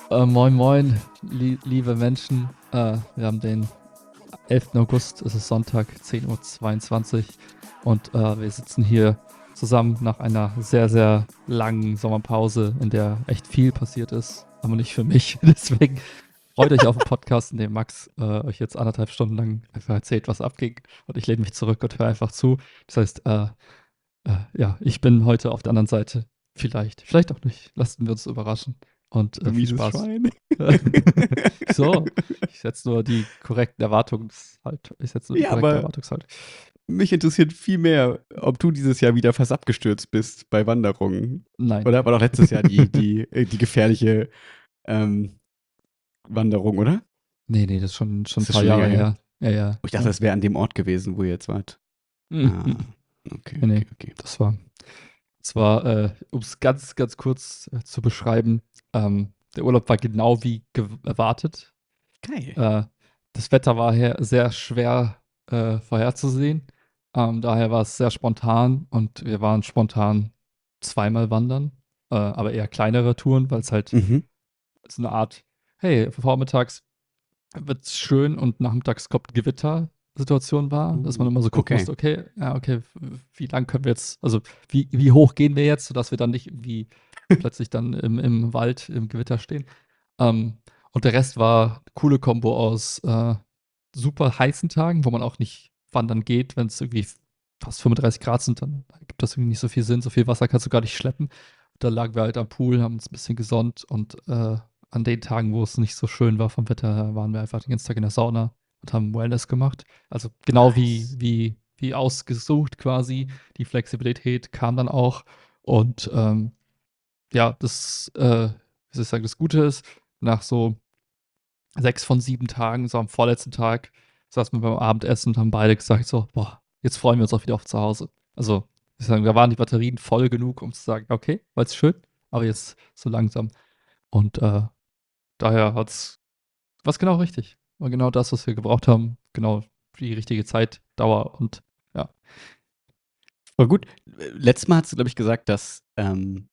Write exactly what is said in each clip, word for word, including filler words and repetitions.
Äh, moin, moin, lie liebe Menschen. Äh, wir haben den elften August, es ist Sonntag, zehn Uhr zweiundzwanzig und äh, wir sitzen hier zusammen nach einer sehr, sehr langen Sommerpause, in der echt viel passiert ist, aber nicht für mich. Deswegen freut euch auf einen Podcast, in dem Max äh, euch jetzt anderthalb Stunden lang einfach erzählt, was abging und ich lehne mich zurück und höre einfach zu. Das heißt, äh, äh, ja, ich bin heute auf der anderen Seite. Vielleicht, vielleicht auch nicht. Lassen wir uns überraschen. Und Du äh, viel mieses Spaß. Schwein. So, ich setze nur die korrekten Erwartungshalt. Ich setze nur die Ja, korrekte aber Erwartungshaltung. mich interessiert viel mehr, ob du dieses Jahr wieder fast abgestürzt bist bei Wanderungen. Nein. Oder war doch letztes Jahr die, die, äh, die gefährliche ähm, Wanderung, oder? Nee, nee, das ist schon, schon ein Ist das paar schon länger Jahre her? her. Ja, ja. Oh, ich dachte, Ja. das wäre an dem Ort gewesen, wo ihr jetzt wart. Mhm. Ah, Mhm. okay, Nee, nee, okay, okay. das war. Zwar, äh, um es ganz, ganz kurz äh, zu beschreiben, ähm, der Urlaub war genau wie gew- erwartet. Geil. Äh, Das Wetter war her sehr schwer äh, vorherzusehen. Ähm, daher war es sehr spontan und wir waren spontan zweimal wandern, äh, aber eher kleinere Touren, weil es halt Mhm. so eine Art, hey, vormittags wird's schön und nachmittags kommt Gewitter-Situation war, dass man Uh, immer so gucken okay. musste, okay, ja, okay, wie lang können wir jetzt, also wie, wie hoch gehen wir jetzt, sodass wir dann nicht irgendwie plötzlich dann im, im Wald im Gewitter stehen. Ähm, und der Rest war eine coole Kombo aus äh, super heißen Tagen, wo man auch nicht wandern geht, wenn es irgendwie fast fünfunddreißig Grad sind, dann gibt das irgendwie nicht so viel Sinn, so viel Wasser kannst du gar nicht schleppen. Da lagen wir halt am Pool, haben uns ein bisschen gesonnt und äh, an den Tagen, wo es nicht so schön war vom Wetter, waren wir einfach den ganzen Tag in der Sauna und haben Wellness gemacht. Also genau wie, Nice. wie, wie ausgesucht quasi. Die Flexibilität kam dann auch. Und ähm, ja, das, äh, wie soll ich sagen, das Gute ist, nach so sechs von sieben Tagen, so am vorletzten Tag, saßen wir beim Abendessen und haben beide gesagt, so, boah, jetzt freuen wir uns auch wieder auf zu Hause. Also, ich sagen, da waren die Batterien voll genug, um zu sagen, okay, war jetzt schön, aber jetzt so langsam. Und äh, daher hat's was genau richtig. War genau das, was wir gebraucht haben. Genau die richtige Zeit, Dauer und ja. Voll gut. Letztes Mal hast du, glaube ich, gesagt, dass ähm,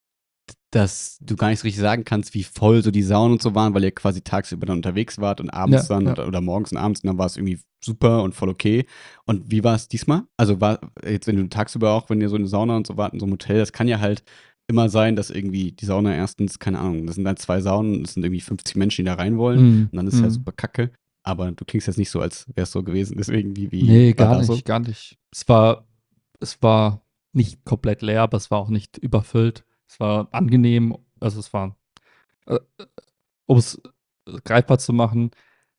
dass du gar nicht so richtig sagen kannst, wie voll so die Saunen und so waren, weil ihr quasi tagsüber dann unterwegs wart und abends Ja, dann ja. oder, oder morgens und abends und dann war es irgendwie super und voll okay. Und wie war es diesmal? Also war jetzt, wenn du tagsüber auch, wenn ihr so eine Sauna und so wart in so einem Hotel, das kann ja halt immer sein, dass irgendwie die Sauna erstens, keine Ahnung, das sind dann zwei Saunen, das sind irgendwie fünfzig Menschen, die da rein wollen Mm, und dann ist es ja mm. super kacke. Aber du klingst jetzt nicht so, als wäre es so gewesen. Deswegen, wie, wie Nee, war gar da so? nicht, gar nicht. Es war, es war nicht komplett leer, aber es war auch nicht überfüllt. Es war angenehm, also es war, äh, um es greifbar zu machen,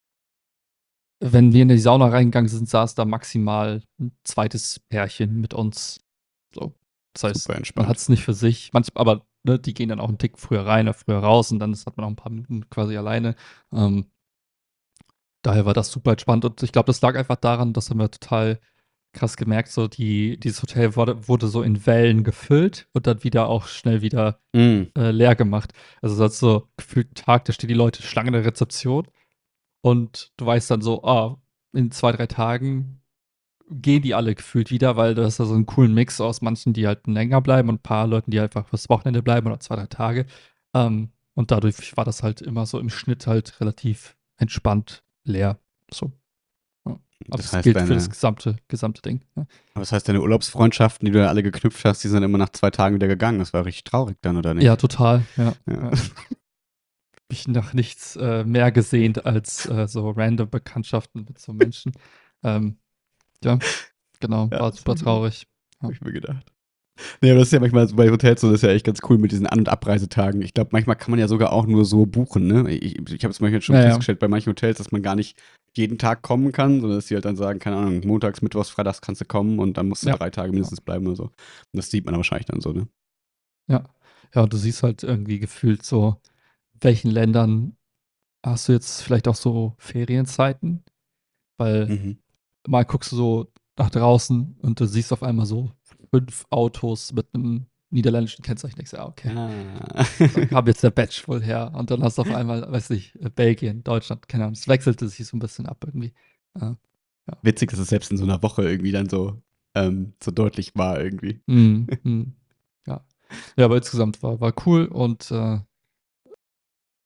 wenn wir in die Sauna reingegangen sind, saß da maximal ein zweites Pärchen mit uns. So. Das heißt, Super man hat entspannt. es nicht für sich. Manchmal, aber ne, die gehen dann auch einen Tick früher rein oder früher raus und dann ist, hat man auch ein paar Minuten quasi alleine. Ähm, daher war das super entspannt und ich glaube, das lag einfach daran, das haben wir total krass gemerkt, so die, dieses Hotel wurde, wurde so in Wellen gefüllt und dann wieder auch schnell wieder Mm. äh, leer gemacht. Also es hat so gefühlt einen Tag, da stehen die Leute Schlange in der Rezeption und du weißt dann so, ah, in zwei, drei Tagen gehen die alle gefühlt wieder, weil du hast da so einen coolen Mix aus manchen, die halt länger bleiben und ein paar Leuten, die einfach fürs Wochenende bleiben oder zwei, drei Tage. Ähm, und dadurch war das halt immer so im Schnitt halt relativ entspannt leer. So. Ja. Aber Das es heißt, gilt für das deine, gesamte, gesamte Ding. Ja, das heißt, deine Urlaubsfreundschaften, die du da alle geknüpft hast, die sind immer nach zwei Tagen wieder gegangen. Das war richtig traurig dann, oder ja nicht? total. Ja. Ja. Ja. Hab ich nach nichts äh, mehr gesehnt als äh, so random Bekanntschaften mit so Menschen. Ähm, ja, genau, Ja, war das habe super ich, mir- traurig. hab Ja. ich mir gedacht. Nee, aber das ist ja manchmal so bei Hotels so, das ist ja echt ganz cool mit diesen An- und Abreisetagen. Ich glaube, manchmal kann man ja sogar auch nur so buchen, ne? Ich, ich habe es manchmal schon Naja, festgestellt bei manchen Hotels, dass man gar nicht jeden Tag kommen kann, sondern dass sie halt dann sagen, keine Ahnung, montags, mittwochs, freitags kannst du kommen und dann musst du ja. drei Tage Ja. mindestens bleiben oder so. Und das sieht man dann wahrscheinlich dann so, ne? Ja. Ja, und du siehst halt irgendwie gefühlt so, welchen Ländern hast du jetzt vielleicht auch so Ferienzeiten? Weil Mhm. mal guckst du so nach draußen und du siehst auf einmal so fünf Autos mit einem niederländischen Kennzeichen. Ich so, ja, okay, Ah. da kam jetzt der Batch wohl her. Und dann hast du auf einmal, weiß ich, Belgien, Deutschland, keine Ahnung. Es wechselte sich so ein bisschen ab irgendwie. Ja, ja. Witzig, dass es selbst in so einer Woche irgendwie dann so, ähm, so deutlich war irgendwie. Mm, mm, ja. Ja, aber insgesamt war, war cool und äh,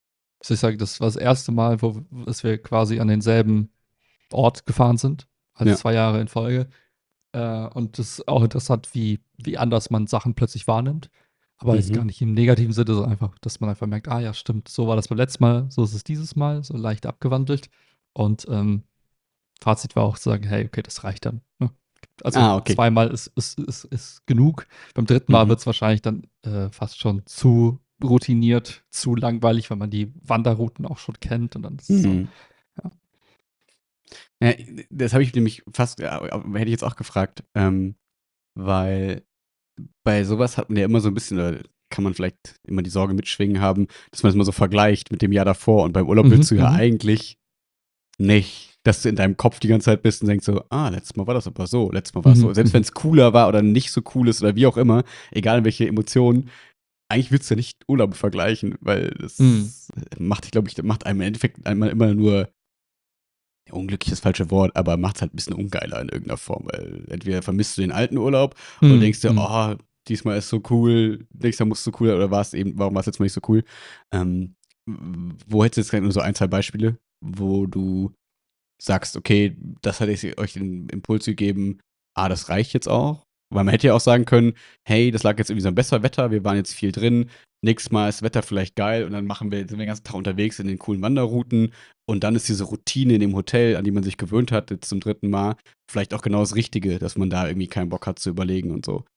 soll ich sagen, das war das erste Mal, wo dass wir quasi an denselben Ort gefahren sind, also Ja. zwei Jahre in Folge. Äh, und das ist auch interessant, wie wie anders man Sachen plötzlich wahrnimmt. Aber jetzt gar Mhm. nicht im negativen Sinne, sondern einfach, dass man einfach merkt: „Ah ja, stimmt, so war das beim letzten Mal, so ist es dieses Mal“, so leicht abgewandelt. Und, ähm, Fazit war auch zu sagen: „Hey, okay, das reicht dann“, ne? Also, Ah, okay. zweimal ist ist ist ist genug. Beim dritten Mal Mhm. wird's wahrscheinlich dann, äh, fast schon zu routiniert, zu langweilig, weil man die Wanderrouten auch schon kennt und dann ist es so, Mhm. ja. Ja, das habe ich nämlich fast ja, hätte ich jetzt auch gefragt, ähm, weil bei sowas hat man ja immer so ein bisschen oder kann man vielleicht immer die Sorge mitschwingen haben, dass man es immer so vergleicht mit dem Jahr davor und beim Urlaub willst Mhm, du ja mhm. eigentlich nicht, dass du in deinem Kopf die ganze Zeit bist und denkst so: „Ah, letztes Mal war das aber so, letztes Mal war es so.“ Mhm, Selbst wenn mhm. es cooler war oder nicht so cool ist oder wie auch immer, egal welche Emotionen, eigentlich willst du ja nicht Urlaube vergleichen, weil Mhm. das macht dich, glaube ich macht einem im Endeffekt einmal immer nur ja, unglücklich ist das falsche Wort, aber macht es halt ein bisschen ungeiler in irgendeiner Form, weil entweder vermisst du den alten Urlaub oder Mhm, denkst dir: mhm. „Oh, diesmal ist so cool, nächstes Mal musst du cooler“ oder war's eben warum war's letztes Mal nicht so cool? Ähm, w wo hättest du jetzt vielleicht nur so ein, zwei Beispiele, wo du sagst: „Okay, das hat jetzt euch den Impuls gegeben, ah, das reicht jetzt auch?“ Weil man hätte ja auch sagen können: „Hey, das lag jetzt irgendwie so am besser Wetter, wir waren jetzt viel drin. Nächstes Mal ist das Wetter vielleicht geil und dann machen wir sind wir den ganzen Tag unterwegs in den coolen Wanderrouten und dann ist diese Routine in dem Hotel, an die man sich gewöhnt hat, jetzt zum dritten Mal, vielleicht auch genau das Richtige, dass man da irgendwie keinen Bock hat zu überlegen und so.“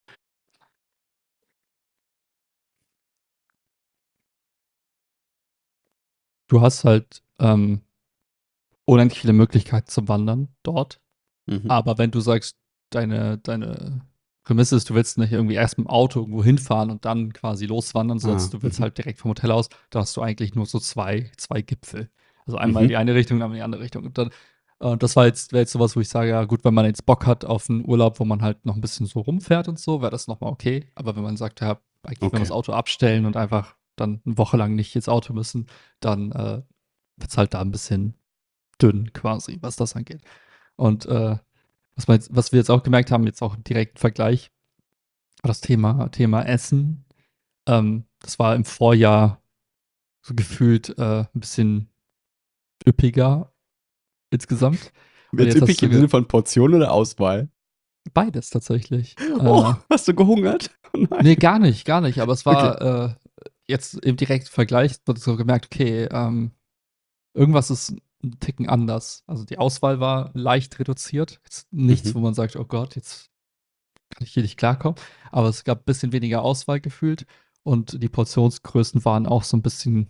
Du hast halt, ähm, unendlich viele Möglichkeiten zum Wandern dort. Mhm. Aber wenn du sagst, deine deine Prämisse ist, du willst nicht irgendwie erst mit'm Auto irgendwo hinfahren und dann quasi loswandern, sondern Ah, du willst mhm. halt direkt vom Hotel aus, da hast du eigentlich nur so zwei zwei Gipfel. Also einmal in Mhm. die eine Richtung, einmal in die andere Richtung. Und dann äh, das war jetzt wäre jetzt so was, wo ich sage, ja gut, wenn man jetzt Bock hat auf 'n Urlaub, wo man halt noch 'n bisschen so rumfährt und so, wäre das noch mal okay. Aber wenn man sagt, ja, eigentlich will man Okay. das Auto abstellen und einfach dann 'ne Woche lang nicht ins Auto müssen, dann, äh, wird's halt da 'n bisschen dünn quasi, was das angeht. Und, äh, was wir jetzt was wir jetzt auch gemerkt haben, jetzt auch im direkten Vergleich, war das Thema Thema Essen. Ähm, das war im Vorjahr so gefühlt, äh, 'n bisschen üppiger insgesamt. Und Jetzt jetzt hast üppig du im ge Sinne von Portion oder Auswahl? beides tatsächlich. Oh, Äh, hast du gehungert? Oh nein. ne, gar nicht, gar nicht, aber es Okay. war, äh, jetzt im direkten Vergleich wurde so gemerkt, okay, ähm, irgendwas ist 'n Ticken anders. Also, die Auswahl war leicht reduziert. Jetzt nichts, Mhm. wo man sagt: „Oh Gott, jetzt kann ich hier nicht klarkommen.“ Aber es gab bisschen weniger Auswahl gefühlt und die Portionsgrößen waren auch so 'n bisschen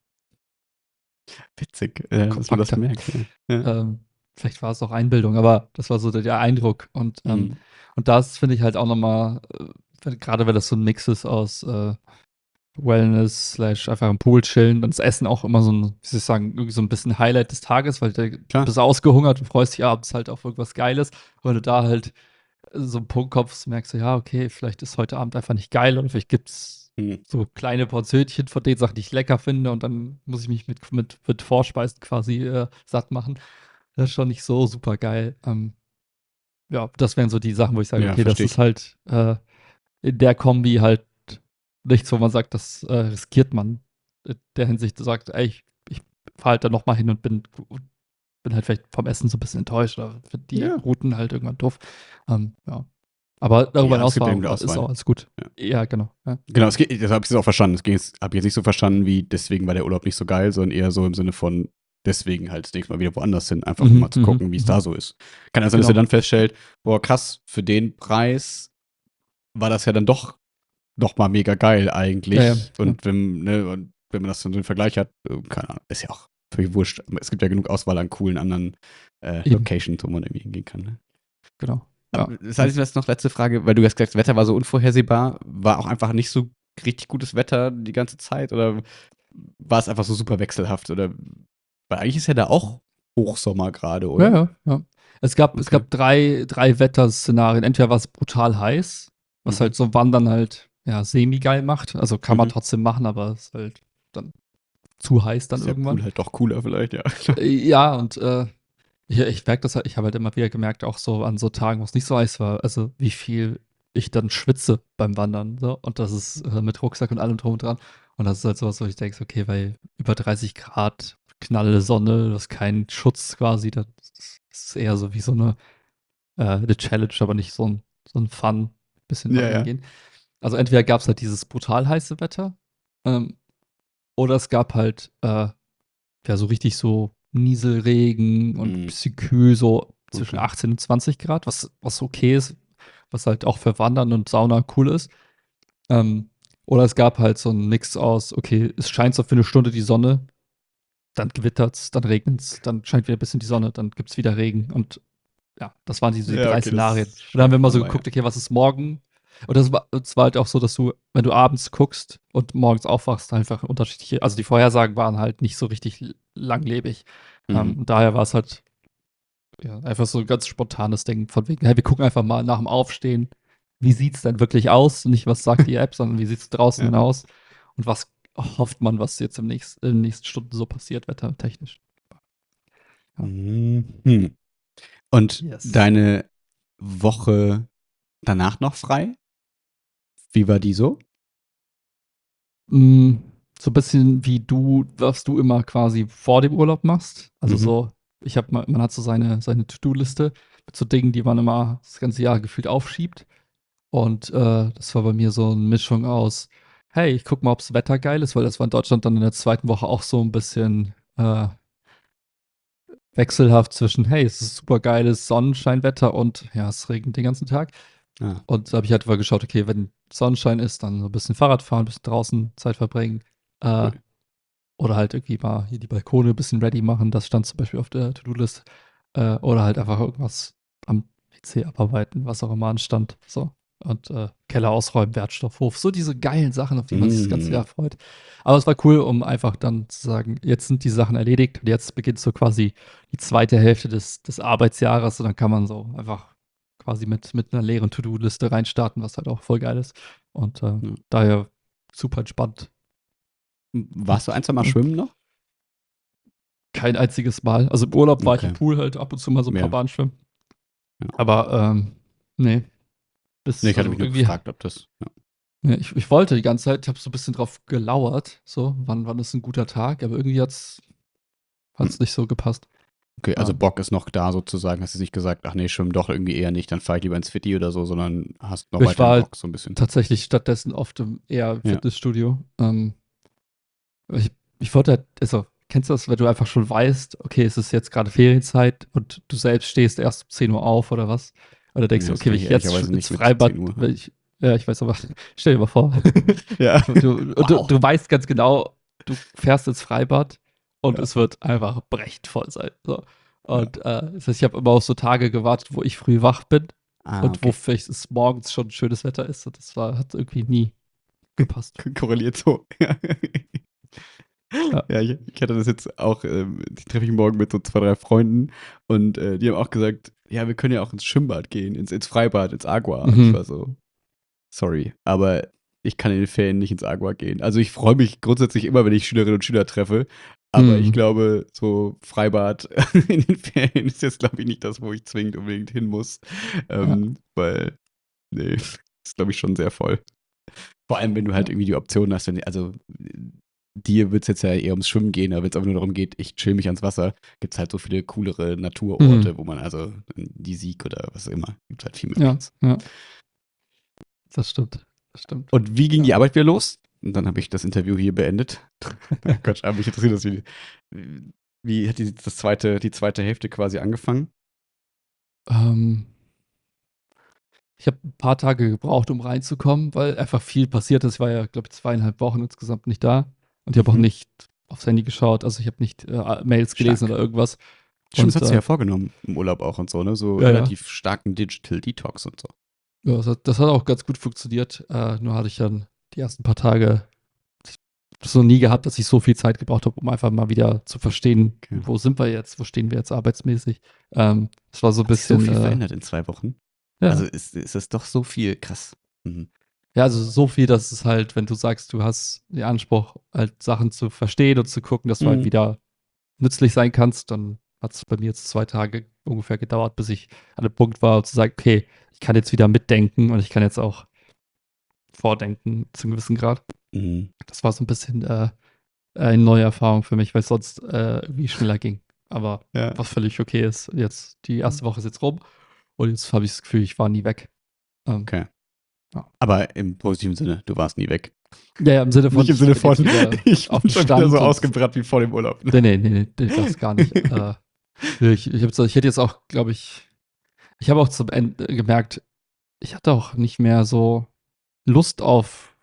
Witzig, äh, dass man das kompakter. merkt, ja. Ja. Ähm, vielleicht war es auch Einbildung, aber das war so der der Eindruck. Und, ähm Mhm. und das finde ich halt auch noch mal, äh, wenn grade wenn das so 'n Mix ist aus, äh, Wellness slash einfach im Pool chillen, dann ist Essen auch immer so 'n, wie soll ich sagen, irgendwie so 'n bisschen Highlight des Tages, weil da Klar. bist du ausgehungert und freust dich abends halt auf irgendwas Geiles. Und wenn du da halt so 'n Punkt kommst, merkst du: „Ja, okay, vielleicht ist heute Abend einfach nicht geil oder vielleicht gibt's Mhm. so kleine Portionchen von den Sachen, die ich lecker finde und dann muss ich mich mit mit mit Vorspeisen quasi, äh, satt machen.“ Das ist schon nicht so supergeil. Ähm, ja, das wären so die Sachen, wo ich sage: Ja, „Okay, das verstehe ist ich. halt, äh, in der Kombi halt nichts, wo man sagt, das, äh, riskiert man.“ In der Hinsicht sagt: „Ey, ich ich fahre halt da noch mal hin und bin bin halt vielleicht vom Essen so 'n bisschen enttäuscht oder finde die Ja. Routen halt irgendwann doof.“ Ähm, ja. Aber darüber Ja, es hinaus gibt ja war genug war ist Auswahl. auch alles gut. Ja. Ja, genau, ja. Genau, es geht das habe ich jetzt auch verstanden. Es ging jetzt habe ich jetzt nicht so verstanden wie deswegen war der Urlaub nicht so geil, sondern eher so im Sinne von deswegen halt das nächste Mal wieder woanders hin, einfach um Mhm, mal zu mhm, gucken, wie's mhm. da so ist. Kann ja sein, dass ihr Genau. dann feststellt: „Boah, krass, für den Preis war das ja dann doch noch mal mega geil Ja, ja, eigentlich.“ ja. Und wenn ne, und wenn man das dann so im Vergleich hat, äh, keine Ahnung, ist ja auch völlig wurscht. Es gibt ja genug Auswahl an coolen anderen, äh, Eben, Locations, wo man irgendwie hingehen kann, ne? genau. Ja, Aber das ja. heißt, jetzt noch letzte Frage, weil du hast gesagt, das Wetter war so unvorhersehbar. War auch einfach nicht so richtig gutes Wetter die ganze Zeit oder war es einfach so super wechselhaft? Oder weil eigentlich ist ja da auch Hochsommer gerade, Ja, oder? ja, ja. Es gab es Okay. gab drei drei Wetterszenarien. Entweder war's brutal heiß, was Mhm. halt so Wandern halt, ja, semi-geil macht. Also, kann man Mhm. trotzdem machen, aber ist halt dann zu heiß dann Ist der Pool irgendwann. halt doch cooler vielleicht, ja. Äh, ja, und, äh, ja, ich merke das halt ich habe halt immer wieder gemerkt, auch so an so Tagen, wo's nicht so heiß war, also, wie viel ich dann schwitze beim Wandern, so. Und das ist, äh, mit Rucksack und allem drum und dran. Und das ist halt sowas, wo ich denke, okay, bei über dreißig Grad, knalle Sonne, du hast keinen Schutz quasi, das ist eher so wie so eine, äh, eine Challenge, aber nicht so ein, so ein Fun, bisschen Ja, baden ja. gehen. Also entweder gab es halt dieses brutal heiße Wetter, ähm, oder es gab halt, äh, ja, so richtig so Nieselregen und ein Mhm. bisschen kühl, so zwischen Okay. achtzehn und zwanzig Grad, was, was okay ist, was halt auch für Wandern und Sauna cool ist. Ähm, oder es gab halt so einen Mix aus, okay, es scheint so für eine Stunde die Sonne, dann gewittert's, dann regnet's, dann scheint wieder ein bisschen die Sonne, dann gibt's wieder Regen. Und ja, das waren die, so die Ja, drei okay, das Szenarien. ist Und dann haben wir schon mal so Hammer, ja. geguckt, okay, was ist morgen? Und das war, das war halt auch so, dass du, wenn du abends guckst und morgens aufwachst, einfach unterschiedliche, also die Vorhersagen waren halt nicht so richtig l- langlebig. Ähm, Mhm. und daher war es halt ja, einfach so ein ganz spontanes Ding von wegen, hey, wir gucken einfach mal nach dem Aufstehen, wie sieht's denn wirklich aus? Nicht, was sagt die App, sondern wie sieht's draußen Ja. denn aus? Und was hofft man, was jetzt im nächsten, in den nächsten Stunden so passiert, wettertechnisch. Ja. Mhm. Und Yes. deine Woche danach noch frei? Wie war die so? Mm, so ein bisschen wie du, was du immer quasi vor dem Urlaub machst. Also Mhm. so, ich habe man hat so seine, seine To-Do-Liste mit so Dingen, die man immer das ganze Jahr gefühlt aufschiebt. Und äh, das war bei mir so eine Mischung aus, hey, ich guck mal, ob's Wetter geil ist, weil das war in Deutschland dann in der zweiten Woche auch so ein bisschen äh, wechselhaft zwischen, hey, es ist super geiles Sonnenscheinwetter und ja, es regnet den ganzen Tag. Ah, Und da habe ich halt mal geschaut, okay, wenn Sonnenschein ist, dann so ein bisschen Fahrrad fahren, ein bisschen draußen Zeit verbringen. Äh, cool. oder halt irgendwie mal hier die Balkone ein bisschen ready machen. Das stand zum Beispiel auf der To-Do-List. Äh, oder halt einfach irgendwas am P C abarbeiten, was auch immer anstand. So. Und äh, Keller ausräumen, Wertstoffhof. So diese geilen Sachen, auf die man sich das ganze Mhm. Jahr freut. Aber es war cool, um einfach dann zu sagen, jetzt sind die Sachen erledigt und jetzt beginnt so quasi die zweite Hälfte des, des Arbeitsjahres und dann kann man so einfach quasi mit, mit einer leeren To-Do-Liste reinstarten, was halt auch voll geil ist. Und äh, Ja. daher super entspannt. Warst du Und ein, zwei Mal äh, schwimmen noch? kein einziges Mal. Also im Urlaub war ich im Okay. Pool halt ab und zu mal so ein paar Ja. Bahnen schwimmen. Ja. Aber ähm, nee, Nee, bis, ich hatte also mich nur irgendwie, gefragt, ob das. Ja. nee, ich, ich wollte die ganze Zeit, ich habe so ein bisschen drauf gelauert, so, wann, wann ist ein guter Tag, aber irgendwie hat's, Hm. hat's nicht so gepasst. Okay, also Ja. Bock ist noch da sozusagen. Hast du nicht gesagt, ach nee, schwimmen doch irgendwie eher nicht, dann fahre ich lieber ins Fitti oder so, sondern hast noch Ich war weiterhin halt Bock so ein bisschen. tatsächlich stattdessen oft im, eher im Ja. Fitnessstudio. Ähm, ich, ich wollte halt, also, kennst du das, wenn du einfach schon weißt, okay, es ist jetzt gerade Ferienzeit und du selbst stehst erst um zehn Uhr auf oder was? Oder denkst Nee, du, das okay, kann wenn ich ich jetzt schon ehrlicherweise ins nicht mit Freibad, zehn Uhr. wenn ich, ja, ich weiß aber, stell dir mal vor, Ja. du, du, Wow. du weißt ganz genau, du fährst ins Freibad und Ja. es wird einfach brechend voll sein. So. Ja. Und äh, das heißt, ich habe immer auf so Tage gewartet, wo ich früh wach bin Ah, und wo okay. vielleicht es morgens schon schönes Wetter ist. Und das war, hat irgendwie nie gepasst. Korreliert so. Ja. Ja. Ja, ich, ich hatte das jetzt auch, ähm, ich treffe mich morgen mit so zwei, drei Freunden und äh, die haben auch gesagt, ja, wir können ja auch ins Schwimmbad gehen, ins, ins Freibad, ins Agua. Und ich Mhm. war so, sorry, aber ich kann in den Ferien nicht ins Agua gehen. Also ich freue mich grundsätzlich immer, wenn ich Schülerinnen und Schüler treffe, aber ich Mhm. glaube, so Freibad in den Ferien ist jetzt, glaube ich, nicht das, wo ich zwingend unbedingt hin muss, Ja. ähm, weil, nee, ist, glaube ich, schon sehr voll. Vor allem, wenn du halt Ja. irgendwie die Option hast, wenn, also dir wird es jetzt ja eher ums Schwimmen gehen, aber wenn es einfach nur darum geht, ich chill mich ans Wasser, gibt es halt so viele coolere Mhm. Naturorte, wo man also die Sieg oder was auch immer, gibt halt viel mehr Ja. Platz. Ja. Das stimmt. Das stimmt. Und wie ging Ja. die Arbeit wieder los? Und dann habe ich das Interview hier beendet. Quatsch, aber mich interessiert das, wie, wie hat die, das zweite, die zweite Hälfte quasi angefangen? Ähm, ich habe ein paar Tage gebraucht, um reinzukommen, weil einfach viel passiert ist. Ich war ja, glaube ich, zweieinhalb Wochen insgesamt nicht da. Und ich habe auch Mhm. nicht aufs Handy geschaut. Also ich habe nicht äh, Mails gelesen Stark. oder irgendwas. Stimmt, das Und hat sie ja äh, vorgenommen im Urlaub auch und so, ne? So ja, ja. relativ starken Digital Detox und so. Ja, das hat, das hat auch ganz gut funktioniert. Äh, nur hatte ich dann die ersten paar Tage das noch nie gehabt, dass ich so viel Zeit gebraucht habe, um einfach mal wieder zu verstehen, Okay. wo sind wir jetzt, wo stehen wir jetzt arbeitsmäßig. Ähm, das war so ein Hat sich so bisschen, viel äh, verändert in zwei Wochen? Also ja. ist, ist das doch so viel krass. Mhm. Ja, also so viel, dass es halt, wenn du sagst, du hast den Anspruch, halt Sachen zu verstehen und zu gucken, dass du halt Mhm. wieder nützlich sein kannst, dann hat es bei mir jetzt zwei Tage ungefähr gedauert, bis ich an dem Punkt war, zu sagen, okay, ich kann jetzt wieder mitdenken und ich kann jetzt auch vordenken zu einem gewissen Grad. Mhm. Das war so ein bisschen äh, eine neue Erfahrung für mich, weil es sonst äh, irgendwie schneller ging. Aber Ja. was völlig okay ist. Jetzt, die erste Woche ist jetzt rum und jetzt habe ich das Gefühl, ich war nie weg. Ähm, Okay. ja. Aber im positiven Sinne, du warst nie weg. Ja, ja, im Sinne von, Nicht im Sinne ich bin von, jetzt wieder ich auf bin dem schon wieder so Stand und ausgebrannt wie vor dem Urlaub. nee, nee, nee, nee, das gar nicht. äh, ich, ich, hab, so- ich hätte jetzt auch, glaube ich, ich habe auch zum Ende gemerkt, ich hatte auch nicht mehr so Lust auf,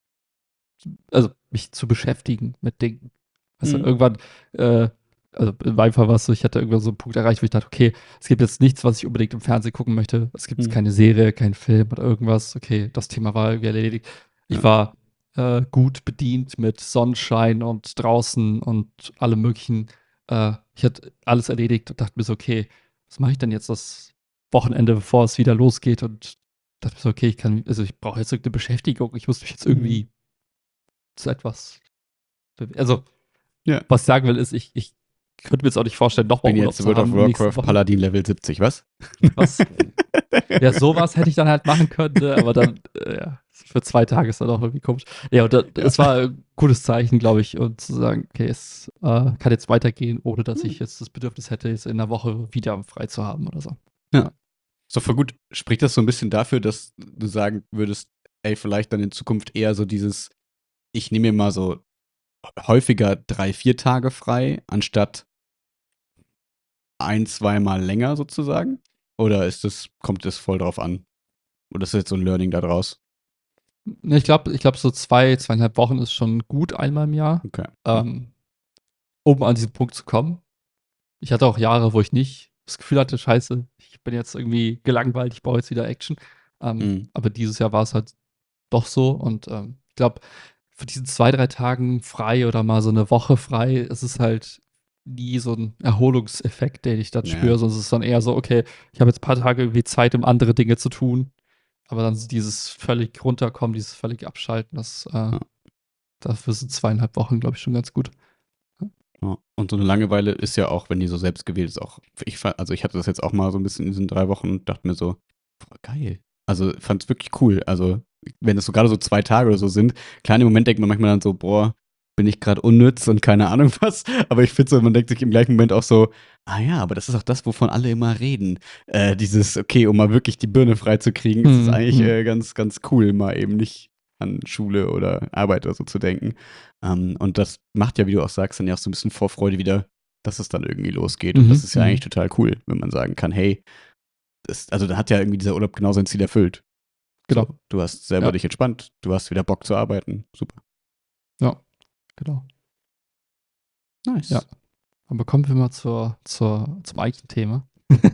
also mich zu beschäftigen mit Dingen. Also Mhm. irgendwann, äh, also in meinem Fall war es so, ich hatte irgendwann so einen Punkt erreicht, wo ich dachte, okay, es gibt jetzt nichts, was ich unbedingt im Fernsehen gucken möchte. Es gibt Mhm. keine Serie, keinen Film oder irgendwas. Okay, das Thema war irgendwie erledigt. Ich Ja. war äh, gut bedient mit Sonnenschein und draußen und allem möglichen. Äh, ich hatte alles erledigt und dachte mir so, okay, was mache ich denn jetzt das Wochenende, bevor es wieder losgeht? Und dachte mir so, okay, ich kann, also ich brauche jetzt irgendeine Beschäftigung. Ich muss mich jetzt Mhm. irgendwie zu etwas bewe- Also, Ja. was ich sagen will, ist, ich, ich könnte mir jetzt auch nicht vorstellen, nochmal Bin Urlaub jetzt zu World of haben nächste Warcraft Woche. Paladin Level siebzig, was? Was? Ja, sowas hätte ich dann halt machen können, ne? Aber dann, äh, ja, für zwei Tage ist dann auch irgendwie komisch. Ja, und da, Ja. es war ein gutes Zeichen, glaube ich, und zu sagen, okay, es äh, kann jetzt weitergehen, ohne dass ich jetzt das Bedürfnis hätte, jetzt in einer Woche wieder frei zu haben oder so. Ja. So voll gut. Spricht das so ein bisschen dafür, dass du sagen würdest, ey, vielleicht dann in Zukunft eher so dieses, ich nehme mir mal so häufiger drei, vier Tage frei, anstatt ein, zweimal länger sozusagen? Oder ist das, kommt das voll drauf an? Oder ist das jetzt so ein Learning da draus? Ne, ich glaube, ich glaube, so zwei, zweieinhalb Wochen ist schon gut einmal im Jahr, Okay. ähm, um an diesen Punkt zu kommen. Ich hatte auch Jahre, wo ich nicht das Gefühl hatte, scheiße, ich bin jetzt irgendwie gelangweilt, ich brauche jetzt wieder Action. Ähm, Mhm. aber dieses Jahr war es halt doch so. Und ähm, ich glaube, für diesen zwei, drei Tagen frei oder mal so eine Woche frei, ist es halt nie so ein Erholungseffekt, den ich dann Ja. spüre, sondern es ist dann eher so, okay, ich habe jetzt ein paar Tage irgendwie Zeit, um andere Dinge zu tun. Aber dann so dieses völlig runterkommen, dieses völlig Abschalten, das, äh, Ja. dafür sind zweieinhalb Wochen, glaube ich, schon ganz gut. Ja. Und so eine Langeweile ist ja auch, wenn die so selbst gewählt ist, auch. Ich, fa- also ich hatte das jetzt auch mal so ein bisschen in diesen drei Wochen und dachte mir so, boah, geil. Also fand es wirklich cool. Also, wenn es so gerade so zwei Tage oder so sind, klar, im Moment denkt man manchmal dann so, boah, bin ich gerade unnütz und keine Ahnung was. Aber ich finde so, man denkt sich im gleichen Moment auch so, ah ja, aber das ist auch das, wovon alle immer reden. Äh, dieses, okay, um mal wirklich die Birne frei zu kriegen, ist es Hm, eigentlich hm. äh, ganz, ganz cool, mal eben nicht an Schule oder Arbeit oder so zu denken. Ähm, und das macht ja, wie du auch sagst, dann ja auch so ein bisschen Vorfreude wieder, dass es dann irgendwie losgeht. Und das Mhm, ist ja eigentlich mhm. total cool, wenn man sagen kann, hey, das, also da hat ja irgendwie dieser Urlaub genau sein Ziel erfüllt. So, Genau. du hast selber Ja, dich entspannt, du hast wieder Bock zu arbeiten. Super. ja, genau. Ja. Nice. Aber kommen wir mal zur, zur, zum eigentlichen Thema.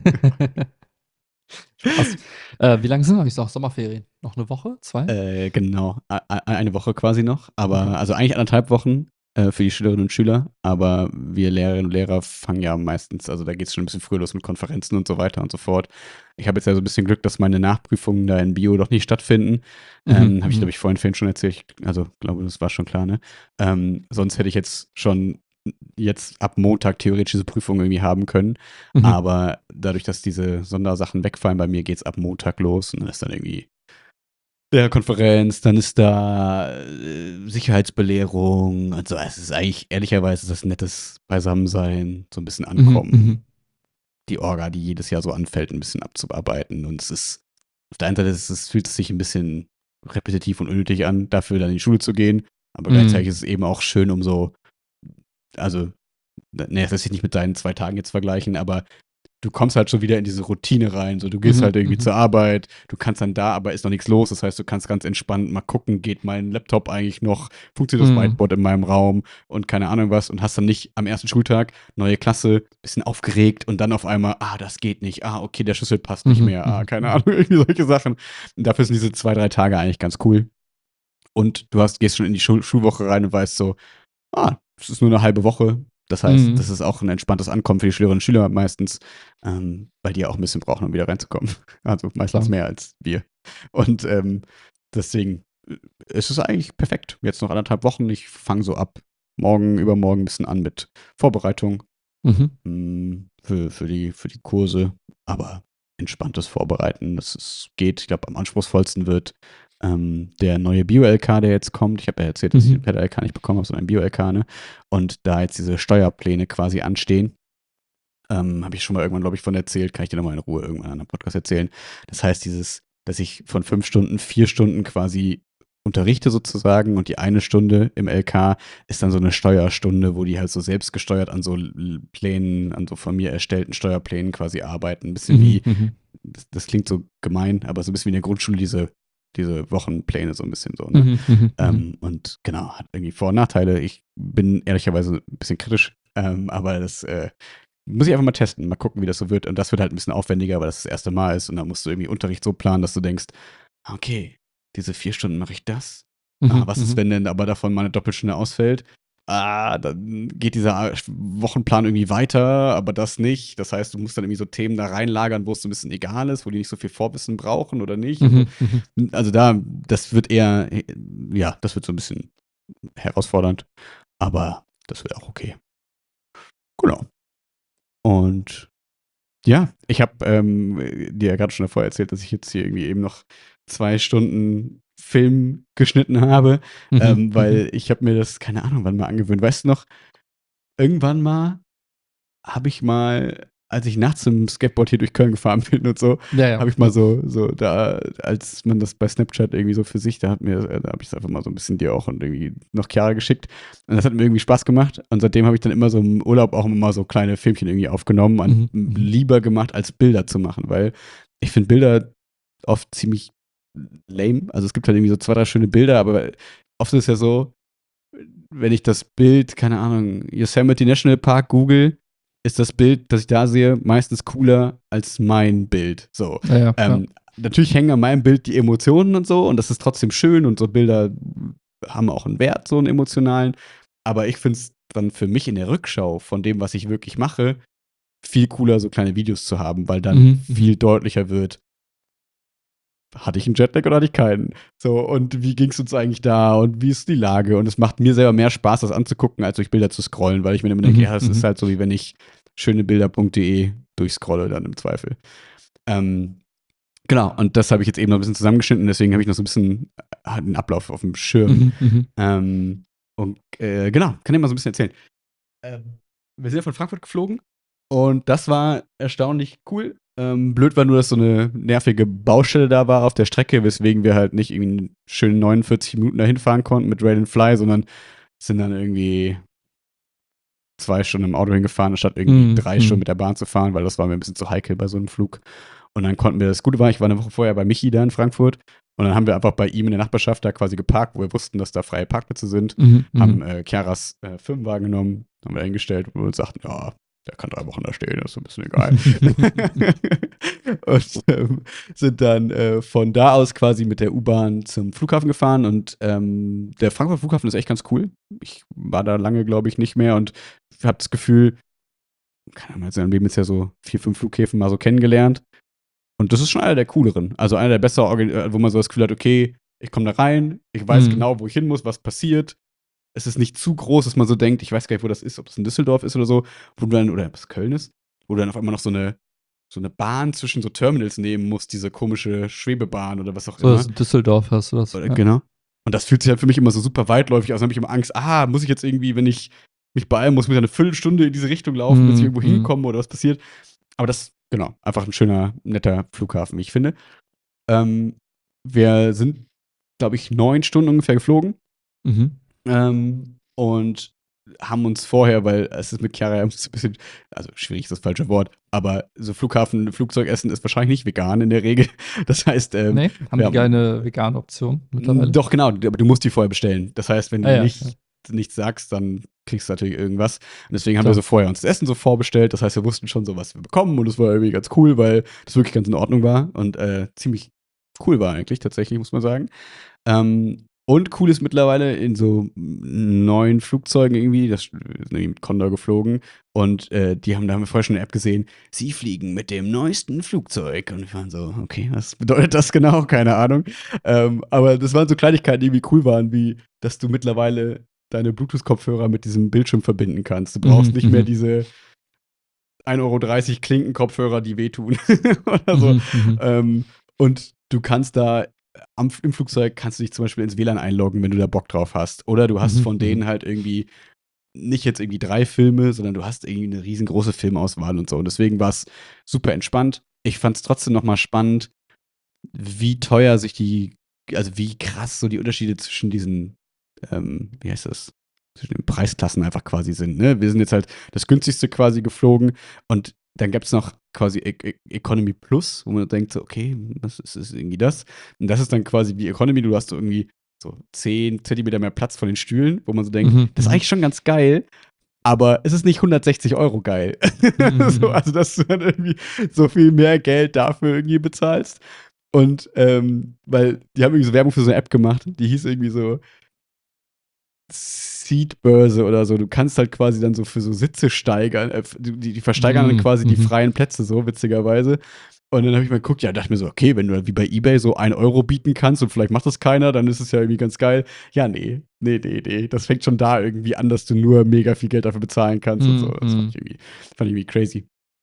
Spaß. Äh, wie lange sind eigentlich noch Sommerferien? Noch eine Woche? Zwei? Äh, genau. A- a- Eine Woche quasi noch, Okay. aber also eigentlich anderthalb Wochen äh, für die Schülerinnen und Schüler, aber wir Lehrerinnen und Lehrer fangen ja meistens, also da geht es schon ein bisschen früher los mit Konferenzen und so weiter und so fort. Ich habe jetzt ja so ein bisschen Glück, dass meine Nachprüfungen da in Bio doch nicht stattfinden. Mhm, Ähm, habe ich, mhm, glaube ich, vorhin, vorhin schon erzählt. Ich, also, glaube, das war schon klar, ne? Ähm, sonst hätte ich jetzt schon jetzt ab Montag theoretisch diese Prüfung irgendwie haben können. mhm, Aber dadurch, dass diese Sondersachen wegfallen bei mir, geht es ab Montag los und dann ist dann irgendwie der Konferenz, dann ist da äh, Sicherheitsbelehrung und so. Es ist eigentlich, ehrlicherweise, ist das nettes Beisammensein, so ein bisschen mhm, ankommen, mhm, die Orga, die jedes Jahr so anfällt, ein bisschen abzuarbeiten. Und es ist, auf der einen Seite ist es, fühlt es sich ein bisschen repetitiv und unnötig an, dafür dann in die Schule zu gehen. Aber mhm, gleichzeitig ist es eben auch schön, um so, also, ne, das lässt sich nicht mit deinen zwei Tagen jetzt vergleichen, aber du kommst halt schon wieder in diese Routine rein. So, du gehst mhm, halt irgendwie mhm, zur Arbeit, du kannst dann da, aber ist noch nichts los. Das heißt, du kannst ganz entspannt mal gucken, geht mein Laptop eigentlich noch, funktioniert das mhm, Whiteboard in meinem Raum und keine Ahnung was und hast dann nicht am ersten Schultag neue Klasse, bisschen aufgeregt und dann auf einmal, ah, das geht nicht, ah, okay, der Schlüssel passt nicht mhm, mehr, ah, mhm, keine mhm. Ahnung, irgendwie solche Sachen. Und dafür sind diese zwei, drei Tage eigentlich ganz cool. Und du hast, gehst schon in die Schul Schulwoche rein und weißt so, ah, es ist nur eine halbe Woche. Das heißt, das Mhm. ist auch ein entspanntes Ankommen für die Schülerinnen und Schüler meistens, ähm, weil die ja auch ein bisschen brauchen, um wieder reinzukommen. Also meistens Klar. mehr als wir. Und ähm, deswegen äh, ist es eigentlich perfekt. Jetzt noch anderthalb Wochen. Ich fange so ab morgen, übermorgen ein bisschen an mit Vorbereitung Mhm. mh, für, für, die, für die Kurse. Aber entspanntes Vorbereiten, das ist, geht. Ich glaube, am anspruchsvollsten wird ähm, der neue Bio-L K, der jetzt kommt. Ich habe ja erzählt, dass ich Mhm. den Pet-L K nicht bekommen habe, sondern einen Bio-L K, ne? Und da jetzt diese Steuerpläne quasi anstehen. Ähm, habe ich schon mal irgendwann, glaube ich, von erzählt. Kann ich dir nochmal in Ruhe irgendwann an einem Podcast erzählen. Das heißt, dieses, dass ich von fünf Stunden vier Stunden quasi unterrichte sozusagen und die eine Stunde im L K ist dann so eine Steuerstunde, wo die halt so selbst gesteuert an so L- Plänen, an so von mir erstellten Steuerplänen quasi arbeiten. Ein bisschen Mhm. wie, Mhm. das, das klingt so gemein, aber so ein bisschen wie in der Grundschule diese, diese Wochenpläne so ein bisschen so, ne? Mhm. Mhm. Mhm. Ähm, und genau, hat irgendwie Vor- und Nachteile. Ich bin ehrlicherweise ein bisschen kritisch, ähm, aber das äh, muss ich einfach mal testen, mal gucken, wie das so wird. Und das wird halt ein bisschen aufwendiger, weil das das erste Mal ist. Und dann musst du irgendwie Unterricht so planen, dass du denkst, okay, diese vier Stunden mache ich das. Ah, Mhm. was ist, Mhm. wenn denn aber davon mal eine Doppelstunde ausfällt? Ah, dann geht dieser Wochenplan irgendwie weiter, aber das nicht. Das heißt, du musst dann irgendwie so Themen da reinlagern, wo es so ein bisschen egal ist, wo die nicht so viel Vorwissen brauchen oder nicht. Und so. Mhm. Mhm. Also da, das wird eher, ja, das wird so ein bisschen herausfordernd. Aber das wird auch okay. Genau. Und ja, ich habe ähm, dir ja gerade schon davor erzählt, dass ich jetzt hier irgendwie eben noch zwei Stunden Film geschnitten habe, Mhm. ähm, Mhm. weil ich habe mir das, keine Ahnung, wann mal angewöhnt. Weißt du noch, irgendwann mal habe ich mal, als ich nachts im Skateboard hier durch Köln gefahren bin und so, Ja, ja. habe ich mal Ja. so, so da, als man das bei Snapchat irgendwie so für sich, da hat mir, da habe ich es einfach mal so ein bisschen dir auch und irgendwie noch Chiara geschickt. Und das hat mir irgendwie Spaß gemacht. Und seitdem habe ich dann immer so im Urlaub auch immer so kleine Filmchen irgendwie aufgenommen und Mhm. Mhm. lieber gemacht, als Bilder zu machen, weil ich finde Bilder oft ziemlich lame. Also es gibt halt irgendwie so zwei, drei schöne Bilder, aber oft ist es ja so, wenn ich das Bild, keine Ahnung, Yosemite National Park google, ist das Bild, das ich da sehe, meistens cooler als mein Bild. So. Ja, ja, ja. Ähm, natürlich hängen an meinem Bild die Emotionen und so und das ist trotzdem schön und so Bilder haben auch einen Wert, so einen emotionalen. Aber ich finde es dann für mich in der Rückschau von dem, was ich wirklich mache, viel cooler, so kleine Videos zu haben, weil dann Mhm. viel Mhm. deutlicher wird, hatte ich einen Jetlag oder hatte ich keinen? So, und wie ging es uns eigentlich da und wie ist die Lage? Und es macht mir selber mehr Spaß, das anzugucken, als durch Bilder zu scrollen, weil ich mir immer denke, Mhm. ja, das ist Mhm. halt so, wie wenn ich schönebilder punkt de durchscrolle, dann im Zweifel. Ähm, genau, und das habe ich jetzt eben noch ein bisschen zusammengeschnitten, deswegen habe ich noch so ein bisschen äh, den Ablauf auf dem Schirm. Mhm. Mhm. Ähm, und äh, genau, kann ich mal so ein bisschen erzählen. Ähm, wir sind ja von Frankfurt geflogen und das war erstaunlich cool. Ähm, blöd war nur, dass so eine nervige Baustelle da war auf der Strecke, weswegen wir halt nicht irgendwie schön neunundvierzig Minuten dahin fahren konnten mit Rail and Fly, sondern sind dann irgendwie zwei Stunden im Auto hingefahren, anstatt irgendwie Mhm. drei Stunden Mhm. mit der Bahn zu fahren, weil das war mir ein bisschen zu heikel bei so einem Flug. Und dann konnten wir, das Gute war, ich war eine Woche vorher bei Michi da in Frankfurt und dann haben wir einfach bei ihm in der Nachbarschaft da quasi geparkt, wo wir wussten, dass da freie Parkplätze sind, Mhm. haben Mhm. äh, Chiaras äh, Firmenwagen genommen, haben wir eingestellt und sagten, ja, der kann drei Wochen da stehen, das ist ein bisschen egal. und ähm, sind dann äh, von da aus quasi mit der U-Bahn zum Flughafen gefahren und ähm, der Frankfurter Flughafen ist echt ganz cool. Ich war da lange, glaube ich, nicht mehr und habe das Gefühl, keine Ahnung, in seinem Leben jetzt ja so vier, fünf Flughäfen mal so kennengelernt. Und das ist schon einer der cooleren. Also einer der besseren, wo man so das Gefühl hat, okay, ich komme da rein, ich weiß Mhm. genau, wo ich hin muss, was passiert. Es ist nicht zu groß, dass man so denkt, ich weiß gar nicht, wo das ist, ob das in Düsseldorf ist oder so, wo du dann, oder was Köln ist, wo du dann auf einmal noch so eine, so eine Bahn zwischen so Terminals nehmen musst, diese komische Schwebebahn oder was auch So, immer. also Düsseldorf hast du das. Oder, Ja. genau. Und das fühlt sich halt für mich immer so super weitläufig aus. Dann habe ich immer Angst, ah, muss ich jetzt irgendwie, wenn ich mich beeilen muss, muss ich eine Viertelstunde in diese Richtung laufen, bis ich Mhm. irgendwo Mhm. hinkomme oder was passiert. Aber das, genau, einfach ein schöner, netter Flughafen, wie ich finde. Ähm, wir sind, glaube ich, neun Stunden ungefähr geflogen. Mhm. Ähm, und haben uns vorher, weil es ist mit Chiara ja ein bisschen, also schwierig ist das falsche Wort, aber so Flughafen, Flugzeugessen ist wahrscheinlich nicht vegan in der Regel. Das heißt, ähm, Nee, haben wir die haben, keine vegane Option Mm, mittlerweile? Doch, genau, aber du musst die vorher bestellen. Das heißt, wenn Ah du ja, ja, nicht nichts sagst, dann kriegst du natürlich irgendwas. Und deswegen haben wir klar. so vorher uns das Essen so vorbestellt. Das heißt, wir wussten schon so, was wir bekommen. Und das war irgendwie ganz cool, weil das wirklich ganz in Ordnung war und äh, ziemlich cool war eigentlich, tatsächlich, muss man sagen. Ähm, und cool ist mittlerweile in so neuen Flugzeugen irgendwie, das wir sind irgendwie mit Condor geflogen und äh, die haben, da haben wir vorher schon eine App gesehen, sie fliegen mit dem neuesten Flugzeug. Und wir waren so, okay, was bedeutet das genau? Keine Ahnung. Ähm, aber das waren so Kleinigkeiten, die irgendwie cool waren, wie, dass du mittlerweile deine Bluetooth-Kopfhörer mit diesem Bildschirm verbinden kannst. Du brauchst Mhm. nicht mehr Mhm. diese ein Euro dreißig Klinkenkopfhörer, die wehtun oder so. Mhm. Mhm. Ähm, und du kannst da am, im Flugzeug kannst du dich zum Beispiel ins W L A N einloggen, wenn du da Bock drauf hast. Oder du hast Mhm, von denen mhm. halt irgendwie nicht jetzt irgendwie drei Filme, sondern du hast irgendwie eine riesengroße Filmauswahl und so. Und deswegen war es super entspannt. Ich fand es trotzdem nochmal spannend, wie teuer sich die, also wie krass so die Unterschiede zwischen diesen, ähm, wie heißt das, zwischen den Preisklassen einfach quasi sind. Ne? Wir sind jetzt halt das günstigste quasi geflogen und dann gab es noch quasi e e Economy Plus, wo man denkt so, okay, was ist, ist irgendwie das? Und das ist dann quasi wie Economy, du hast so irgendwie so zehn Zentimeter mehr Platz von den Stühlen, wo man so denkt, Mhm, das ist mhm. eigentlich schon ganz geil, aber es ist nicht hundertsechzig Euro geil. Mhm, so, mhm. also, dass du dann irgendwie so viel mehr Geld dafür irgendwie bezahlst. Und ähm, weil die haben irgendwie so Werbung für so eine App gemacht, die hieß irgendwie so Seatbörse oder so. Du kannst halt quasi dann so für so Sitze steigern, äh, die, die versteigern dann Mhm, quasi die mhm. freien Plätze so, witzigerweise. Und dann habe ich mal geguckt, ja, dachte mir so, okay, wenn du wie bei eBay so ein Euro bieten kannst und vielleicht macht das keiner, dann ist es ja irgendwie ganz geil. Ja, nee, nee, nee, nee. Das fängt schon da irgendwie an, dass du nur mega viel Geld dafür bezahlen kannst und so. Mhm, Das fand mhm. ich irgendwie, fand ich irgendwie crazy.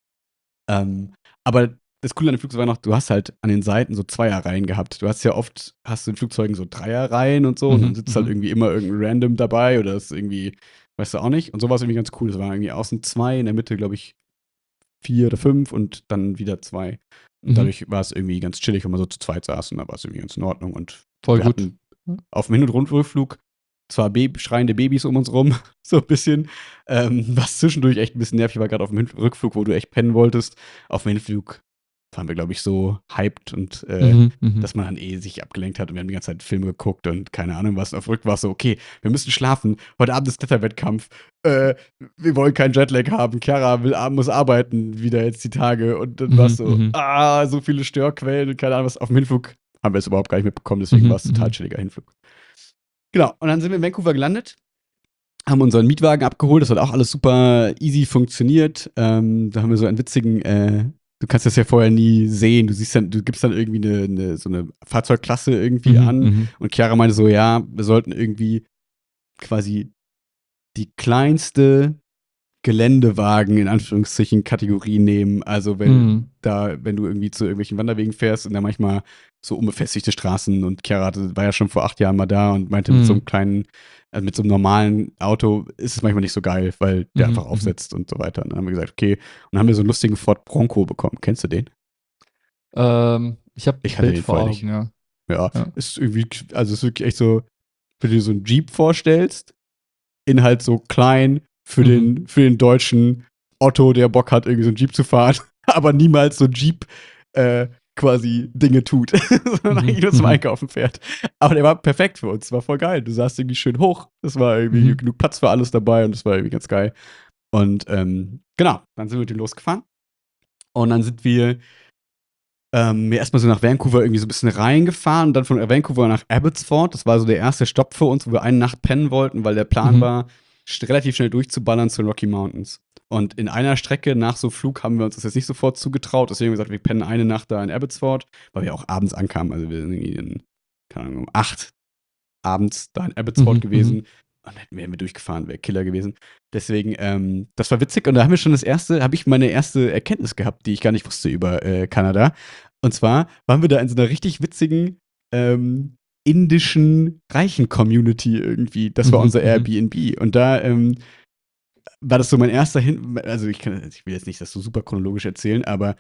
Ähm, aber das Coole an dem Flugzeug war noch, du hast halt an den Seiten so Zweierreihen gehabt. Du hast ja oft, hast du in Flugzeugen so Dreierreihen und so und dann Mhm, sitzt halt mhm. irgendwie immer irgendein Random dabei oder ist irgendwie, weißt du auch nicht. Und so war es irgendwie ganz cool. Es waren irgendwie außen zwei, in der Mitte, glaube ich, vier oder fünf und dann wieder zwei. Und Mhm. dadurch war es irgendwie ganz chillig, wenn man so zu zweit saß und da war es irgendwie ganz in Ordnung. Und Voll wir gut. hatten auf dem Hin- und Rundflug zwar Baby, schreiende Babys um uns rum, so ein bisschen, ähm, was zwischendurch echt ein bisschen nervig war, gerade auf dem Hin Rückflug, wo du echt pennen wolltest. Auf dem Hinflug waren wir, glaube ich, so hyped und äh, Mhm, mhm. dass man dann eh sich abgelenkt hat und wir haben die ganze Zeit Filme geguckt und keine Ahnung was. Und auf Rück war es so, okay, wir müssen schlafen. Heute Abend ist Kletterwettkampf. Äh, wir wollen keinen Jetlag haben. Chiara will, muss arbeiten wieder jetzt die Tage. Und dann war es Mhm, so, mhm. ah, so viele Störquellen und keine Ahnung was. Auf dem Hinflug haben wir es überhaupt gar nicht mitbekommen, deswegen war Mhm, es total mhm. chilliger Hinflug. Genau, und dann sind wir in Vancouver gelandet, haben unseren Mietwagen abgeholt, das hat auch alles super easy funktioniert. Ähm, da haben wir so einen witzigen, äh, du kannst das ja vorher nie sehen, du siehst dann, du gibst dann irgendwie eine, eine, so eine Fahrzeugklasse irgendwie Mhm, an mhm. und Chiara meinte so, ja, wir sollten irgendwie quasi die kleinste Geländewagen in Anführungszeichen Kategorie nehmen. Also wenn Mhm. da, wenn du irgendwie zu irgendwelchen Wanderwegen fährst und da manchmal so unbefestigte Straßen und Chiara hatte, war ja schon vor acht Jahren mal da und meinte, mit so Mhm. einem kleinen, also mit so einem normalen Auto ist es manchmal nicht so geil, weil der Mhm, einfach mhm. aufsetzt und so weiter. Und dann haben wir gesagt, okay, und dann haben wir so einen lustigen Ford Bronco bekommen. Kennst du den? Ähm, ich habe Ich ein hatte Bild den vor vorher nicht. Augen, ja. Ja, Ja. ist irgendwie, also ist wirklich echt so, wenn du dir so einen Jeep vorstellst, in halt so klein für Mhm. den, für den deutschen Otto, der Bock hat, irgendwie so einen Jeep zu fahren, aber niemals so Jeep äh, quasi Dinge tut, sondern Mhm, eigentlich nur zum mhm. Einkaufen fährt. Aber der war perfekt für uns, war voll geil. Du saßt irgendwie schön hoch, es war irgendwie Mhm. genug Platz für alles dabei und das war irgendwie ganz geil. Und ähm, genau, dann sind wir mit dem losgefahren und dann sind wir ähm, wir erstmal so nach Vancouver irgendwie so ein bisschen reingefahren und dann von Vancouver nach Abbotsford. Das war so der erste Stopp für uns, wo wir eine Nacht pennen wollten, weil der Plan Mhm. war, sch- relativ schnell durchzuballern zu den Rocky Mountains. Und in einer Strecke nach so Flug haben wir uns das jetzt nicht sofort zugetraut. Deswegen haben wir gesagt, wir pennen eine Nacht da in Abbotsford, weil wir auch abends ankamen. Also wir sind irgendwie in, keine Ahnung, um acht abends da in Abbotsford Mhm, mhm. gewesen. Und dann wären wir durchgefahren, wäre Killer gewesen. Deswegen, ähm, das war witzig. Und da haben wir schon das erste, habe ich meine erste Erkenntnis gehabt, die ich gar nicht wusste über äh, Kanada. Und zwar waren wir da in so einer richtig witzigen ähm, indischen reichen Community irgendwie. Das war Mhm, unser mhm. Airbnb. Und da ähm, war das so mein erster Hin, also ich kann, ich will jetzt nicht das so super chronologisch erzählen, aber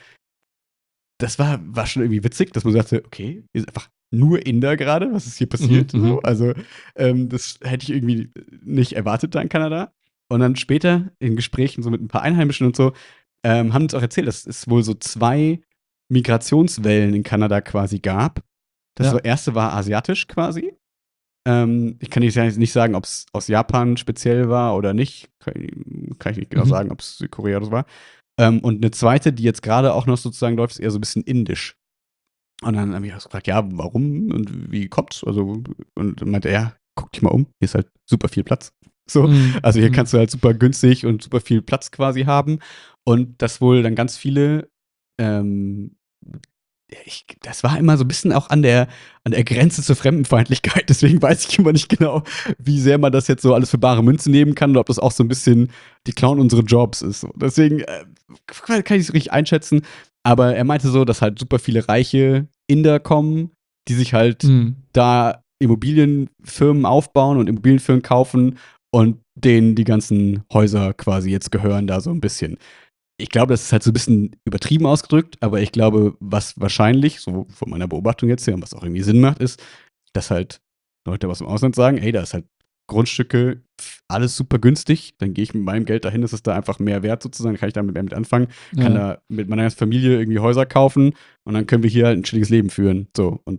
das war, war schon irgendwie witzig, dass man sagte, okay, hier ist einfach nur Inder gerade, was ist hier Mhm, passiert? So, mhm. also, ähm, das hätte ich irgendwie nicht erwartet da in Kanada. Und dann später in Gesprächen so mit ein paar Einheimischen und so, ähm, haben uns auch erzählt, dass es wohl so zwei Migrationswellen in Kanada quasi gab. Das Ja. war, erste war asiatisch quasi. Ähm, ich kann jetzt nicht sagen, ob es aus Japan speziell war oder nicht. Kann, kann ich nicht genau Mhm. sagen, ob es Südkorea oder so war. Ähm, und eine zweite, die jetzt gerade auch noch sozusagen läuft, ist eher so ein bisschen indisch. Und dann habe ich auch gefragt, ja, warum und wie kommt's? Also, und dann meinte er, ja, guck dich mal um, hier ist halt super viel Platz. So, Mhm, also hier mhm. kannst du halt super günstig und super viel Platz quasi haben. Und dass wohl dann ganz viele, ähm, ich, das war immer so ein bisschen auch an der, an der Grenze zur Fremdenfeindlichkeit. Deswegen weiß ich immer nicht genau, wie sehr man das jetzt so alles für bare Münze nehmen kann oder ob das auch so ein bisschen die klauen unsere Jobs ist. So. Deswegen äh, kann ich es richtig einschätzen. Aber er meinte so, dass halt super viele reiche Inder kommen die sich halt Mhm. da Immobilienfirmen aufbauen und Immobilienfirmen kaufen und denen die ganzen Häuser quasi jetzt gehören, da so ein bisschen. Ich glaube, das ist halt so ein bisschen übertrieben ausgedrückt, aber ich glaube, was wahrscheinlich, so von meiner Beobachtung jetzt her und was auch irgendwie Sinn macht, ist, dass halt Leute aus dem Ausland sagen, ey, da ist halt Grundstücke, pf, alles super günstig, dann gehe ich mit meinem Geld dahin, ist es da einfach mehr wert sozusagen, kann ich damit mehr mit anfangen, kann Ja. da mit meiner ganzen Familie irgendwie Häuser kaufen und dann können wir hier halt ein chilliges Leben führen. So, und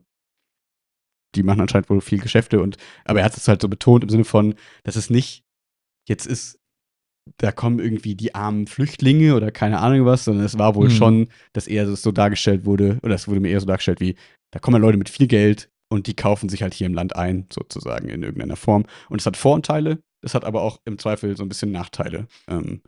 die machen anscheinend wohl viel Geschäfte und, aber er hat es halt so betont im Sinne von, dass es nicht jetzt ist, da kommen irgendwie die armen Flüchtlinge oder keine Ahnung was, sondern es war wohl Mhm. schon, dass eher so dargestellt wurde, oder es wurde mir eher so dargestellt wie, da kommen Leute mit viel Geld und die kaufen sich halt hier im Land ein, sozusagen in irgendeiner Form. Und es hat Vor- und Teile, es hat aber auch im Zweifel so ein bisschen Nachteile. Ähm,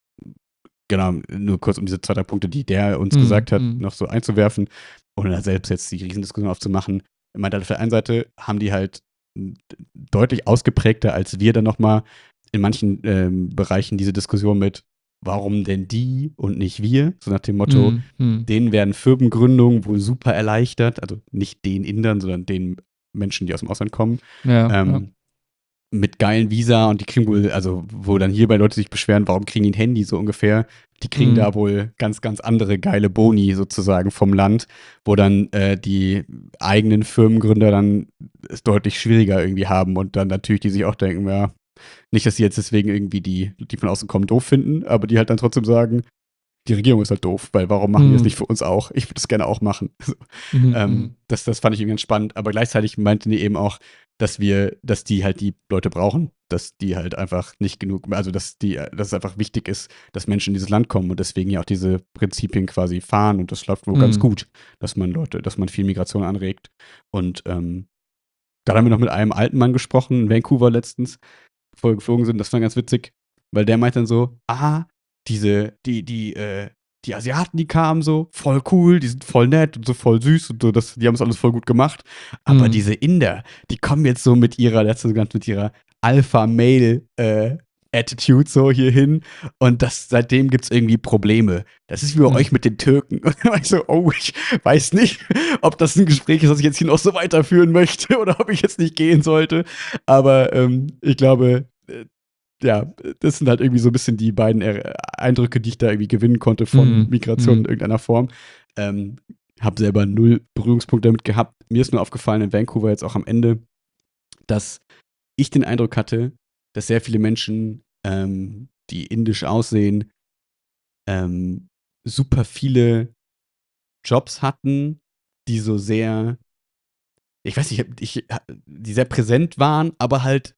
genau, nur kurz um diese zwei, drei Punkte, die der uns Mhm. gesagt hat, Mhm. noch so einzuwerfen, ohne selbst jetzt die Riesendiskussion aufzumachen. Er meinte, auf der einen Seite haben die halt deutlich ausgeprägter als wir dann nochmal in manchen ähm, Bereichen diese Diskussion mit, warum denn die und nicht wir? So nach dem Motto, Mhm. Mhm. denen werden Firmengründungen wohl super erleichtert, also nicht den Indern, sondern den Menschen, die aus dem Ausland kommen. Ja, ja. Ähm, mit geilen Visa und die kriegen wohl, also wo dann hierbei Leute sich beschweren, warum kriegen die ein Handy so ungefähr, die kriegen Mhm. da wohl ganz, ganz andere geile Boni sozusagen vom Land, wo dann äh, die eigenen Firmengründer dann es deutlich schwieriger irgendwie haben und dann natürlich die sich auch denken, ja, nicht, dass sie jetzt deswegen irgendwie die, die von außen kommen, doof finden, aber die halt dann trotzdem sagen, die Regierung ist halt doof, weil warum machen die das Mhm. nicht für uns auch? Ich würde das gerne auch machen. So, Mhm. ähm, Mhm. das, das fand ich irgendwie ganz spannend, aber gleichzeitig meinten die eben auch, dass wir, dass die halt die Leute brauchen, dass die halt einfach nicht genug, also dass die, dass es einfach wichtig ist, dass Menschen in dieses Land kommen und deswegen ja auch diese Prinzipien quasi fahren und das läuft wohl ganz Mhm. gut, dass man Leute, dass man viel Migration anregt. Und ähm, da haben wir noch mit einem alten Mann gesprochen, in Vancouver letztens, bevor wir geflogen sind, das war ganz witzig, weil der meint dann so, ah, diese, die, die, äh, die Asiaten, die kamen so, voll cool, die sind voll nett und so voll süß und so, das, die haben es alles voll gut gemacht. Aber Mhm. diese Inder, die kommen jetzt so mit ihrer, letzte ganz mit ihrer Alpha-Male, äh, Attitude so hier hin und das, seitdem gibt es irgendwie Probleme. Das ist wie bei Mhm. euch mit den Türken. Und dann war ich so, oh, ich weiß nicht, ob das ein Gespräch ist, das ich jetzt hier noch so weiterführen möchte oder ob ich jetzt nicht gehen sollte. Aber ähm, ich glaube, äh, ja, das sind halt irgendwie so ein bisschen die beiden äh, Eindrücke, die ich da irgendwie gewinnen konnte von Mhm. Migration in Mhm. irgendeiner Form. Ähm, hab selber null Berührungspunkte damit gehabt. Mir ist nur aufgefallen in Vancouver jetzt auch am Ende, dass ich den Eindruck hatte, dass sehr viele Menschen, ähm, die indisch aussehen, ähm, super viele Jobs hatten, die so sehr, ich weiß nicht, ich, die sehr präsent waren, aber halt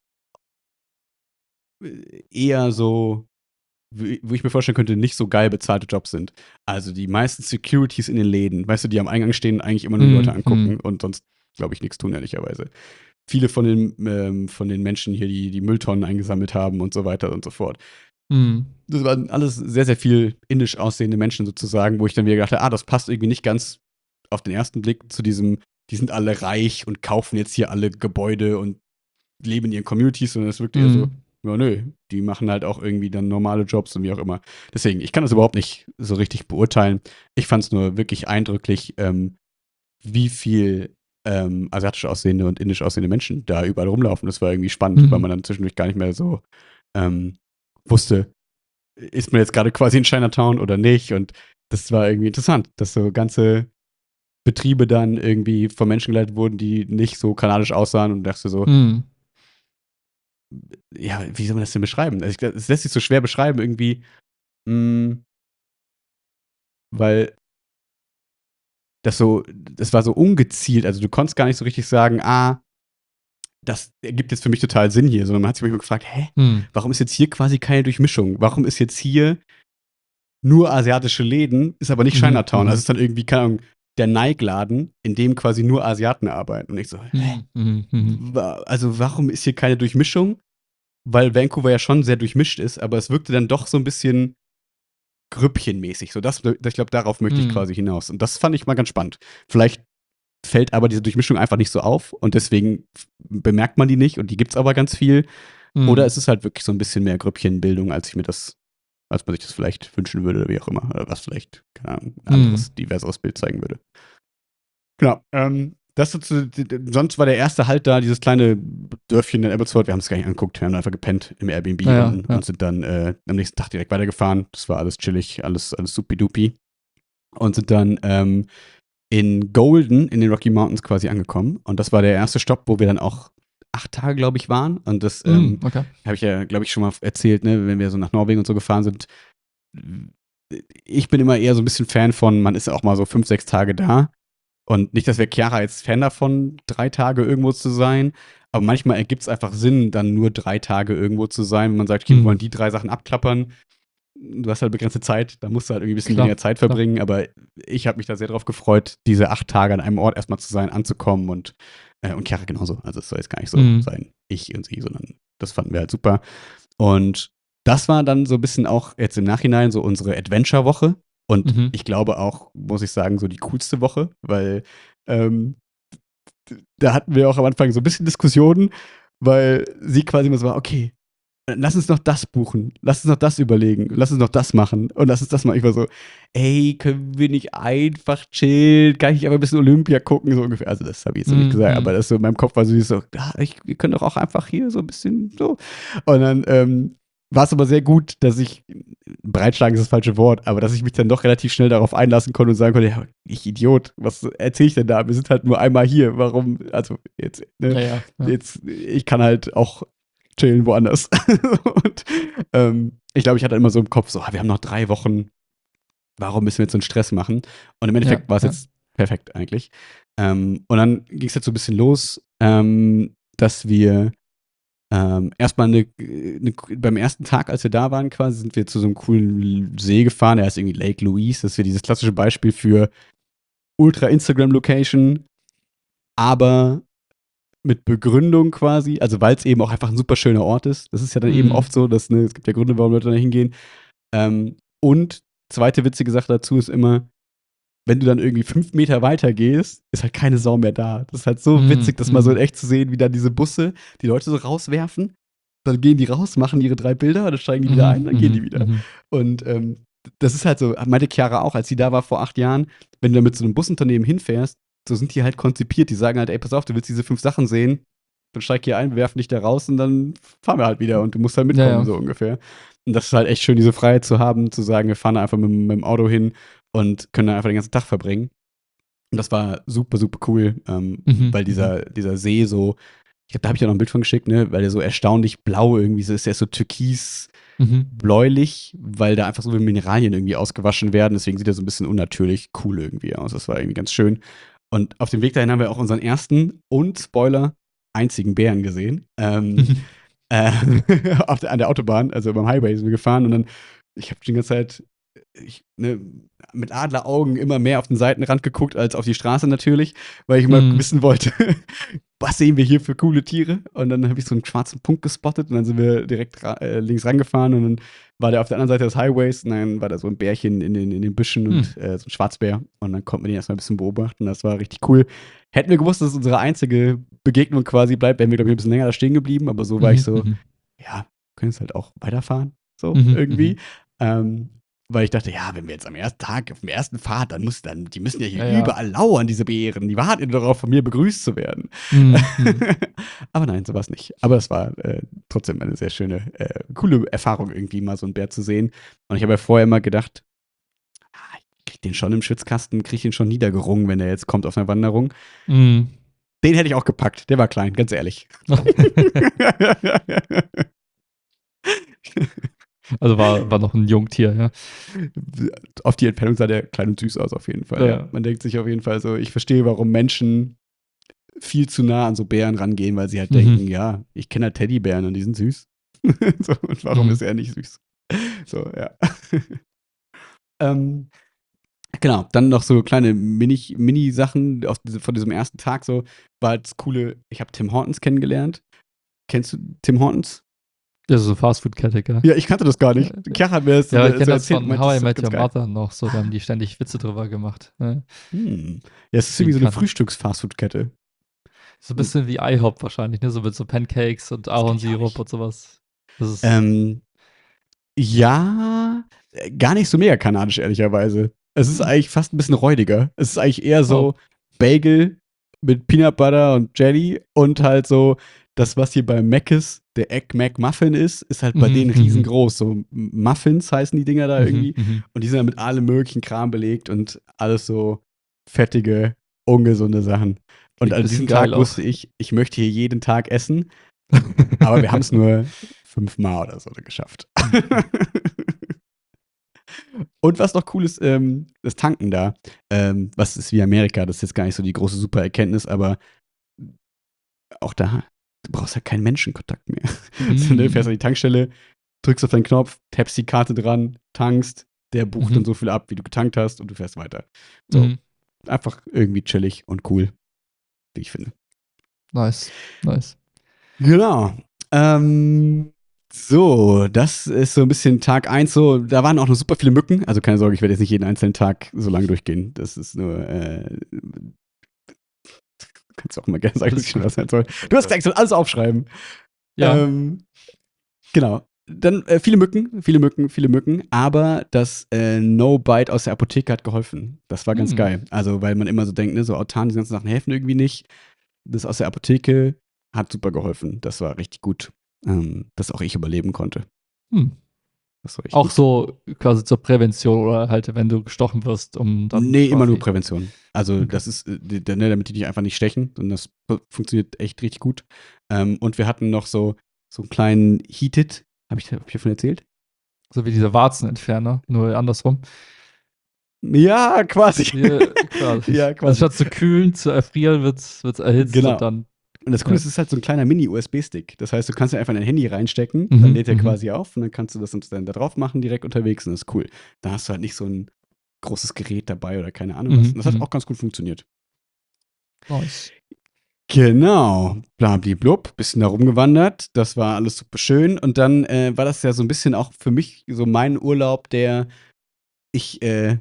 äh, eher so, wo ich mir vorstellen könnte, nicht so geil bezahlte Jobs sind. Also die meisten Securities in den Läden, weißt du, die am Eingang stehen, eigentlich immer nur die Leute Mhm. Mhm. angucken und sonst, glaube ich, nichts tun, ehrlicherweise. Viele von den, ähm, von den Menschen hier, die die Mülltonnen eingesammelt haben und so weiter und so fort. Mhm. Das waren alles sehr, sehr viel indisch aussehende Menschen sozusagen, wo ich dann wieder gedacht habe, ah, das passt irgendwie nicht ganz auf den ersten Blick zu diesem, die sind alle reich und kaufen jetzt hier alle Gebäude und leben in ihren Communities, sondern es wirkt eher so, Mhm. ja, nö, die machen halt auch irgendwie dann normale Jobs und wie auch immer. Deswegen, ich kann das überhaupt nicht so richtig beurteilen. Ich fand es nur wirklich eindrücklich, ähm, wie viel ähm, asiatisch aussehende und indisch aussehende Menschen da überall rumlaufen. Das war irgendwie spannend, weil Mhm. man dann zwischendurch gar nicht mehr so ähm, wusste, ist man jetzt gerade quasi in Chinatown oder nicht? Und das war irgendwie interessant, dass so ganze Betriebe dann irgendwie von Menschen geleitet wurden, die nicht so kanadisch aussahen und dachte so, Mhm. ja, wie soll man das denn beschreiben? Also ich, es lässt sich so schwer beschreiben irgendwie, mh, weil das so, das war so ungezielt, also du konntest gar nicht so richtig sagen, ah, das ergibt jetzt für mich total Sinn hier, sondern man hat sich manchmal gefragt, hä, Mhm. warum ist jetzt hier quasi keine Durchmischung? Warum ist jetzt hier nur asiatische Läden, ist aber nicht Mhm. Chinatown? Also es Mhm. ist dann irgendwie, keine Ahnung, der Nike-Laden, in dem quasi nur Asiaten arbeiten. Und ich so, hä? Mhm. Mhm. Mhm. Wa- Also warum ist hier keine Durchmischung? Weil Vancouver ja schon sehr durchmischt ist, aber es wirkte dann doch so ein bisschen grüppchenmäßig. So das, ich glaube, darauf möchte ich Mhm. quasi hinaus. Und das fand ich mal ganz spannend. Vielleicht fällt aber diese Durchmischung einfach nicht so auf und deswegen bemerkt man die nicht und die gibt es aber ganz viel. Oder Mhm. es ist halt wirklich so ein bisschen mehr Grüppchenbildung, als ich mir das, als man sich das vielleicht wünschen würde oder wie auch immer. Oder was vielleicht, keine Ahnung, ein Mhm. anderes, diverseres Bild zeigen würde. Genau. Ähm, Das so zu, sonst war der erste Halt da, dieses kleine Dörfchen in Abbotsford. Wir haben es gar nicht angeguckt, wir haben einfach gepennt im Airbnb Ja, unten ja. und sind dann äh, am nächsten Tag direkt weitergefahren. Das war alles chillig, alles, alles supi-dupi. Und sind dann ähm, in Golden, in den Rocky Mountains quasi angekommen. Und das war der erste Stopp, wo wir dann auch acht Tage, glaube ich, waren. Und das Mm, ähm, okay. habe ich ja, glaube ich, schon mal erzählt, ne, wenn wir so nach Norwegen und so gefahren sind. Ich bin immer eher so ein bisschen Fan von, man ist auch mal so fünf, sechs Tage da. Und nicht, dass wir Chiara jetzt Fan davon, drei Tage irgendwo zu sein. Aber manchmal ergibt es einfach Sinn, dann nur drei Tage irgendwo zu sein, wenn man sagt, okay, wir Mm, wollen die drei Sachen abklappern. Du hast halt begrenzte Zeit, da musst du halt irgendwie ein bisschen klar, weniger Zeit klar. verbringen, aber ich habe mich da sehr drauf gefreut, diese acht Tage an einem Ort erstmal zu sein, anzukommen und, äh, und Chiara genauso. Also es soll jetzt gar nicht so Mm, sein, ich und sie, sondern das fanden wir halt super. Und das war dann so ein bisschen auch jetzt im Nachhinein so unsere Adventure-Woche und mhm. ich glaube auch, muss ich sagen, so die coolste Woche, weil ähm, da hatten wir auch am Anfang so ein bisschen Diskussionen, weil sie quasi immer so war, okay, lass uns noch das buchen, lass uns noch das überlegen, lass uns noch das machen und lass uns das mal. Ich war so, ey, können wir nicht einfach chillen, kann ich aber ein bisschen Olympia gucken, so ungefähr. Also das habe ich jetzt noch nicht Mm, gesagt, aber mm. das so in meinem Kopf war so, so ah, ich, wir können doch auch einfach hier so ein bisschen so. Und dann ähm, war es aber sehr gut, dass ich, breitschlagen ist das falsche Wort, aber dass ich mich dann doch relativ schnell darauf einlassen konnte und sagen konnte, ja, ich Idiot, was erzähle ich denn da? Wir sind halt nur einmal hier, warum, also jetzt, ne, Ja, ja, ja. jetzt, ich kann halt auch chillen woanders. Und ähm, ich glaube, ich hatte immer so im Kopf so, ah, wir haben noch drei Wochen, warum müssen wir jetzt so einen Stress machen? Und im Ja, Endeffekt war es ja. jetzt perfekt eigentlich. Ähm, und dann ging es jetzt so ein bisschen los, ähm, dass wir ähm, erstmal eine, eine, beim ersten Tag, als wir da waren, quasi, sind wir zu so einem coolen See gefahren, der heißt irgendwie Lake Louise. Das ist ja dieses klassische Beispiel für Ultra-Instagram-Location, aber mit Begründung quasi, also weil es eben auch einfach ein super schöner Ort ist. Das ist ja dann eben Mm, oft so, dass, ne, es gibt ja Gründe, warum Leute da hingehen. Ähm, und zweite witzige Sache dazu ist immer, wenn du dann irgendwie fünf Meter weiter gehst, ist halt keine Sau mehr da. Das ist halt so mm, witzig, das mal so in mm. echt zu sehen, wie dann diese Busse die Leute so rauswerfen. Dann gehen die raus, machen ihre drei Bilder, dann steigen die wieder ein, Mhm, dann gehen die mhm, wieder. mhm. Und ähm, das ist halt so, meinte Chiara auch, als sie da war vor acht Jahren, wenn du da mit so einem Busunternehmen hinfährst, so sind die halt konzipiert. Die sagen halt, ey, pass auf, du willst diese fünf Sachen sehen, dann steig hier ein, wir werfen dich da raus und dann fahren wir halt wieder und du musst halt Ja, mitkommen, ja. so ungefähr. Und das ist halt echt schön, diese Freiheit zu haben, zu sagen, wir fahren da einfach mit, mit dem Auto hin und können da einfach den ganzen Tag verbringen. Und das war super, super cool, ähm, Mhm, weil mhm, dieser, dieser See so, ich glaube, da habe ich ja noch ein Bild von geschickt, ne, weil der so erstaunlich blau irgendwie so ist, der ist so türkis mhm. bläulich, weil da einfach so viele Mineralien irgendwie ausgewaschen werden. Deswegen sieht er so ein bisschen unnatürlich cool irgendwie aus. Das war irgendwie ganz schön. Und auf dem Weg dahin haben wir auch unseren ersten und Spoiler einzigen Bären gesehen. Ähm, äh, auf der, an der Autobahn, also beim Highway sind wir gefahren und dann, ich habe die ganze Zeit ich, ne, mit Adleraugen immer mehr auf den Seitenrand geguckt als auf die Straße natürlich, weil ich immer Mhm. wissen wollte, was sehen wir hier für coole Tiere? Und dann habe ich so einen schwarzen Punkt gespottet und dann sind wir direkt ra äh, links rangefahren und dann war der auf der anderen Seite des Highways und dann war da so ein Bärchen in den, in den Büschen Hm. und äh, so ein Schwarzbär und dann konnten wir den erstmal ein bisschen beobachten. Das war richtig cool. Hätten wir gewusst, dass es unsere einzige Begegnung quasi bleibt, wären wir, glaube ich, ein bisschen länger da stehen geblieben, aber so war ich Mhm, so, mhm. ja, können es halt auch weiterfahren, so Mhm, irgendwie. mhm. Ähm, weil ich dachte, ja, wenn wir jetzt am ersten Tag, auf dem ersten Fahrt, dann muss dann, die müssen ja hier Ja, ja. überall lauern, diese Bären. Die warten nur darauf, von mir begrüßt zu werden. Mhm, mhm. Aber nein, so war es nicht. Aber es war äh, trotzdem eine sehr schöne, äh, coole Erfahrung, irgendwie mal so einen Bär zu sehen. Und ich habe ja vorher immer gedacht, ah, ich krieg den schon im Schwitzkasten, krieg den schon niedergerungen, wenn er jetzt kommt auf einer Wanderung. Mhm. Den hätte ich auch gepackt. Der war klein, ganz ehrlich. Also war, war noch ein Jungtier, ja. Auf die Entfernung sah der klein und süß aus, auf jeden Fall. Ja. Ja. Man denkt sich auf jeden Fall so, ich verstehe, warum Menschen viel zu nah an so Bären rangehen, weil sie halt Mhm. denken, ja, ich kenne halt Teddybären und die sind süß. So, und warum Mhm. ist er nicht süß? So, ja. ähm, genau, dann noch so kleine Mini- Mini-Sachen aus diese- von diesem ersten Tag so, war halt das Coole, ich habe Tim Hortons kennengelernt. Kennst du Tim Hortons? Das ist so Fastfood-Kette, gell? Ja, ich kannte das gar nicht. Äh, Chiara hat mir das Ja, ich äh, kenne so das erzählt und von meinte, How das I ist doch Met ganz Your geil. Mother noch so. Da haben die ständig Witze drüber gemacht. Ne? Hm. Ja, es ist irgendwie Deswegen so eine kann ich. Frühstücks-Fastfood-Kette. So ein Hm, bisschen wie IHOP wahrscheinlich, ne? So mit so Pancakes und das kenne ich auch Ahornsirup nicht. und sowas. Das ist. Ähm, ja, äh, gar nicht so mega kanadisch, ehrlicherweise. Es ist Hm. eigentlich fast ein bisschen räudiger. Es ist eigentlich eher Oh. so Bagel mit Peanut Butter und Jelly und halt so das, was hier bei Mc's der Egg McMuffin ist, ist halt bei Mhm, denen mhm. riesengroß. So Muffins heißen die Dinger da Mhm, irgendwie. mhm. Und die sind dann mit allem möglichen Kram belegt und alles so fettige, ungesunde Sachen. Und Klingt an ein bisschen diesem geil Tag auch. wusste ich, ich möchte hier jeden Tag essen, aber wir haben es nur fünfmal oder so geschafft. Und was noch cool ist, ähm, das Tanken da. Ähm, was ist wie Amerika, das ist jetzt gar nicht so die große super Erkenntnis, aber auch da, du brauchst halt keinen Menschenkontakt mehr. So, ne, fährst an Mhm. die Tankstelle, drückst auf deinen Knopf, tappst die Karte dran, tankst, der bucht dann Mhm. so viel ab, wie du getankt hast und du fährst weiter. So, Mhm. einfach irgendwie chillig und cool, wie ich finde. Nice, nice. Genau. Ähm, so, das ist so ein bisschen Tag eins. So, da waren auch noch super viele Mücken. Also keine Sorge, ich werde jetzt nicht jeden einzelnen Tag so lange durchgehen. Das ist nur, äh, kannst du auch immer gerne sagen, dass Alles ich schon gut. was sein soll. Du hast gesagt, ich soll alles aufschreiben. Ja. Ähm, genau. Dann äh, viele Mücken, viele Mücken, viele Mücken. Aber das äh, No-Bite aus der Apotheke hat geholfen. Das war ganz Hm. geil. Also, weil man immer so denkt, ne, so autan, die ganzen Sachen helfen irgendwie nicht. Das aus der Apotheke hat super geholfen. Das war richtig gut, ähm, dass auch ich überleben konnte. Hm. Das war richtig Auch gut. so quasi zur Prävention oder halt, wenn du gestochen wirst, um dann Nee, immer nur quasi. Prävention. Also Okay. das ist, äh, die- ne, damit die dich einfach nicht stechen. Und das fu- funktioniert echt richtig gut. Ähm, und wir hatten noch so, so einen kleinen Heated. Habe ich, hab ich davon erzählt? So wie dieser Warzenentferner, nur andersrum. Ja, quasi. Ja, quasi. Ja, Also quasi. statt zu kühlen, zu erfrieren, wird's, wird's erhitzt und Genau. dann. Und das Coole Ja. ist, es ist halt so ein kleiner Mini-U S B-Stick. Das heißt, du kannst ja einfach dein Handy reinstecken, dann Mhm, lädt er mhm. quasi auf und dann kannst du das dann da drauf machen, direkt unterwegs. Und das ist cool. Da hast du halt nicht so ein großes Gerät dabei oder keine Ahnung was. Mhm, Und das hat mhm. auch ganz gut funktioniert. Nice. Genau, blablablub, bisschen da rumgewandert, das war alles super schön und dann äh, war das ja so ein bisschen auch für mich so mein Urlaub, der ich äh,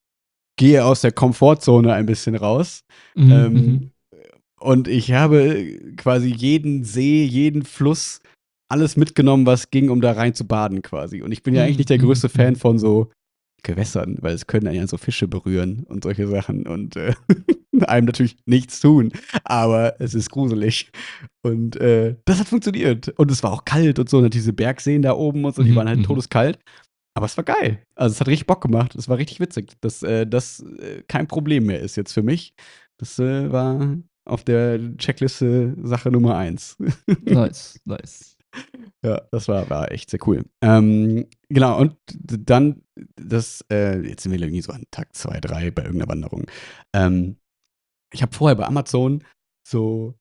gehe aus der Komfortzone ein bisschen raus Mhm, mhm. ähm, und ich habe quasi jeden See, jeden Fluss, alles mitgenommen, was ging, um da rein zu baden quasi. Und ich bin ja eigentlich Mhm, nicht der mhm, größte Fan mhm. von so Gewässern, weil es können ja so Fische berühren und solche Sachen und äh, einem natürlich nichts tun, aber es ist gruselig. Und äh, das hat funktioniert. Und es war auch kalt und so, und diese Bergseen da oben und so, die Mhm, waren halt mhm. todeskalt. Aber es war geil. Also es hat richtig Bock gemacht. Es war richtig witzig, dass äh, das äh, kein Problem mehr ist jetzt für mich. Das äh, war auf der Checkliste Sache Nummer eins. Nice, nice. Ja, das war, war echt sehr cool. Ähm, genau, und d- dann, das, äh, jetzt sind wir irgendwie so an Tag zwei, drei bei irgendeiner Wanderung. Ähm, ich habe vorher bei Amazon so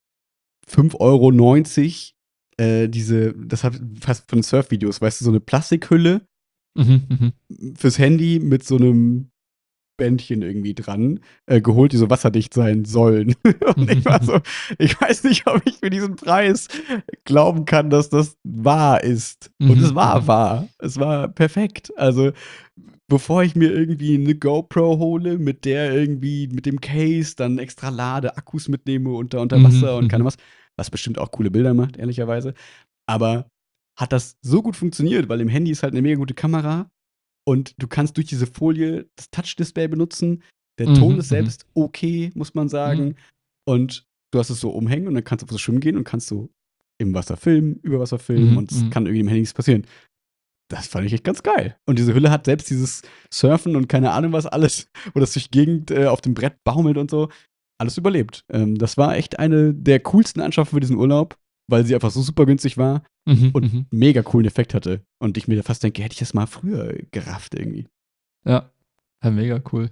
fünf Euro neunzig äh, diese, das hat fast von Surfvideos, weißt du, so eine Plastikhülle Mhm, mhm. fürs Handy mit so einem Bändchen irgendwie dran, äh, geholt, die so wasserdicht sein sollen. Und ich war Mhm, so, ich weiß nicht, ob ich für diesen Preis glauben kann, dass das wahr ist. Und es mhm, war mhm. wahr. Es war perfekt. Also, bevor ich mir irgendwie eine GoPro hole, mit der irgendwie, mit dem Case, dann extra lade, Akkus mitnehme unter, unter Mhm, Wasser und keine mhm. was, was bestimmt auch coole Bilder macht, ehrlicherweise. Aber hat das so gut funktioniert, weil im Handy ist halt eine mega gute Kamera und du kannst durch diese Folie das Touch-Display benutzen. Der Ton Mhm, ist mhm. selbst okay, muss man Mhm. sagen. Und du hast es so umhängen und dann kannst du auf das Schwimmen gehen und kannst so im Wasser filmen, über Wasser filmen Mhm, und es mhm. kann irgendwie im Handy nichts passieren. Das fand ich echt ganz geil. Und diese Hülle hat selbst dieses Surfen und keine Ahnung was alles, wo das durch die Gegend äh, auf dem Brett baumelt und so, alles überlebt. Ähm, das war echt eine der coolsten Anschaffungen für diesen Urlaub, weil sie einfach so super günstig war Mhm, und mhm. mega coolen Effekt hatte. Und ich mir fast denke, hätte ich das mal früher gerafft irgendwie. Ja. Ja, mega cool.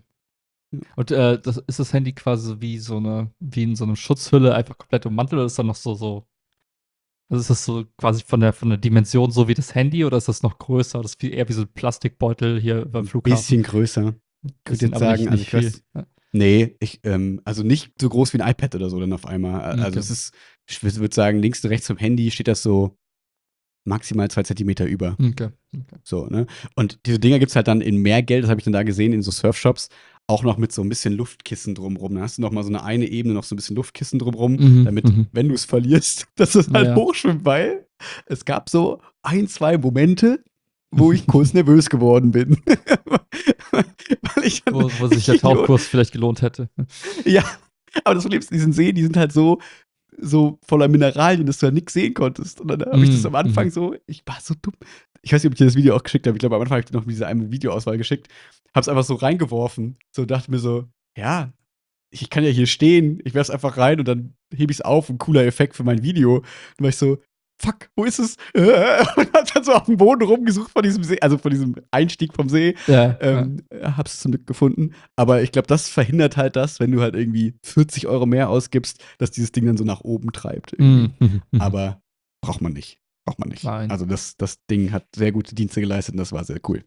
Und äh, das, ist das Handy quasi so wie so eine, wie in so einer Schutzhülle einfach komplett ummantelt oder ist dann noch so, so, also ist das so quasi von der, von der Dimension so wie das Handy oder ist das noch größer? Das ist wie, eher wie so ein Plastikbeutel hier beim Ein Flughafen. bisschen größer. Ich würde Bisschen, jetzt aber nicht, sagen, also nicht ich viel. weiß, Ja. nee, ich, ähm, also nicht so groß wie ein iPad oder so dann auf einmal. Also Okay. es ist, ich würde sagen, links und rechts vom Handy steht das so maximal zwei Zentimeter über. Okay. Okay. So, ne? Und diese Dinger gibt es halt dann in mehr Geld, das habe ich dann da gesehen, in so Surfshops, auch noch mit so ein bisschen Luftkissen drumrum. Da hast du noch mal so eine eine Ebene, noch so ein bisschen Luftkissen drumrum, Mhm, damit, mhm. wenn du es verlierst, dass es halt Ja. hochschwimmt, weil es gab so ein, zwei Momente, wo ich kurz nervös geworden bin. Weil ich dann, Wo, wo sich ich der Idiot, Tauchkurs vielleicht gelohnt hätte. ja, Aber das Problem ist, diesen Seen, die sind halt so, so voller Mineralien, dass du halt nichts sehen konntest. Und dann habe ich das Mhm, am Anfang mhm. so, ich war so dumm. Ich weiß nicht, ob ich dir das Video auch geschickt habe. Ich glaube, am Anfang habe ich dir noch diese eine Videoauswahl geschickt. Hab's einfach so reingeworfen. So dachte mir so, ja, ich kann ja hier stehen, ich werf's einfach rein und dann hebe ich's auf, ein cooler Effekt für mein Video. Und war ich so, fuck, wo ist es? Und hab dann so auf dem Boden rumgesucht von diesem See, also von diesem Einstieg vom See. Ja, ja. Ähm, hab's zum Glück gefunden. Aber ich glaube, das verhindert halt das, wenn du halt irgendwie vierzig Euro mehr ausgibst, dass dieses Ding dann so nach oben treibt irgendwie. Mhm, mhm, mhm. Aber braucht man nicht. Braucht man nicht. Nein. Also das, das Ding hat sehr gute Dienste geleistet und das war sehr cool.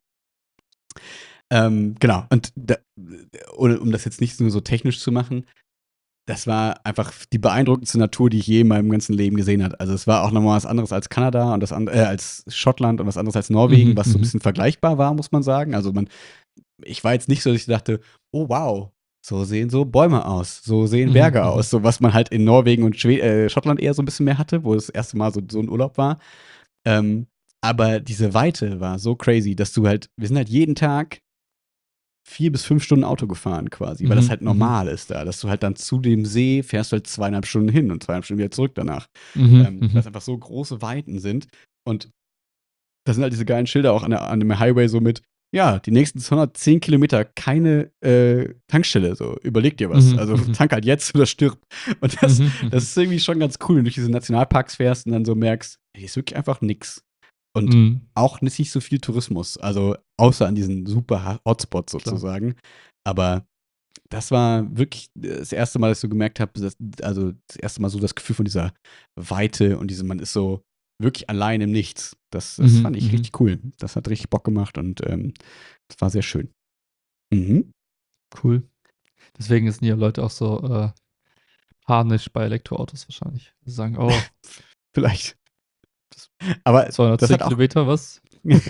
Ähm, genau. Und da, um das jetzt nicht nur so technisch zu machen, das war einfach die beeindruckendste Natur, die ich je in meinem ganzen Leben gesehen habe. Also es war auch nochmal was anderes als Kanada und das andere, äh, als Schottland und was anderes als Norwegen, Mhm, was so ein mhm. bisschen vergleichbar war, muss man sagen. Also man, ich war jetzt nicht so, dass ich dachte, oh wow, so sehen so Bäume aus, so sehen Mhm, Berge mhm. aus, so was man halt in Norwegen und Schwe äh, Schottland eher so ein bisschen mehr hatte, wo es das erste Mal so, so ein Urlaub war. Ähm, aber diese Weite war so crazy, dass du halt, wir sind halt jeden Tag vier bis fünf Stunden Auto gefahren quasi, weil das Mhm, halt mhm. normal ist da, dass du halt dann zu dem See fährst halt zweieinhalb Stunden hin und zweieinhalb Stunden wieder zurück danach, Mhm, ähm, weil mhm. es einfach so große Weiten sind und da sind halt diese geilen Schilder auch an, der, an dem Highway so mit, ja, die nächsten zweihundertzehn Kilometer keine äh, Tankstelle, so, überleg dir was, Mhm, also mhm. tank halt jetzt oder stirb und das, Mhm, das mhm. ist irgendwie schon ganz cool, wenn du durch diese Nationalparks fährst und dann so merkst, hier ist wirklich einfach nix. Und Mhm. auch nicht so viel Tourismus, also außer an diesen super Hotspots Klar. sozusagen. Aber das war wirklich das erste Mal, dass ich so gemerkt habe, dass, also das erste Mal so das Gefühl von dieser Weite und diesem, man ist so wirklich allein im Nichts. Das, das Mhm, fand ich mhm. richtig cool. Das hat richtig Bock gemacht und ähm, das war sehr schön. Mhm. Cool. Deswegen sind ja Leute auch so äh, panisch bei Elektroautos wahrscheinlich. Sie sagen, oh, Vielleicht. das Aber das zweihundertzehn hat auch Kilometer, was?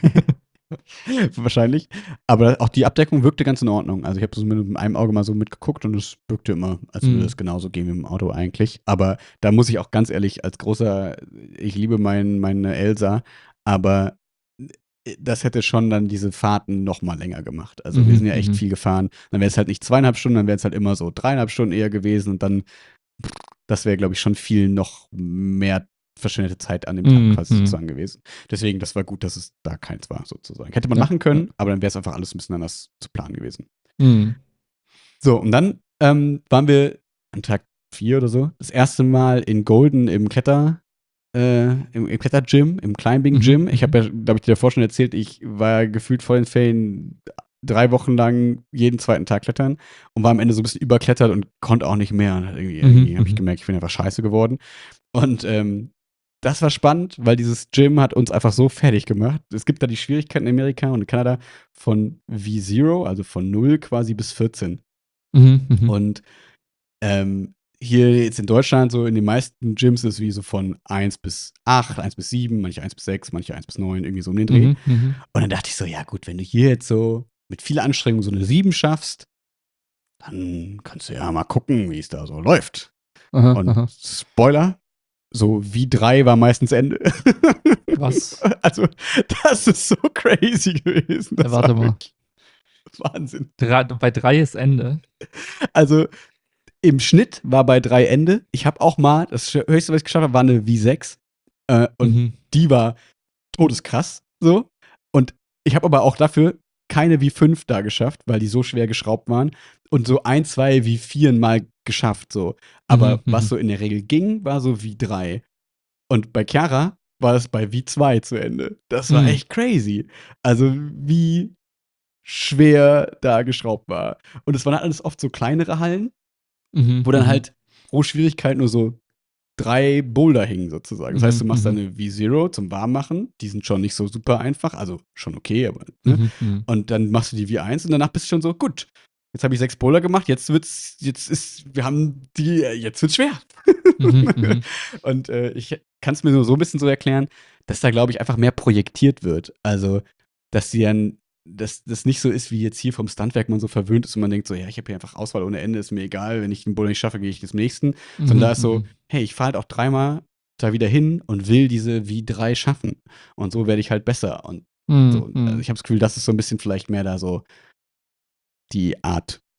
wahrscheinlich. Aber auch die Abdeckung wirkte ganz in Ordnung. Also ich habe so mit einem Auge mal so mitgeguckt und es wirkte immer, als würde Mhm. es genauso gehen wie im Auto eigentlich. Aber da muss ich auch ganz ehrlich, als großer, ich liebe mein, meine Elsa, aber das hätte schon dann diese Fahrten noch mal länger gemacht. Also wir Mhm, sind ja echt mhm. viel gefahren. Dann wäre es halt nicht zweieinhalb Stunden, dann wäre es halt immer so dreieinhalb Stunden eher gewesen und dann, das wäre, glaube ich, schon viel noch mehr verschwendete Zeit an dem Tag Mhm, quasi mhm. sozusagen gewesen. Deswegen, das war gut, dass es da keins war, sozusagen. Hätte man Ja, machen ja. können, aber dann wäre es einfach alles ein bisschen anders zu planen gewesen. Mhm. So, und dann ähm, waren wir an Tag vier oder so das erste Mal in Golden im Kletter, äh, im, im Klettergym, im Climbing Mhm, Gym. Ich mhm. habe ja, glaube ich, dir davor schon erzählt, ich war ja gefühlt vor den Ferien drei Wochen lang jeden zweiten Tag klettern und war am Ende so ein bisschen überklettert und konnte auch nicht mehr. Und irgendwie, Mhm, irgendwie habe ich mhm. gemerkt, ich bin einfach scheiße geworden. Und ähm, das war spannend, weil dieses Gym hat uns einfach so fertig gemacht. Es gibt da die Schwierigkeiten in Amerika und in Kanada von V null, also von null quasi bis vierzehn. Mhm, mhm. Und ähm, hier jetzt in Deutschland, so in den meisten Gyms ist es wie so von eins bis acht, eins bis sieben, manche eins bis sechs, manche eins bis neun, irgendwie so um den Dreh. Mhm, mhm. Und dann dachte ich so, ja gut, wenn du hier jetzt so mit viel Anstrengung so eine sieben schaffst, dann kannst du ja mal gucken, wie es da so läuft. Aha, Und aha. Spoiler, so wie drei war meistens Ende. Krass. Also, das ist so crazy gewesen. Äh, Das warte war mal. wirklich Wahnsinn. Drei, bei drei ist Ende. Also, im Schnitt war bei drei Ende. Ich habe auch mal, das höchste, was ich geschafft habe, war eine V sechs. Äh, und Mhm. die war todeskrass. So. Und ich habe aber auch dafür keine V fünf da geschafft, weil die so schwer geschraubt waren. Und so ein, zwei V vier mal geschafft. So. Mhm, Aber was mhm. so in der Regel ging, war so V drei. Und bei Chiara war es bei V zwei zu Ende. Das war Mhm. echt crazy. Also, wie schwer da geschraubt war. Und es waren halt alles oft so kleinere Hallen, Mhm, wo dann mhm. halt pro Schwierigkeit nur so drei Boulder hingen sozusagen. Das heißt, Mhm, du machst mhm. dann eine V null zum Warmmachen. Die sind schon nicht so super einfach, also schon okay, aber ne? Mhm, mhm. Und dann machst du die V eins und danach bist du schon so, gut, jetzt habe ich sechs Boulder gemacht, jetzt wird's, jetzt ist, wir haben die, jetzt wird's schwer. Mhm, mhm. Und äh, ich kann es mir nur so ein bisschen so erklären, dass da, glaube ich, einfach mehr projektiert wird. Also, dass sie dann, dass das nicht so ist, wie jetzt hier vom Stuntwerk man so verwöhnt ist und man denkt so, ja, ich habe hier einfach Auswahl ohne Ende, ist mir egal, wenn ich den Boulder nicht schaffe, gehe ich zum nächsten. Sondern da Mhm, ist so, mhm. hey, ich fahre halt auch dreimal da wieder hin und will diese V drei schaffen. Und so werde ich halt besser. Und Mhm, so, also mhm. ich habe das Gefühl, das ist so ein bisschen vielleicht mehr da so die Art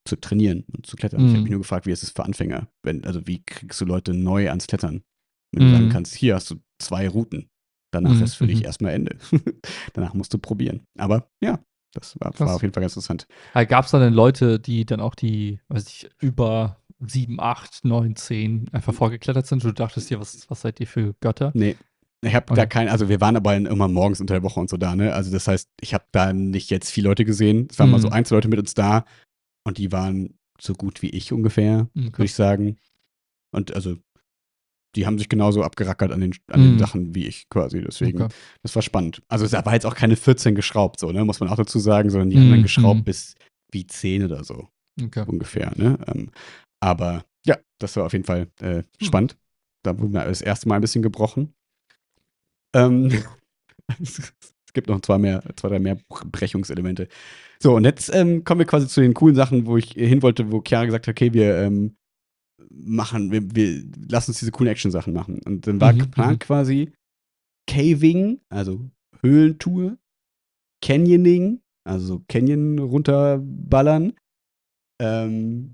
zu trainieren und zu klettern. Ich habe mich Mhm. nur gefragt, wie ist es für Anfänger? Wenn, also wie kriegst du Leute neu ans Klettern? Wenn du sagen Mhm. kannst, hier hast du zwei Routen. Danach Mhm. ist für dich Mhm. erstmal Ende. Danach musst du probieren. Aber ja, das war, war auf Krass. jeden Fall ganz interessant. Gab es da denn Leute, die dann auch die, weiß ich, über sieben, acht, neun, zehn einfach vorgeklettert sind? Du dachtest dir, was, was seid ihr für Götter? Nee, ich habe da Okay. kein, also wir waren aber immer morgens unter der Woche und so da, ne? Also das heißt, ich habe da nicht jetzt viele Leute gesehen. Es waren mal so Mhm. ein, zwei Leute mit uns da und die waren so gut wie ich ungefähr, würde Okay. ich sagen. Und also die haben sich genauso abgerackert an den, an den Mhm. Sachen wie ich quasi. Deswegen, Okay. das war spannend. Also da war jetzt auch keine vierzehn geschraubt, so, ne? Muss man auch dazu sagen, sondern die haben dann Mhm. geschraubt bis wie zehn oder so Okay. ungefähr, ne? Ähm, aber ja, das war auf jeden Fall äh, Hm. spannend. Da wurden wir das erste Mal ein bisschen gebrochen. Ähm, es gibt noch zwei, mehr, zwei, drei mehr Brechungselemente. So, und jetzt ähm, kommen wir quasi zu den coolen Sachen, wo ich hin wollte, wo Chiara gesagt hat, okay, wir ähm, machen, wir, wir lassen uns diese coolen Action-Sachen machen. Und dann war Mhm. geplant Mhm. quasi Caving, also Höhlentour, Canyoning, also so Canyon runterballern, ähm,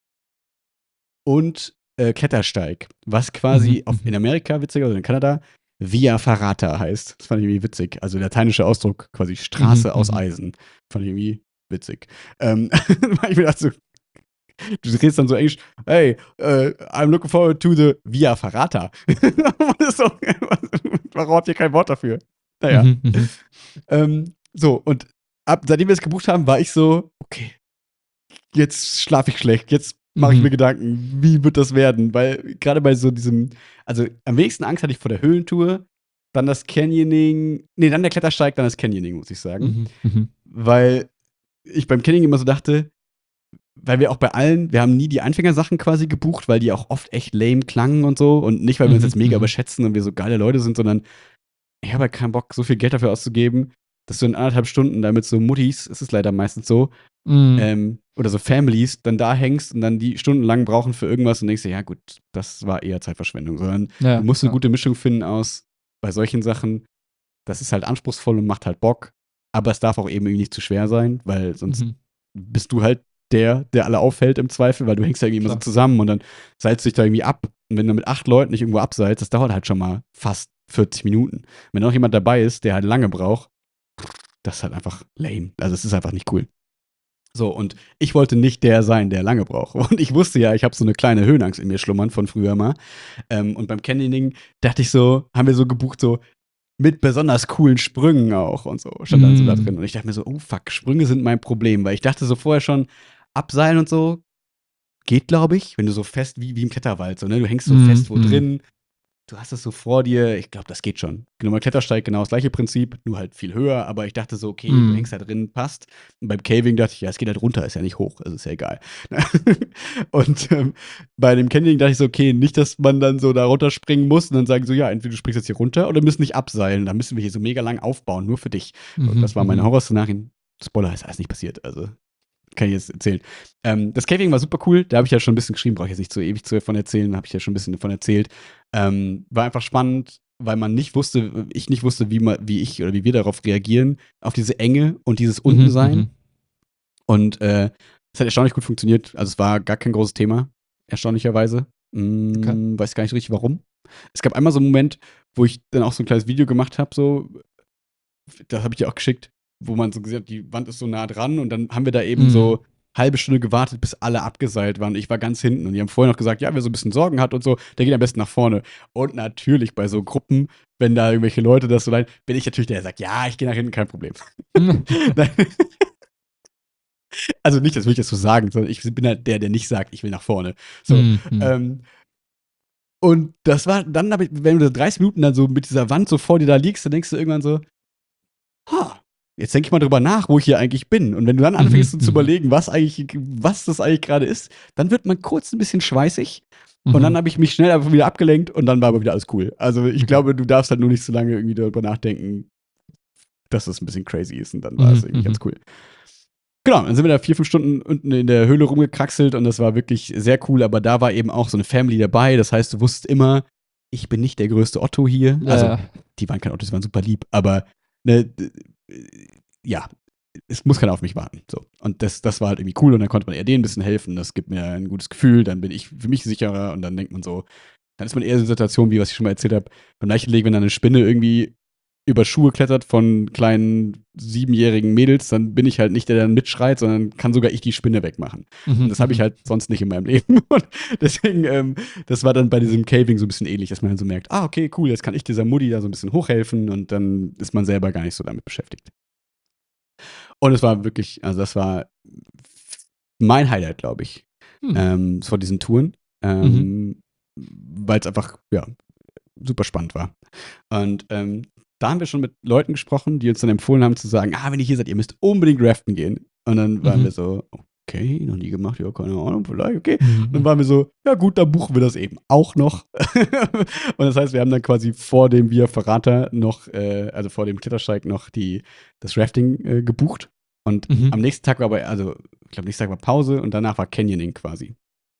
und äh, Klettersteig, was quasi Mhm. auf, in Mhm. Amerika, witziger, oder in Kanada, Via Ferrata heißt. Das fand ich irgendwie witzig. Also lateinischer Ausdruck, quasi Mhm. Straße aus Mhm. Eisen. Fand ich irgendwie witzig. Ähm, weil ich mir dachte, so, du redest dann so Englisch, hey, uh, I'm looking forward to the Via Ferrata. so, warum habt ihr kein Wort dafür? Naja. Mhm. Mhm. Ähm, so, und ab, seitdem wir es gebucht haben, war ich so, okay, jetzt schlafe ich schlecht, jetzt mache ich mir Mhm. Gedanken, wie wird das werden? Weil gerade bei so diesem, also am wenigsten Angst hatte ich vor der Höhlentour, dann das Canyoning, nee, dann der Klettersteig, dann das Canyoning, muss ich sagen. Mhm. Mhm. Weil ich beim Canyoning immer so dachte, weil wir auch bei allen, wir haben nie die Anfängersachen quasi gebucht, weil die auch oft echt lame klangen und so. Und nicht, weil wir uns Mhm. jetzt mega Mhm. überschätzen und wir so geile Leute sind, sondern ich habe halt keinen Bock, so viel Geld dafür auszugeben, dass du in anderthalb Stunden damit so Muttis, es ist leider meistens so, Mhm. ähm, oder so Families, dann da hängst und dann die stundenlang brauchen für irgendwas und denkst dir, ja gut, das war eher Zeitverschwendung, sondern du Ja, musst eine ja. gute Mischung finden aus, bei solchen Sachen, das ist halt anspruchsvoll und macht halt Bock, aber es darf auch eben irgendwie nicht zu schwer sein, weil sonst Mhm. bist du halt der, der alle auffällt im Zweifel, weil du hängst ja irgendwie immer so Klar. zusammen und dann seilst du dich da irgendwie ab. Und wenn du mit acht Leuten nicht irgendwo abseilst, das dauert halt schon mal fast vierzig Minuten. Wenn noch jemand dabei ist, der halt lange braucht, das ist halt einfach lame. Also es ist einfach nicht cool. So, und ich wollte nicht der sein, der lange braucht. Und ich wusste ja, ich habe so eine kleine Höhenangst in mir schlummern von früher mal. Ähm, und beim Canyoning dachte ich so, haben wir so gebucht, so mit besonders coolen Sprüngen auch und so, stand dann so da Mhm. drin. Und ich dachte mir so, oh fuck, Sprünge sind mein Problem, weil ich dachte so vorher schon, abseilen und so geht, glaube ich, wenn du so fest, wie, wie im Kletterwald, so, ne, du hängst so Mhm. fest wo Mhm. drin, du hast es so vor dir, ich glaube, das geht schon. Genau, beim Klettersteig genau das gleiche Prinzip, nur halt viel höher, aber ich dachte so, okay, du Mhm. hängst da drin, passt. Und beim Caving dachte ich, ja, es geht halt runter, ist ja nicht hoch, also ist ja egal. Und ähm, bei dem Canyoning dachte ich so, okay, nicht, dass man dann so da runterspringen muss und dann sagen so, ja, entweder du springst jetzt hier runter oder müssen nicht abseilen, dann müssen wir hier so mega lang aufbauen, nur für dich. Und Mhm. das war mein Mhm. Horrorszenarien. Spoiler, ist alles nicht passiert, also kann ich jetzt erzählen. Ähm, das Caving war super cool. Da habe ich ja schon ein bisschen geschrieben, brauche ich jetzt nicht so ewig davon erzählen, habe ich ja schon ein bisschen davon erzählt. Ähm, war einfach spannend, weil man nicht wusste, ich nicht wusste, wie, man, wie ich oder wie wir darauf reagieren, auf diese Enge und dieses Mhm. Untensein. Mhm. Und äh, es hat erstaunlich gut funktioniert. Also es war gar kein großes Thema, erstaunlicherweise. Okay. Hm, weiß gar nicht so richtig, warum. Es gab einmal so einen Moment, wo ich dann auch so ein kleines Video gemacht habe, so, das habe ich dir auch geschickt, wo man so gesehen hat, die Wand ist so nah dran und dann haben wir da eben Mhm. so halbe Stunde gewartet, bis alle abgeseilt waren. Ich war ganz hinten und die haben vorher noch gesagt, ja, wer so ein bisschen Sorgen hat und so, der geht am besten nach vorne. Und natürlich bei so Gruppen, wenn da irgendwelche Leute das so leiden, bin ich natürlich der, der sagt, ja, ich gehe nach hinten, kein Problem. Also nicht, das will ich jetzt so sagen, sondern ich bin halt der, der nicht sagt, ich will nach vorne. So. Mhm. Mhm. Ähm, und das war, dann habe ich, wenn du dreißig Minuten dann so mit dieser Wand so vor dir da liegst, dann denkst du irgendwann so, ha, jetzt denke ich mal drüber nach, wo ich hier eigentlich bin. Und wenn du dann Mhm. anfängst so zu Mhm. überlegen, was eigentlich, was das eigentlich gerade ist, dann wird man kurz ein bisschen schweißig. Und dann Mhm. habe ich mich schnell einfach wieder abgelenkt und dann war aber wieder alles cool. Also ich Okay. glaube, du darfst halt nur nicht so lange irgendwie darüber nachdenken, dass das ein bisschen crazy ist. Und dann war es Mhm. irgendwie ganz Mhm. cool. Genau, dann sind wir da vier, fünf Stunden unten in der Höhle rumgekraxelt und das war wirklich sehr cool, aber da war eben auch so eine Family dabei. Das heißt, du wusstest immer, ich bin nicht der größte Otto hier. Ja, Also, ja. die waren kein Otto, die waren super lieb, aber ne, ja, es muss keiner auf mich warten. So. Und das, das war halt irgendwie cool und dann konnte man eher denen ein bisschen helfen. Das gibt mir ein gutes Gefühl, dann bin ich für mich sicherer und dann denkt man so, dann ist man eher in so einer Situation, wie was ich schon mal erzählt habe, beim Leichenlegen, wenn dann eine Spinne irgendwie über Schuhe klettert von kleinen siebenjährigen Mädels, dann bin ich halt nicht der, der dann mitschreit, sondern kann sogar ich die Spinne wegmachen. Mhm, Und das habe ich mhm. halt sonst nicht in meinem Leben. Und deswegen, ähm, das war dann bei diesem Caving so ein bisschen ähnlich, dass man dann so merkt, ah, okay, cool, jetzt kann ich dieser Mutti da so ein bisschen hochhelfen und dann ist man selber gar nicht so damit beschäftigt. Und es war wirklich, also das war mein Highlight, glaube ich, Hm. ähm, vor diesen Touren, ähm, weil es einfach, ja, super spannend war. Und ähm, da haben wir schon mit Leuten gesprochen, die uns dann empfohlen haben zu sagen, ah, wenn ihr hier seid, ihr müsst unbedingt raften gehen. Und dann waren Mhm. wir so, okay, noch nie gemacht, ja, keine Ahnung, vielleicht, okay. Mhm. Und dann waren wir so, ja gut, dann buchen wir das eben auch noch. Und das heißt, wir haben dann quasi vor dem Via Ferrata noch, äh, also vor dem Klettersteig noch die, das Rafting äh, gebucht. Und Mhm. am nächsten Tag war aber, also ich glaube, nächsten Tag war Pause und danach war Canyoning quasi.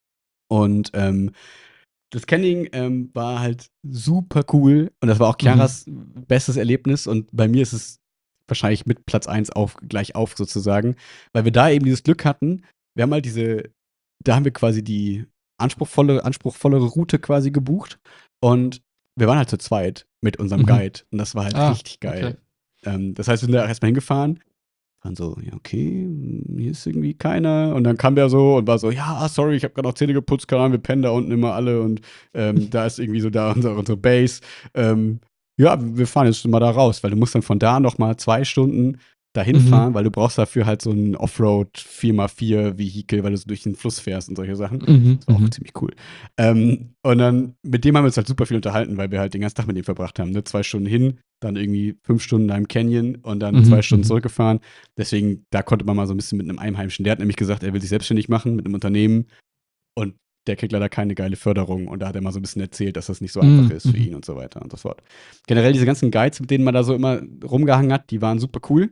Und ähm, das Canyoning ähm, war halt super cool und das war auch Chiaras bestes Erlebnis und bei mir ist es wahrscheinlich mit Platz eins auf, gleich auf sozusagen, weil wir da eben dieses Glück hatten, wir haben halt diese, da haben wir quasi die anspruchsvolle, anspruchsvollere Route quasi gebucht und wir waren halt zu zweit mit unserem Mhm. Guide und das war halt Ah, richtig geil. okay. Ähm, das heißt, wir sind da erstmal hingefahren, waren so, ja, okay, hier ist irgendwie keiner. Und dann kam der so und war so, ja, ah, sorry, ich habe gerade noch Zähne geputzt, keine Ahnung, wir pennen da unten immer alle und ähm, da ist irgendwie so da unsere, unsere Base. Ähm, ja, wir fahren jetzt mal da raus, weil du musst dann von da noch mal zwei Stunden dahin Mhm. fahren, weil du brauchst dafür halt so ein Offroad vier mal vier Vehikel, weil du so durch den Fluss fährst und solche Sachen. Mhm. Das war auch Mhm. ziemlich cool. Ähm, und dann, mit dem haben wir uns halt super viel unterhalten, weil wir halt den ganzen Tag mit ihm verbracht haben. Ne? Zwei Stunden hin, dann irgendwie fünf Stunden da im Canyon und dann Mhm. zwei Stunden Mhm. zurückgefahren. Deswegen, da konnte man mal so ein bisschen mit einem Einheimischen. Der hat nämlich gesagt, er will sich selbstständig machen mit einem Unternehmen und der kriegt leider keine geile Förderung. Und da hat er mal so ein bisschen erzählt, dass das nicht so einfach ist für Mhm. ihn und so weiter und so fort. Generell diese ganzen Guides, mit denen man da so immer rumgehangen hat, die waren super cool.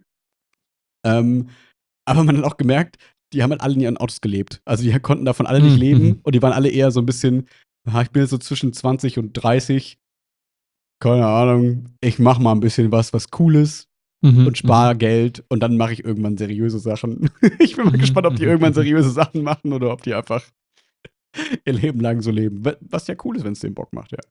Ähm, aber man hat auch gemerkt, die haben halt alle in ihren Autos gelebt. Also die konnten davon alle nicht Mhm. leben Mhm. und die waren alle eher so ein bisschen, ah, ich bin jetzt so zwischen zwanzig und dreißig, keine Ahnung, ich mach mal ein bisschen was, was cool ist Mhm. und spare Geld und dann mache ich irgendwann seriöse Sachen. Ich bin mal Mhm. gespannt, ob die Mhm. irgendwann Mhm. seriöse Sachen machen oder ob die einfach ihr Leben lang so leben. Was ja cool ist, wenn es den Bock macht, ja.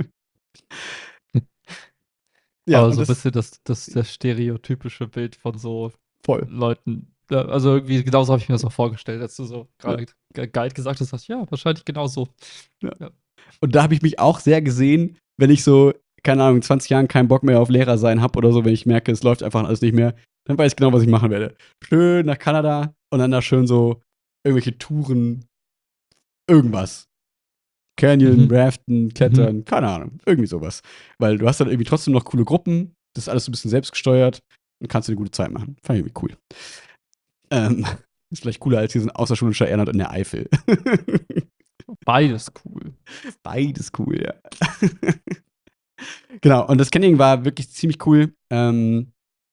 Ja, Aber und so ein das bisschen das, das, das stereotypische Bild von so voll. Leuten. Ja, also irgendwie genauso habe ich mir das auch vorgestellt, als du so Ja, gerade Ge- Guide gesagt hast, dachte ich, ja, wahrscheinlich genauso. ja. Ja. Und da habe ich mich auch sehr gesehen, wenn ich so, keine Ahnung, in zwanzig Jahren keinen Bock mehr auf Lehrer sein habe oder so, wenn ich merke, es läuft einfach alles nicht mehr, dann weiß ich genau, was ich machen werde. Schön nach Kanada und dann da schön so irgendwelche Touren, irgendwas. Canyon, Mhm. Raften, Mhm. Klettern, keine Ahnung, irgendwie sowas. Weil du hast dann irgendwie trotzdem noch coole Gruppen, das ist alles so ein bisschen selbstgesteuert und kannst dir eine gute Zeit machen. Fand ich irgendwie cool. Ähm, ist vielleicht cooler als diesen außerschulischer Ehrenamt in der Eifel. Beides cool. Beides cool, ja. Genau, und das Canyoning war wirklich ziemlich cool. Ähm,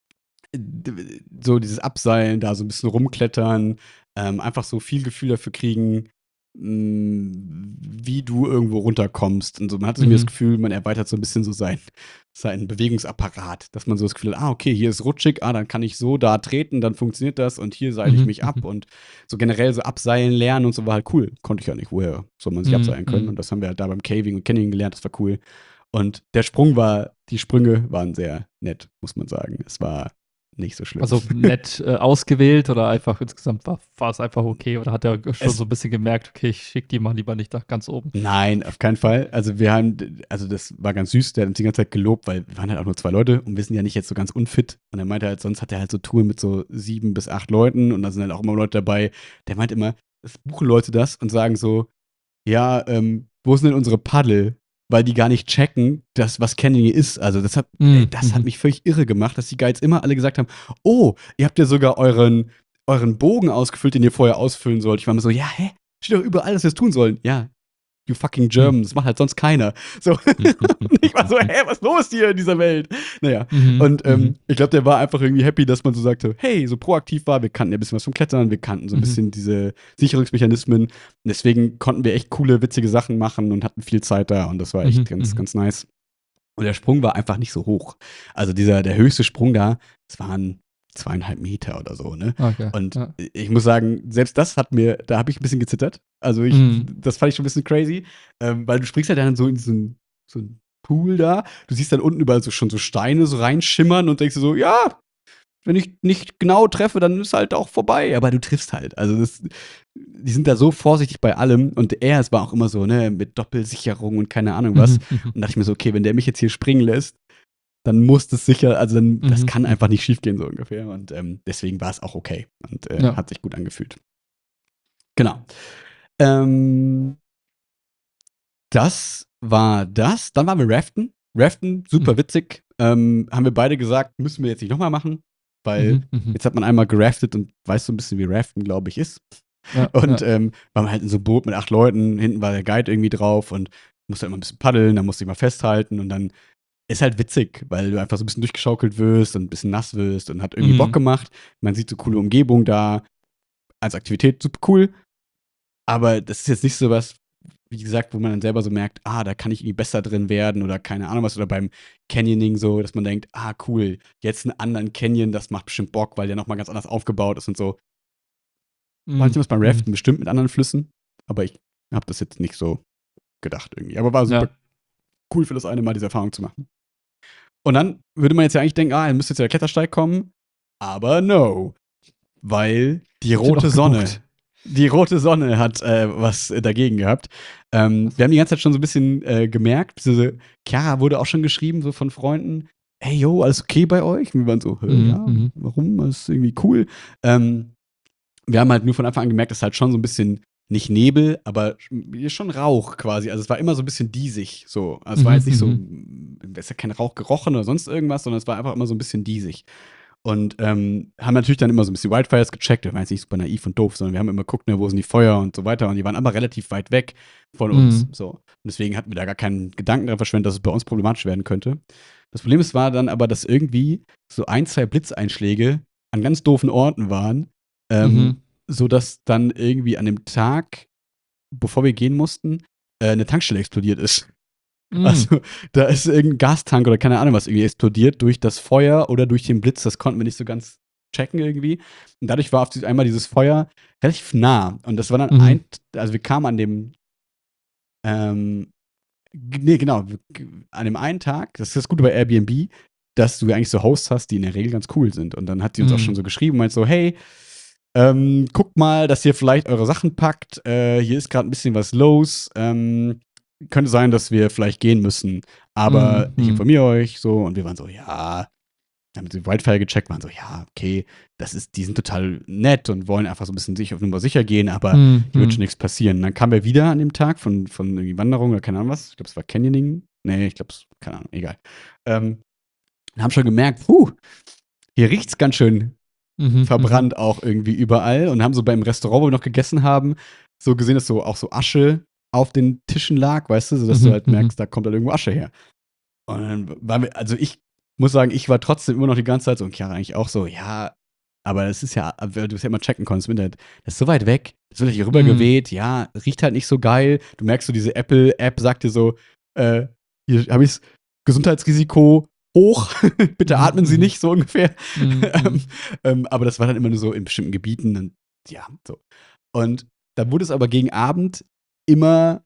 d- so dieses Abseilen, da so ein bisschen rumklettern, ähm, einfach so viel Gefühl dafür kriegen, mh, wie du irgendwo runterkommst. Und so, man hat irgendwie das Mhm. Gefühl, man erweitert so ein bisschen so sein, seinen Bewegungsapparat, dass man so das Gefühl hat, ah, okay, hier ist rutschig, ah, dann kann ich so da treten, dann funktioniert das und hier seile ich Mhm. mich ab Mhm. und so generell so abseilen lernen und so war halt cool. Konnte ich ja nicht, woher soll man sich Mhm. abseilen können? Mhm. Und das haben wir halt da beim Caving und Canyoning gelernt, das war cool. Und der Sprung war, die Sprünge waren sehr nett, muss man sagen. Es war nicht so schlimm. Also nett äh, ausgewählt oder einfach insgesamt war, war es einfach okay oder hat er schon Es, so ein bisschen gemerkt, okay, ich schick die mal lieber nicht nach ganz oben. nein, auf keinen Fall. Also wir haben, also das war ganz süß, der hat uns die ganze Zeit gelobt, weil wir waren halt auch nur zwei Leute und wir sind ja nicht jetzt so ganz unfit. Und er meinte halt, sonst hat er halt so Touren mit so sieben bis acht Leuten und da sind halt auch immer Leute dabei. Der meint immer, es buchen Leute das und sagen so, ja, ähm, wo sind denn unsere Paddel? Weil die gar nicht checken, das, was Canyoning ist. Also das hat, ey, Mhm. das hat Mhm. mich völlig irre gemacht, dass die Guides immer alle gesagt haben, oh, ihr habt ja sogar euren, euren Bogen ausgefüllt, den ihr vorher ausfüllen sollt. Ich war mir so, ja, hä? Steht doch überall, dass wir es tun sollen. Ja, you fucking Mhm. German, das macht halt sonst keiner. So. Und ich war so, hä, was ist los hier in dieser Welt? Naja, Mhm. und Mhm. ähm, ich glaube, der war einfach irgendwie happy, dass man so sagte, hey, so proaktiv war, wir kannten ja ein bisschen was vom Klettern, wir kannten so ein Mhm. bisschen diese Sicherungsmechanismen. Und deswegen konnten wir echt coole, witzige Sachen machen und hatten viel Zeit da und das war echt Mhm. ganz, Mhm. ganz nice. Und der Sprung war einfach nicht so hoch. Also dieser, der höchste Sprung da, das waren zweieinhalb Meter oder so, ne? Okay. Und Ja. ich muss sagen, selbst das hat mir, da habe ich ein bisschen gezittert. Also ich, Mhm. das fand ich schon ein bisschen crazy, ähm, weil du springst halt dann so in diesen so einen Pool da. Du siehst dann unten überall so schon so Steine so reinschimmern und denkst dir so, ja, wenn ich nicht genau treffe, dann ist halt auch vorbei. Aber du triffst halt. Also das, die sind da so vorsichtig bei allem. Und er, es war auch immer so, ne, mit Doppelsicherung und keine Ahnung was. Mhm. Mhm. Und dachte ich mir so, okay, wenn der mich jetzt hier springen lässt, dann muss das sicher, also dann, das Mhm. kann einfach nicht schiefgehen, so ungefähr. Und ähm, deswegen war es auch okay. Und äh, Ja. hat sich gut angefühlt. Genau. Ähm, das war das. Dann waren wir Raften. Raften, super Mhm. witzig. Ähm, haben wir beide gesagt, müssen wir jetzt nicht nochmal machen, weil Mhm. Mhm. jetzt hat man einmal geraftet und weiß so ein bisschen, wie Raften, glaube ich, ist. Ja. Und Ja. ähm, waren halt in so einem Boot mit acht Leuten, hinten war der Guide irgendwie drauf und musste immer ein bisschen paddeln, dann musste ich mal festhalten und dann ist halt witzig, weil du einfach so ein bisschen durchgeschaukelt wirst und ein bisschen nass wirst und hat irgendwie Bock Mhm. gemacht. Man sieht so coole Umgebung da, als Aktivität super cool, aber das ist jetzt nicht so was, wie gesagt, wo man dann selber so merkt, ah, da kann ich irgendwie besser drin werden oder keine Ahnung was. Oder beim Canyoning so, dass man denkt, ah, cool, jetzt einen anderen Canyon, das macht bestimmt Bock, weil der nochmal ganz anders aufgebaut ist und so. Mhm. Manchmal ist beim Mhm. Raften bestimmt mit anderen Flüssen, aber ich habe das jetzt nicht so gedacht irgendwie. Aber war super Ja. cool für das eine Mal, diese Erfahrung zu machen. Und dann würde man jetzt ja eigentlich denken, ah, dann müsste jetzt der Klettersteig kommen. Aber no. Weil die Habt ihr rote noch Sonne, gebuckt? die rote Sonne hat äh, was dagegen gehabt. Ähm, wir haben die ganze Zeit schon so ein bisschen äh, gemerkt, diese Chiara wurde auch schon geschrieben, so von Freunden, hey, yo, alles okay bei euch? Und wir waren so, hä, Mhm. ja, Mhm. warum? Das ist irgendwie cool. Ähm, wir haben halt nur von Anfang an gemerkt, dass halt schon so ein bisschen, nicht Nebel, aber schon Rauch quasi. Also es war immer so ein bisschen diesig. So. Also es war Mhm. jetzt nicht so, Mhm. es ist ja kein Rauch gerochen oder sonst irgendwas, sondern es war einfach immer so ein bisschen diesig. Und ähm, haben natürlich dann immer so ein bisschen Wildfires gecheckt. Wir waren jetzt nicht super naiv und doof, sondern wir haben immer geguckt, ne, wo sind die Feuer und so weiter. Und die waren aber relativ weit weg von uns. Mhm. So. Und deswegen hatten wir da gar keinen Gedanken daran verschwendet, dass es bei uns problematisch werden könnte. Das Problem ist, war dann aber, dass irgendwie so ein, zwei Blitzeinschläge an ganz doofen Orten waren, ähm, Mhm. sodass dann irgendwie an dem Tag, bevor wir gehen mussten, äh, eine Tankstelle explodiert ist. Mhm. Also, da ist irgendein Gastank oder keine Ahnung was irgendwie explodiert durch das Feuer oder durch den Blitz. Das konnten wir nicht so ganz checken irgendwie. Und dadurch war auf die, einmal dieses Feuer relativ nah. Und das war dann Mhm. ein, also wir kamen an dem, ähm, nee, genau, an dem einen Tag, das ist das Gute bei Airbnb, dass du eigentlich so Hosts hast, die in der Regel ganz cool sind. Und dann hat sie uns auch schon Mhm. so geschrieben, meint so, hey, ähm, guckt mal, dass ihr vielleicht eure Sachen packt. Äh, hier ist gerade ein bisschen was los. Ähm, könnte sein, dass wir vielleicht gehen müssen. Aber ich Mhm. informiere euch so. Und wir waren so, ja. Haben sie Wildfire gecheckt, waren so, ja, okay, das ist, die sind total nett und wollen einfach so ein bisschen sich auf Nummer sicher gehen, aber Mhm. hier wird schon Mhm. nichts passieren. Und dann kamen wir wieder an dem Tag von, von irgendwie Wanderung oder keine Ahnung was. Ich glaube, es war Canyoning. Nee, ich glaube, es, keine Ahnung, egal. Ähm, und haben schon gemerkt, puh, hier riecht's ganz schön Mhm. Mhm. verbrannt auch irgendwie überall und haben so beim Restaurant, wo wir noch gegessen haben, so gesehen, dass so auch so Asche auf den Tischen lag, weißt du, sodass du Mhm. halt Mhm. merkst, da kommt halt irgendwo Asche her. Und dann waren wir, also ich muss sagen, ich war trotzdem immer noch die ganze Zeit so, und Chiara eigentlich auch so, ja, aber das ist ja, weil du es ja immer checken konntest im Internet, das ist so weit weg, das wird hier rüber Mhm. geweht, ja, riecht halt nicht so geil. Du merkst so, diese Apple-App sagt dir so, äh, hier habe ich's Gesundheitsrisiko hoch, bitte Mhm. atmen Sie Mhm. nicht, so ungefähr. Mhm. ähm, Mhm. ähm, aber das war dann immer nur so in bestimmten Gebieten und ja, so. Und da wurde es aber gegen Abend immer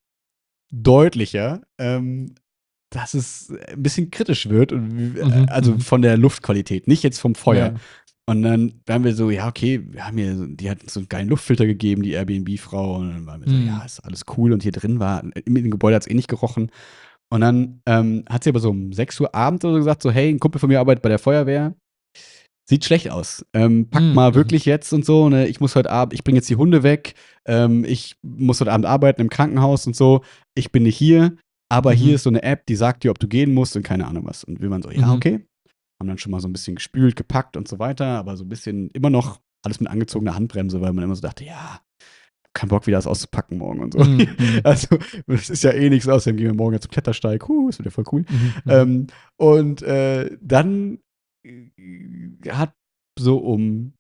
deutlicher, ähm, dass es ein bisschen kritisch wird, und, äh, Mhm. also Mhm. von der Luftqualität, nicht jetzt vom Feuer. Ja. Und dann waren wir so, ja, okay, wir haben hier, so- die hat so einen geilen Luftfilter gegeben, die Airbnb-Frau. Und dann waren wir so, ja, Mhm. ist alles cool. Und hier drin war, in dem Gebäude hat es eh nicht gerochen. Und dann ähm, hat sie aber so um sechs Uhr abends oder so gesagt, so, hey, ein Kumpel von mir arbeitet bei der Feuerwehr. Sieht schlecht aus. Ähm, packt Mhm. mal Mhm. wirklich jetzt und so, ne? Ich muss heute Abend, ich bringe jetzt die Hunde weg. Ähm, ich muss heute Abend arbeiten im Krankenhaus und so. Ich bin nicht hier, aber hier Mhm. ist so eine App, die sagt dir, ob du gehen musst und keine Ahnung was. Und wir waren so, ja, Mhm. okay. Haben dann schon mal so ein bisschen gespült, gepackt und so weiter, aber so ein bisschen immer noch alles mit angezogener Handbremse, weil man immer so dachte, ja, kein Bock, wieder das auszupacken morgen und so. Mhm. Mhm. Also, das ist ja eh nichts, außerdem gehen wir morgen ja zum Klettersteig. Huh, das wird ja voll cool. Mhm. Mhm. Ähm, und äh, dann äh, hat so um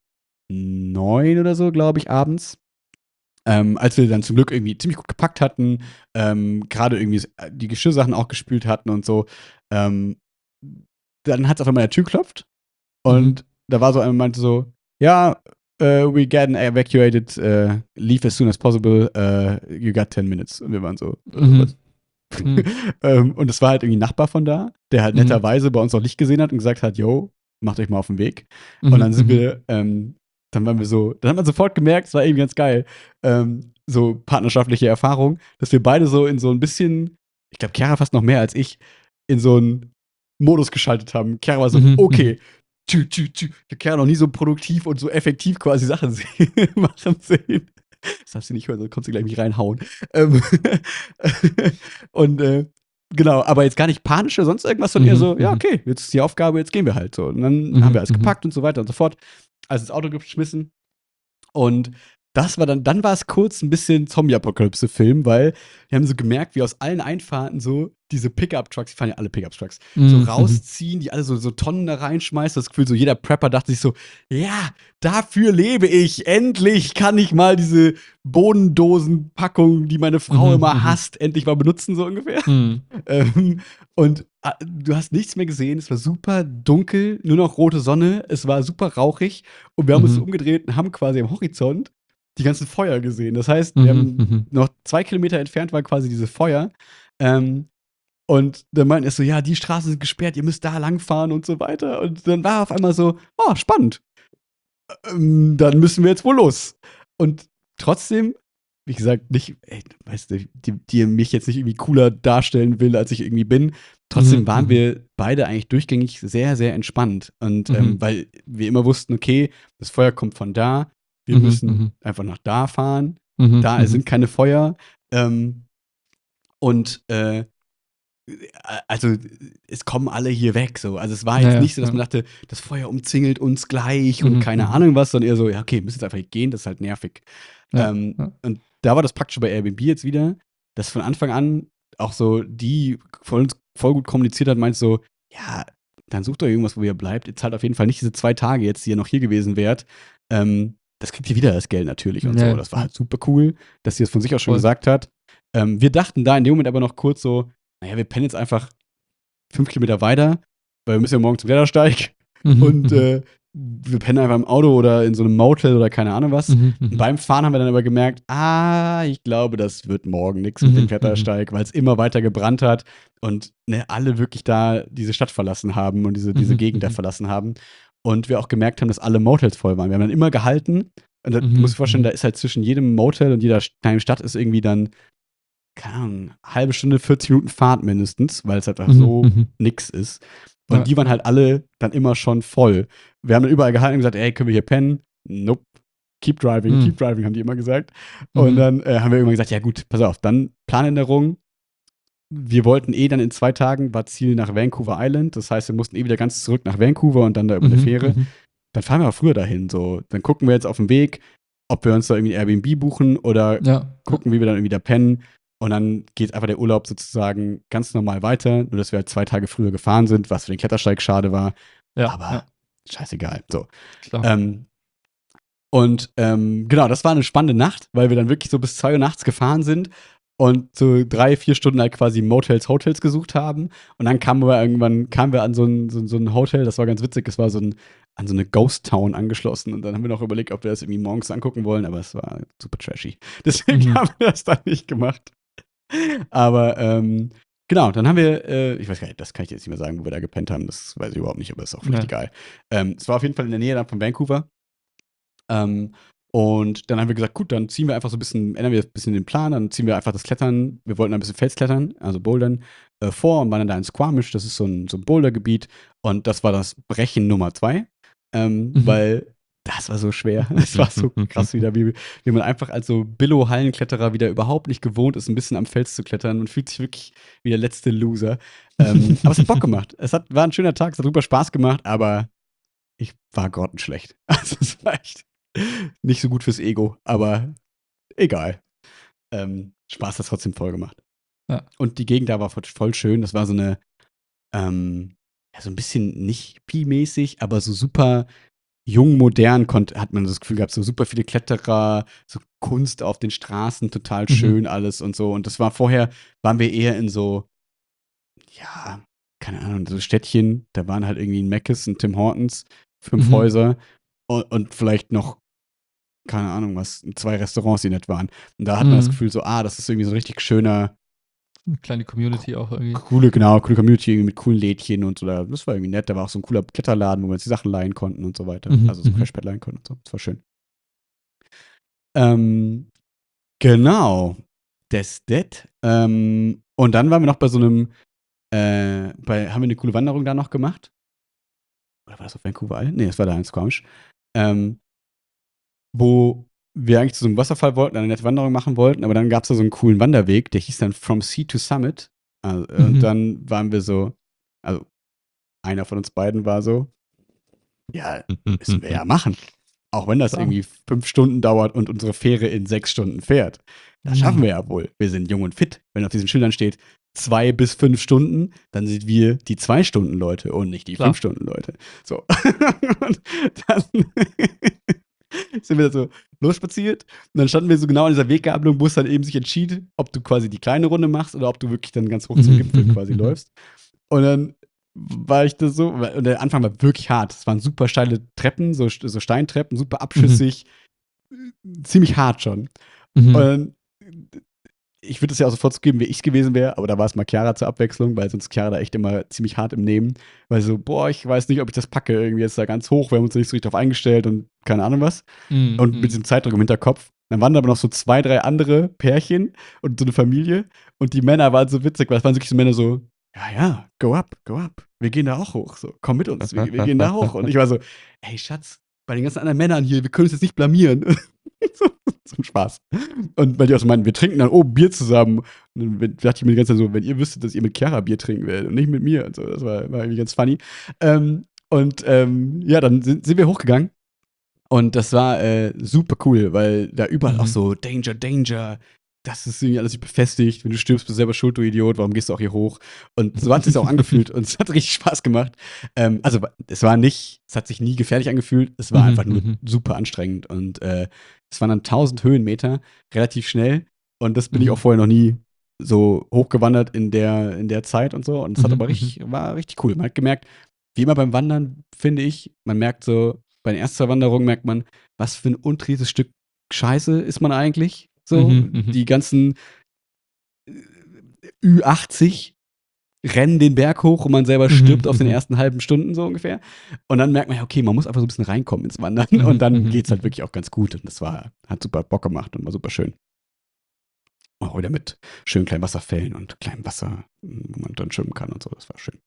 neun oder so, glaube ich, abends, ähm, als wir dann zum Glück irgendwie ziemlich gut gepackt hatten, ähm, gerade irgendwie die Geschirrsachen auch gespült hatten und so, ähm, dann hat es auf einmal der Tür geklopft Mhm. und da war so einer, meinte so, ja, uh, we get evacuated, uh, leave as soon as possible, uh, you got ten minutes. Und wir waren so, Mhm. was? Mhm. ähm, und es war halt irgendwie ein Nachbar von da, der halt Mhm. netterweise bei uns auch Licht gesehen hat und gesagt hat, yo, macht euch mal auf den Weg. Mhm. Und dann sind Mhm. wir, ähm, dann waren wir so, dann hat man sofort gemerkt, es war irgendwie ganz geil, ähm, so partnerschaftliche Erfahrung, dass wir beide so in so ein bisschen, ich glaube, Chiara fast noch mehr als ich, in so einen Modus geschaltet haben. Chiara war so, Mhm. okay, tschü, tschü, tschü. Ich habe Chiara noch nie so produktiv und so effektiv quasi Sachen sehen, machen sehen. Das darfst du nicht hören, sonst kommst du gleich mich reinhauen. Ähm, und äh, genau, aber jetzt gar nicht panisch oder sonst irgendwas, sondern eher Mhm. so, ja, Mhm. okay, jetzt ist die Aufgabe, jetzt gehen wir halt so. Und dann Mhm. haben wir alles Mhm. gepackt und so weiter und so fort, alles ins Auto geschmissen. Und das war dann, dann war es kurz ein bisschen Zombie-Apokalypse-Film, weil wir haben so gemerkt, wie aus allen Einfahrten so diese Pickup-Trucks, die fahren ja alle Pickup-Trucks, so Mhm. Mhm. rausziehen, die alle so, so Tonnen da reinschmeißen. Das Gefühl, so jeder Prepper dachte sich so, ja, dafür lebe ich. Endlich kann ich mal diese Bodendosenpackung, die meine Frau Mhm. immer Mhm. hasst, endlich mal benutzen, so ungefähr. Mhm. Ähm, und ah, du hast nichts mehr gesehen. Es war super dunkel, nur noch rote Sonne. Es war super rauchig. Und wir haben uns so Mhm. umgedreht und haben quasi am Horizont die ganzen Feuer gesehen. Das heißt, wir Mhm. haben Mhm. noch zwei Kilometer entfernt war quasi diese Feuer. Ähm, und dann meinten er so, ja, die Straßen sind gesperrt, ihr müsst da langfahren und so weiter. Und dann war auf einmal so, oh, spannend. Ähm, dann müssen wir jetzt wohl los. Und trotzdem, wie gesagt, nicht, ey, weißt du, die, die mich jetzt nicht irgendwie cooler darstellen will, als ich irgendwie bin. Trotzdem Mhm. waren Mhm. wir beide eigentlich durchgängig sehr, sehr entspannt. Und ähm, Mhm. weil wir immer wussten, okay, das Feuer kommt von da, wir Mhm. müssen Mhm. einfach nach da fahren. Mhm. Da Mhm. sind keine Feuer. Ähm, und äh, also es kommen alle hier weg. So. Also es war Ja, jetzt ja, nicht so, dass ja. man dachte, das Feuer umzingelt uns gleich und Mhm. keine Mhm. Ahnung was, sondern eher so, ja, okay, müssen jetzt einfach gehen, das ist halt nervig. Ja, Ähm, ja. und da war das praktisch bei Airbnb jetzt wieder, dass von Anfang an auch so die voll, voll gut kommuniziert hat, meint so, ja, dann sucht euch irgendwas, wo ihr bleibt. Ihr zahlt auf jeden Fall nicht diese zwei Tage jetzt, die ihr noch hier gewesen wärt. Ähm, das kriegt ihr wieder das Geld natürlich und so. Ja, Das war ja, halt super cool, dass sie es von sich aus schon voll. gesagt hat. Ähm, wir dachten da in dem Moment aber noch kurz so, naja, wir pennen jetzt einfach fünf Kilometer weiter, weil wir müssen ja morgen zum Klettersteig. Mhm. Und Mhm. äh, wir pennen einfach im Auto oder in so einem Motel oder keine Ahnung was. Mhm. Und Mhm. beim Fahren haben wir dann aber gemerkt, ah, ich glaube, das wird morgen nichts mit dem Mhm. Mhm. Klettersteig, weil es immer weiter gebrannt hat und ne, alle wirklich da diese Stadt verlassen haben und diese, diese Mhm. Gegend da Mhm. verlassen haben. Und wir auch gemerkt haben, dass alle Motels voll waren. Wir haben dann immer gehalten. Und da, du musst Mhm. dir vorstellen, da Mhm. ist halt zwischen jedem Motel und jeder kleinen Stadt ist irgendwie dann keine Ahnung, halbe Stunde, vierzig Minuten Fahrt mindestens, weil es halt einfach Mhm. so Mhm. nix ist. Und Ja, die waren ja. halt alle dann immer schon voll. Wir haben dann überall gehalten und gesagt, ey, können wir hier pennen? Nope. Keep driving, Mhm. keep driving, haben die immer gesagt. Und Mhm. dann äh, haben wir irgendwann gesagt, ja gut, pass auf, dann Planänderung. Wir wollten eh dann in zwei Tagen, war Ziel nach Vancouver Island. Das heißt, wir mussten eh wieder ganz zurück nach Vancouver und dann da über eine Mhm. Fähre. Mhm. Dann fahren wir auch früher dahin. So. Dann gucken wir jetzt auf dem Weg, ob wir uns da irgendwie ein Airbnb buchen oder Ja, ja. gucken, wie wir dann irgendwie da pennen. Und dann geht einfach der Urlaub sozusagen ganz normal weiter. Nur, dass wir halt zwei Tage früher gefahren sind, was für den Klettersteig schade war. Ja, Aber ja, scheißegal. So. klar. Ähm, und ähm, genau, das war eine spannende Nacht, weil wir dann wirklich so bis zwei Uhr nachts gefahren sind und so drei, vier Stunden halt quasi Motels, Hotels gesucht haben. Und dann kamen wir irgendwann, kamen wir an so ein, so, so ein Hotel, das war ganz witzig, es war so ein, an so eine Ghost Town angeschlossen. Und dann haben wir noch überlegt, ob wir das irgendwie morgens angucken wollen, aber es war super trashy. Deswegen Mhm. haben wir das dann nicht gemacht. Aber ähm, genau, dann haben wir, äh, ich weiß gar nicht, das kann ich jetzt nicht mehr sagen, wo wir da gepennt haben, das weiß ich überhaupt nicht, aber ist auch völlig Ja. egal. Ähm, es war auf jeden Fall in der Nähe dann von Vancouver. Ähm, und dann haben wir gesagt, gut, dann ziehen wir einfach so ein bisschen, ändern wir ein bisschen den Plan, dann ziehen wir einfach das Klettern, wir wollten ein bisschen Felsklettern, also Bouldern, äh, vor und waren dann da in Squamish, das ist so ein, so ein Bouldergebiet und das war das Brechen Nummer zwei, ähm, Mhm. weil das war so schwer, es war so krass wieder, wie, wie man einfach als so Billo-Hallenkletterer wieder überhaupt nicht gewohnt ist, ein bisschen am Fels zu klettern. Man fühlt sich wirklich wie der letzte Loser. Ähm, aber es hat Bock gemacht. Es hat, war ein schöner Tag, es hat super Spaß gemacht, aber ich war grottenschlecht. Also es war echt nicht so gut fürs Ego, aber egal. Ähm, Spaß hat trotzdem voll gemacht. Ja. Und die Gegend da war voll voll schön. Das war so eine, ähm, ja, so ein bisschen nicht Pi-mäßig, aber so super jung, modern konnt, hat man das Gefühl gehabt, so super viele Kletterer, so Kunst auf den Straßen, total Mhm. schön alles und so. Und das war vorher, waren wir eher in so, ja, keine Ahnung, so Städtchen, da waren halt irgendwie ein Mc's und Tim Hortons. fünf Mhm. Häuser und, und vielleicht noch, keine Ahnung was, zwei Restaurants, die nett waren. Und da hat man das Mhm. Gefühl so, ah, das ist irgendwie so ein richtig schöner, 'Ne kleine Community auch irgendwie. coole, genau, coole Community irgendwie mit coolen Lädchen und so. Da- Das war irgendwie nett. Da war auch so ein cooler Kletterladen, wo wir uns die Sachen leihen konnten und so weiter. Mhm, Also so mhm. Crashpad leihen konnten und so. Das war schön. Ähm, genau. Das, das. Ähm, und dann waren wir noch bei so einem, äh, bei, haben wir eine coole Wanderung da noch gemacht? Oder war das auf Vancouver Island? Nee, das war da in Squamish. Ähm, wo wir eigentlich zu so einem Wasserfall wollten, eine nette Wanderung machen wollten, aber dann gab es da so einen coolen Wanderweg, der hieß dann From Sea to Summit. Also, und Mhm. dann waren wir so, also einer von uns beiden war so, ja, müssen wir ja machen. Auch wenn das Klar. irgendwie fünf Stunden dauert und unsere Fähre in sechs Stunden fährt. Das schaffen Mhm. wir ja wohl. Wir sind jung und fit. Wenn auf diesen Schildern steht, zwei bis fünf Stunden, dann sind wir die Zwei-Stunden-Leute und nicht die Klar. Fünf-Stunden-Leute. So. Und dann sind wir da so losspaziert. Und dann standen wir so genau an dieser Weggabelung, wo es dann eben sich entschied, ob du quasi die kleine Runde machst oder ob du wirklich dann ganz hoch zum Mhm, Gipfel mhm, quasi mhm. läufst. Und dann war ich das so, und der Anfang war wirklich hart. Es waren super steile Treppen, so, so Steintreppen, super Mhm. abschüssig, ziemlich hart schon. Und Mhm. dann, ich würde es ja auch sofort zugeben, wie ich es gewesen wäre, aber da war es mal Chiara zur Abwechslung, weil sonst Chiara da echt immer ziemlich hart im Nehmen, weil so, boah, ich weiß nicht, ob ich das packe, irgendwie jetzt da ganz hoch, wir haben uns nicht so richtig drauf eingestellt und keine Ahnung was. Mhm, Und mit mhm. diesem Zeitdruck im Hinterkopf. Dann waren da aber noch so zwei, drei andere Pärchen und so eine Familie. Und die Männer waren so witzig, weil es waren wirklich so Männer so, ja, ja, go up, go up. Wir gehen da auch hoch. So, komm mit uns, wir, wir gehen da hoch. Und ich war so, hey Schatz, bei den ganzen anderen Männern hier, wir können uns jetzt nicht blamieren. so, zum Spaß. Und weil die auch so meinten, wir trinken dann, oh, Bier zusammen. Und dann dachte ich mir die ganze Zeit so, wenn ihr wüsstet, dass ihr mit Chiara Bier trinken werdet und nicht mit mir. Und so, das war, war irgendwie ganz funny. Ähm, und ähm, ja, dann sind, sind wir hochgegangen. Und das war äh, super cool, weil da überall auch Mhm. so Danger, Danger. Das ist irgendwie alles nicht befestigt. Wenn du stirbst, bist du selber schuld, du Idiot. Warum gehst du auch hier hoch? Und so hat es sich auch angefühlt und es hat richtig Spaß gemacht. Ähm, also es war nicht, es hat sich nie gefährlich angefühlt. Es war Mhm, einfach nur mhm. super anstrengend und äh, es waren dann tausend Höhenmeter relativ schnell. Und das bin ich auch Mhm. vorher noch nie so hochgewandert in der in der Zeit und so. Und es hat Mhm, aber mhm. richtig, war richtig cool. Man hat gemerkt, wie immer beim Wandern, finde ich, man merkt so, bei den ersten zwei Wanderungen merkt man, was für ein untriebes Stück Scheiße ist man eigentlich. So, Mhm, mhm. die ganzen Ü achtzig rennen den Berg hoch und man selber Mhm, stirbt auf den mhm. ersten halben Stunden so ungefähr. Und dann merkt man ja, okay, man muss einfach so ein bisschen reinkommen ins Wandern. Und Mhm, dann mhm, geht's halt mhm. wirklich auch ganz gut. Und das war, hat super Bock gemacht und war super schön. Auch wieder mit schönen kleinen Wasserfällen und kleinem Wasser, wo man drin schwimmen kann und so. Das war schön.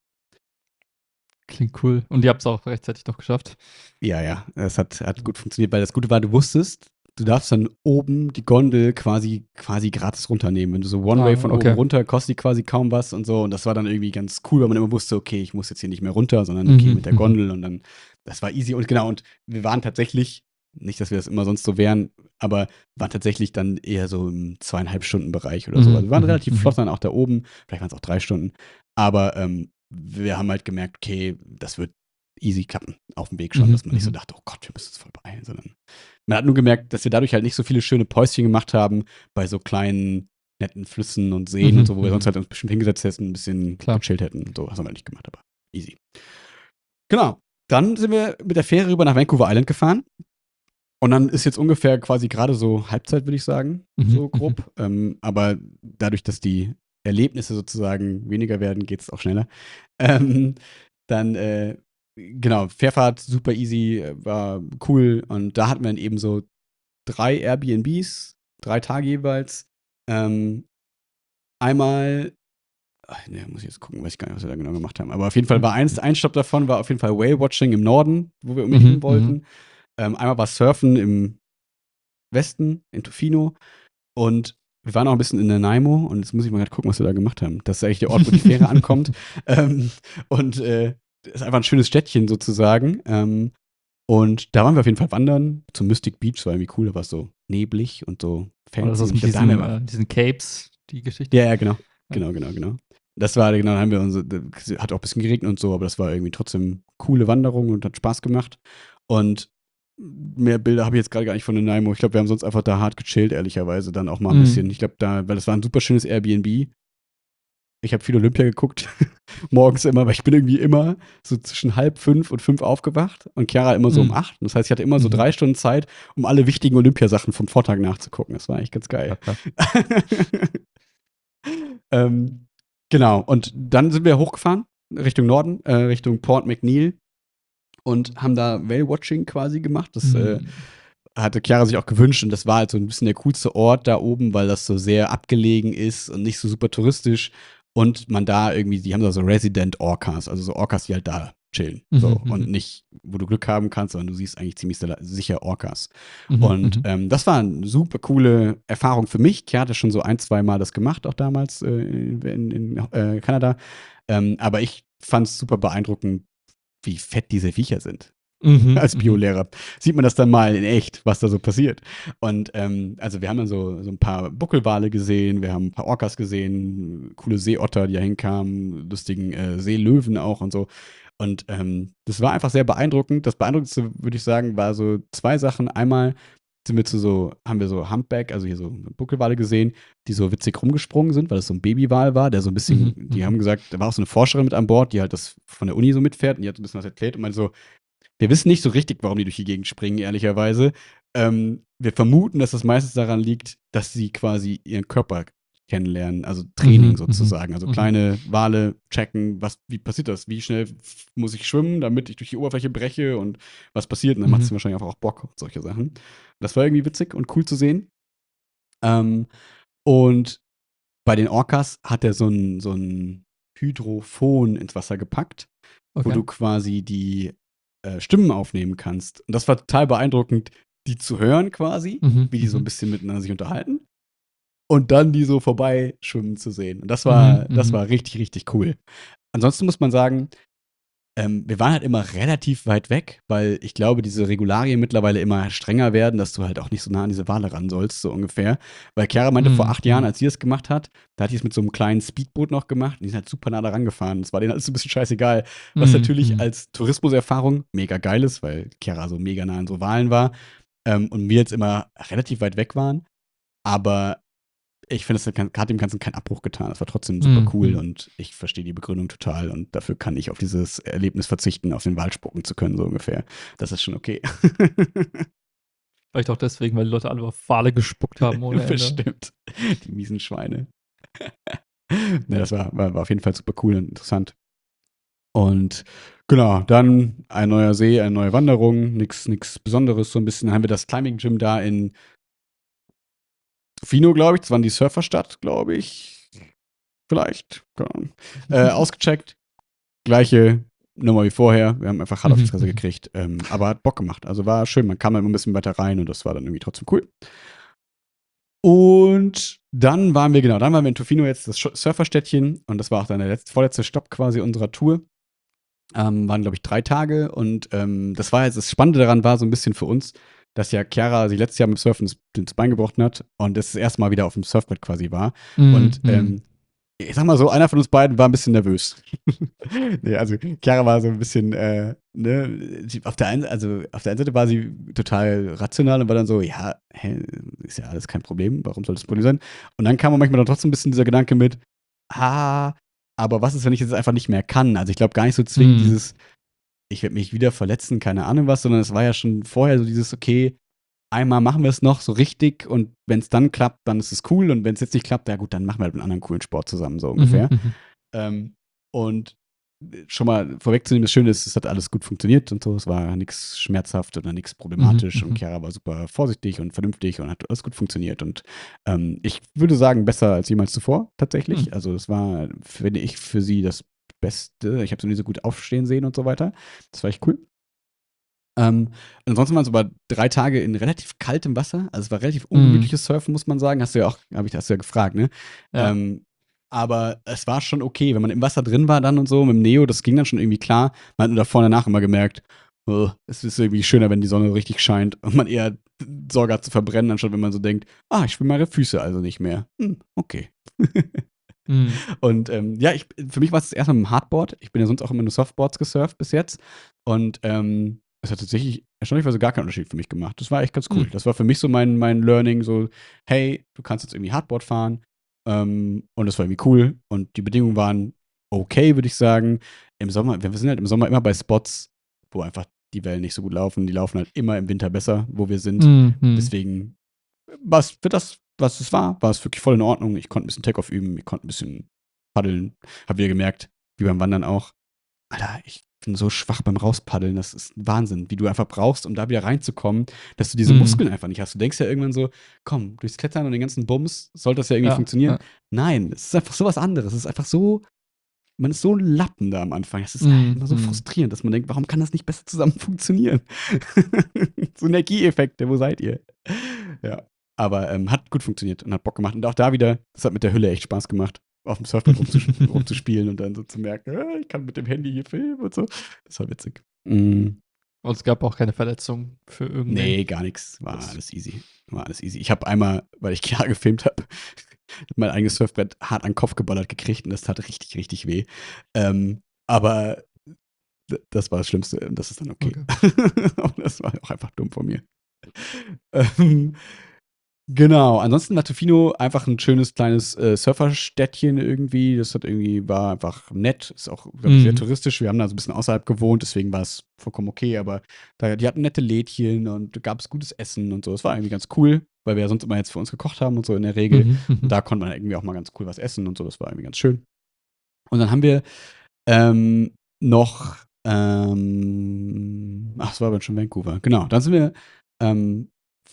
Klingt cool. Und ihr habt es auch rechtzeitig noch geschafft? Ja, ja, es hat, hat gut funktioniert, weil das Gute war, du wusstest, du darfst dann oben die Gondel quasi, quasi gratis runternehmen. Wenn du so One-Way Ah, von oben okay. runter, kostet die quasi kaum was und so. Und das war dann irgendwie ganz cool, weil man immer wusste, okay, ich muss jetzt hier nicht mehr runter, sondern okay, Mhm, mit der mhm. Gondel und dann, das war easy. Und genau, und wir waren tatsächlich, nicht, dass wir das immer sonst so wären, aber waren tatsächlich dann eher so im zweieinhalb Stunden Bereich oder so. Also Mhm, wir waren mhm, relativ mhm. flott dann auch da oben, vielleicht waren es auch drei Stunden. Aber ähm, wir haben halt gemerkt, okay, das wird easy klappen auf dem Weg schon, Mhm, dass man nicht so mhm. dachte, oh Gott, wir müssen es voll beeilen, sondern man hat nur gemerkt, dass wir dadurch halt nicht so viele schöne Päuschen gemacht haben bei so kleinen, netten Flüssen und Seen und Mhm, so, wo wir sonst mhm. halt uns bestimmt hingesetzt hätten, ein bisschen Klar. gechillt hätten. So, das haben wir halt nicht gemacht, aber easy. Genau. Dann sind wir mit der Fähre rüber nach Vancouver Island gefahren. Und dann ist jetzt ungefähr quasi gerade so Halbzeit, würde ich sagen, Mhm, so mhm. grob. Ähm, aber dadurch, dass die Erlebnisse sozusagen weniger werden, geht es auch schneller. Ähm, dann, äh, genau, Fährfahrt super easy, äh, war cool. Und da hatten wir dann eben so drei Airbnbs, drei Tage jeweils. Ähm, einmal, ach, ne, muss ich jetzt gucken, weiß ich gar nicht, was wir da genau gemacht haben. Aber auf jeden Fall war eins, ein Stopp davon, war auf jeden Fall Whale-Watching im Norden, wo wir unbedingt hin Mhm, mhm. wollten. Ähm, einmal war Surfen im Westen, in Tofino. Und wir waren auch ein bisschen in Nanaimo und jetzt muss ich mal gerade gucken, was wir da gemacht haben. Das ist eigentlich der Ort, wo die Fähre ankommt. Ähm, und äh, das ist einfach ein schönes Städtchen sozusagen. Ähm, und da waren wir auf jeden Fall wandern zum Mystic Beach. Das war irgendwie cool, da war es so neblig und so War das fancy. das Und ich mit glaube, da haben wir diesen, aber. äh, diesen Capes, die Geschichte? Ja, ja, genau. Ja. Genau, genau, genau. Das war, genau, da haben wir uns, hat auch ein bisschen geregnet und so, aber das war irgendwie trotzdem coole Wanderung und hat Spaß gemacht. Und mehr Bilder habe ich jetzt gerade gar nicht von Nanaimo. Ich glaube, wir haben sonst einfach da hart gechillt, ehrlicherweise, dann auch mal ein Mhm. bisschen. Ich glaube, da, weil das war ein super schönes Airbnb. Ich habe viel Olympia geguckt, morgens immer, weil ich bin irgendwie immer so zwischen halb fünf und fünf aufgewacht und Chiara immer so um Mhm. acht. Das heißt, ich hatte immer so Mhm. drei Stunden Zeit, um alle wichtigen Olympiasachen vom Vortag nachzugucken. Das war eigentlich ganz geil. ähm, genau, und dann sind wir hochgefahren, Richtung Norden, äh, Richtung Port McNeil und haben da Whale-Watching quasi gemacht. Das äh, Mhm. hatte Chiara sich auch gewünscht und das war halt so ein bisschen der coolste Ort da oben, weil das so sehr abgelegen ist und nicht so super touristisch und man da irgendwie, die haben da so Resident Orcas, also so Orcas, die halt da chillen, so Mhm. und Mhm. nicht, wo du Glück haben kannst, sondern du siehst eigentlich ziemlich sicher Orcas. Mhm. Und Mhm. ähm, das war eine super coole Erfahrung für mich. Chiara hatte schon so ein, zwei Mal das gemacht, auch damals äh, in, in, in äh, Kanada. Ähm, aber ich fand es super beeindruckend, wie fett diese Viecher sind. Mhm. Als Mhm. Biolehrer sieht man das dann mal in echt, was da so passiert. Und ähm, also wir haben dann so, so ein paar Buckelwale gesehen, wir haben ein paar Orcas gesehen, coole Seeotter, die da hinkamen, lustigen äh, Seelöwen auch und so. Und ähm, das war einfach sehr beeindruckend. Das Beeindruckendste, würde ich sagen, war so zwei Sachen. Einmal sind wir zu so, haben wir so Humpback, also hier so Buckelwale gesehen, die so witzig rumgesprungen sind, weil es so ein Babywal war, der so ein bisschen, Mhm. die Mhm. haben gesagt, da war auch so eine Forscherin mit an Bord, die halt das von der Uni so mitfährt und die hat so ein bisschen was erklärt und meinte so, wir wissen nicht so richtig, warum die durch die Gegend springen, ehrlicherweise. Ähm, wir vermuten, dass das meistens daran liegt, dass sie quasi ihren Körper kennenlernen, also Training Mhm. Mhm. sozusagen. Also Mhm. kleine Wale checken, was, wie passiert das? Wie schnell f- muss ich schwimmen, damit ich durch die Oberfläche breche und was passiert? Und dann macht es Mhm. wahrscheinlich einfach auch Bock und solche Sachen. Das war irgendwie witzig und cool zu sehen. Ähm, und bei den Orcas hat er so ein, so ein Hydrophon ins Wasser gepackt, wo Okay. du quasi die äh, Stimmen aufnehmen kannst. Und das war total beeindruckend, die zu hören quasi, Mhm. wie die so ein Mhm. bisschen miteinander sich unterhalten und dann die so vorbeischwimmen zu sehen. Und das Mhm. war, das Mhm. war richtig, richtig cool. Ansonsten muss man sagen, ähm, wir waren halt immer relativ weit weg, weil ich glaube, diese Regularien mittlerweile immer strenger werden, dass du halt auch nicht so nah an diese Wale ran sollst, so ungefähr. Weil Chiara meinte vor Mhm. acht Jahren, Mhm. als sie es gemacht hat, da hat die es mit so einem kleinen Speedboot noch gemacht und die sind halt super nah da rangefahren. Das war denen alles so ein bisschen scheißegal. Was Mhm. natürlich Mhm. als Tourismuserfahrung mega geil ist, weil Chiara so mega nah an so Walen war ähm, und wir jetzt immer relativ weit weg waren. Aber ich finde, es hat dem Ganzen keinen Abbruch getan. Es war trotzdem super Mhm. cool Mhm. und ich verstehe die Begründung total und dafür kann ich auf dieses Erlebnis verzichten, auf den Wald spucken zu können, so ungefähr. Das ist schon okay. Vielleicht auch deswegen, weil die Leute alle auf Wale gespuckt haben ohne Ende. Bestimmt. Die miesen Schweine. Ne, das war, war, war auf jeden Fall super cool und interessant. Und genau, dann ein neuer See, eine neue Wanderung, nichts nix Besonderes, so ein bisschen. Dann haben wir das Climbing Gym da in Tofino, glaube ich. Das waren die Surferstadt, glaube ich. Vielleicht. Keine Ahnung. Äh, ausgecheckt. Gleiche Nummer wie vorher. Wir haben einfach hart auf die Mhm. Fresse Mhm. gekriegt. Ähm, aber hat Bock gemacht. Also war schön. Man kam dann immer ein bisschen weiter rein und das war dann irgendwie trotzdem cool. Und dann waren wir, genau, dann waren wir in Tofino jetzt, das Surferstädtchen. Und das war auch dann der letzte, vorletzte Stopp quasi unserer Tour. Ähm, waren, glaube ich, drei Tage. Und ähm, das war jetzt, das Spannende daran war so ein bisschen für uns, dass ja Chiara sich letztes Jahr mit dem Surfen das, das Bein gebrochen hat und das, das erste Mal wieder auf dem Surfbrett quasi war. Mhm. Und Mhm. ähm, ich sag mal so, einer von uns beiden war ein bisschen nervös. Nee, also Chiara war so ein bisschen, äh, ne, sie- auf der einen, also auf der einen Seite war sie total rational und war dann so, ja, hä, ist ja alles kein Problem, warum soll das ein Problem sein? Und dann kam manchmal dann trotzdem ein bisschen dieser Gedanke mit, ah, aber was ist, wenn ich jetzt einfach nicht mehr kann? Also ich glaube gar nicht so zwingend Mhm. dieses, ich werde mich wieder verletzen, keine Ahnung was, sondern es war ja schon vorher so dieses, okay, einmal machen wir es noch so richtig und wenn es dann klappt, dann ist es cool und wenn es jetzt nicht klappt, ja gut, dann machen wir halt einen anderen coolen Sport zusammen, so Mhm. ungefähr. Mhm. Ähm, und schon mal vorwegzunehmen, das Schöne ist, es hat alles gut funktioniert und so. Es war nichts schmerzhaft oder nichts Mhm. problematisch und Mhm. Chiara war super vorsichtig und vernünftig und hat alles gut funktioniert. Und ähm, ich würde sagen, besser als jemals zuvor, tatsächlich. Mhm. Also, es war, finde ich, für sie das Beste. Ich habe sie nie so gut aufstehen sehen und so weiter. Das war echt cool. Ähm, ansonsten waren es aber drei Tage in relativ kaltem Wasser. Also es war relativ Mhm. ungemütliches Surfen, muss man sagen. Hast du ja auch, habe ich, hast du ja gefragt, ne? Ja. Ähm, aber es war schon okay, wenn man im Wasser drin war dann und so mit dem Neo, das ging dann schon irgendwie klar. Man hat nur davor und danach immer gemerkt, oh, es ist irgendwie schöner, wenn die Sonne richtig scheint und man eher Sorge hat zu verbrennen, anstatt wenn man so denkt, ah, ich spüre meine Füße also nicht mehr. Hm, okay. Mhm. Und ähm, ja, ich, für mich war es erstmal mit dem Hardboard. Ich bin ja sonst auch immer nur Softboards gesurft bis jetzt. Und ähm, es hat tatsächlich erstaunlicherweise gar keinen Unterschied für mich gemacht. Das war echt ganz cool. Mhm. Das war für mich so mein, mein Learning, so, hey, du kannst jetzt irgendwie Hardboard fahren. Ähm, und das war irgendwie cool. Und die Bedingungen waren okay, würde ich sagen. Im Sommer, wir sind halt im Sommer immer bei Spots, wo einfach die Wellen nicht so gut laufen. Die laufen halt immer im Winter besser, wo wir sind. Mhm. Deswegen, was für das, was es war, war es wirklich voll in Ordnung. Ich konnte ein bisschen Takeoff üben, ich konnte ein bisschen paddeln. Hab wieder gemerkt, wie beim Wandern auch. Alter, ich bin so schwach beim Rauspaddeln. Das ist ein Wahnsinn, wie du einfach brauchst, um da wieder reinzukommen, dass du diese Mhm. Muskeln einfach nicht hast. Du denkst ja irgendwann so, komm, durchs Klettern und den ganzen Bums sollte das ja irgendwie Ja, funktionieren. ja. Nein, es ist einfach so was anderes. Es ist einfach so, man ist so ein Lappen da am Anfang. Es ist halt Mhm. immer so Mhm. frustrierend, dass man denkt, warum kann das nicht besser zusammen funktionieren? Synergieeffekte, wo seid ihr? Ja, aber ähm, hat gut funktioniert und hat Bock gemacht. Und auch da wieder, das hat mit der Hülle echt Spaß gemacht, auf dem Surfbrett rumzus rumzuspielen und dann so zu merken, äh, ich kann mit dem Handy hier filmen und so. Das war witzig. Mm, Und es gab auch keine Verletzung für irgendwen. nee, gar nichts. War Das alles easy. War alles easy. Ich habe einmal, weil ich Chiara gefilmt habe, mein eigenes Surfbrett hart an den Kopf geballert gekriegt und das tat richtig, richtig weh. Ähm, aber d- das war das Schlimmste und das ist dann okay. Okay. Aber das war auch einfach dumm von mir. Ähm, genau, ansonsten war Tofino einfach ein schönes kleines äh, Surferstädtchen irgendwie. Das hat irgendwie, war einfach nett, ist auch, glaube ich, sehr Mhm. touristisch. Wir haben da so ein bisschen außerhalb gewohnt, deswegen war es vollkommen okay, aber da, die hatten nette Lädchen und da gab es gutes Essen und so. Das war irgendwie ganz cool, weil wir ja sonst immer jetzt für uns gekocht haben und so in der Regel. Mhm. Und Mhm. da konnte man irgendwie auch mal ganz cool was essen und so. Das war irgendwie ganz schön. Und dann haben wir ähm, noch, ähm, ach, das war aber schon Vancouver. Genau, dann sind wir ähm,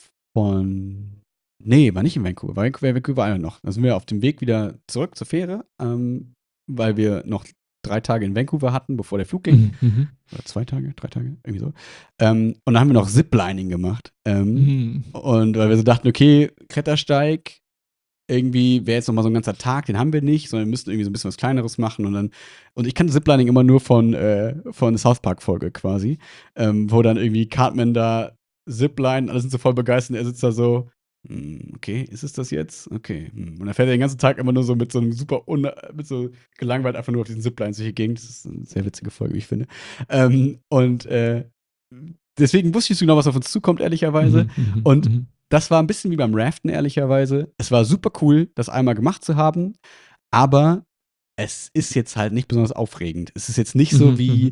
von, nee, war nicht in Vancouver, war Vancouver, Vancouver Island noch. Dann sind wir auf dem Weg wieder zurück zur Fähre, ähm, weil wir noch drei Tage in Vancouver hatten, bevor der Flug ging. Mhm. Mhm. Oder zwei Tage, drei Tage, irgendwie so. Ähm, und dann haben wir noch Ziplining gemacht. Ähm, Mhm. und weil wir so dachten, okay, Klettersteig, irgendwie wäre jetzt nochmal so ein ganzer Tag, den haben wir nicht, sondern wir müssten irgendwie so ein bisschen was Kleineres machen und dann, und ich kannte Ziplining immer nur von, äh, von der South Park-Folge quasi, ähm, wo dann irgendwie Cartman da Zipline, alle sind so voll begeistert und er sitzt da so, hm, okay, ist es das jetzt? Okay. Hm. Und dann fährt er den ganzen Tag immer nur so mit so einem super, un mit so gelangweilt einfach nur auf diesen Ziplines durch die Gegend. Das ist eine sehr witzige Folge, wie ich finde. Ähm, und äh, deswegen wusste ich nicht so genau, was auf uns zukommt, ehrlicherweise. Mhm. Mhm. Und Mhm. das war ein bisschen wie beim Raften, ehrlicherweise. Es war super cool, das einmal gemacht zu haben, aber es ist jetzt halt nicht besonders aufregend. Es ist jetzt nicht so Mhm. Mhm. wie,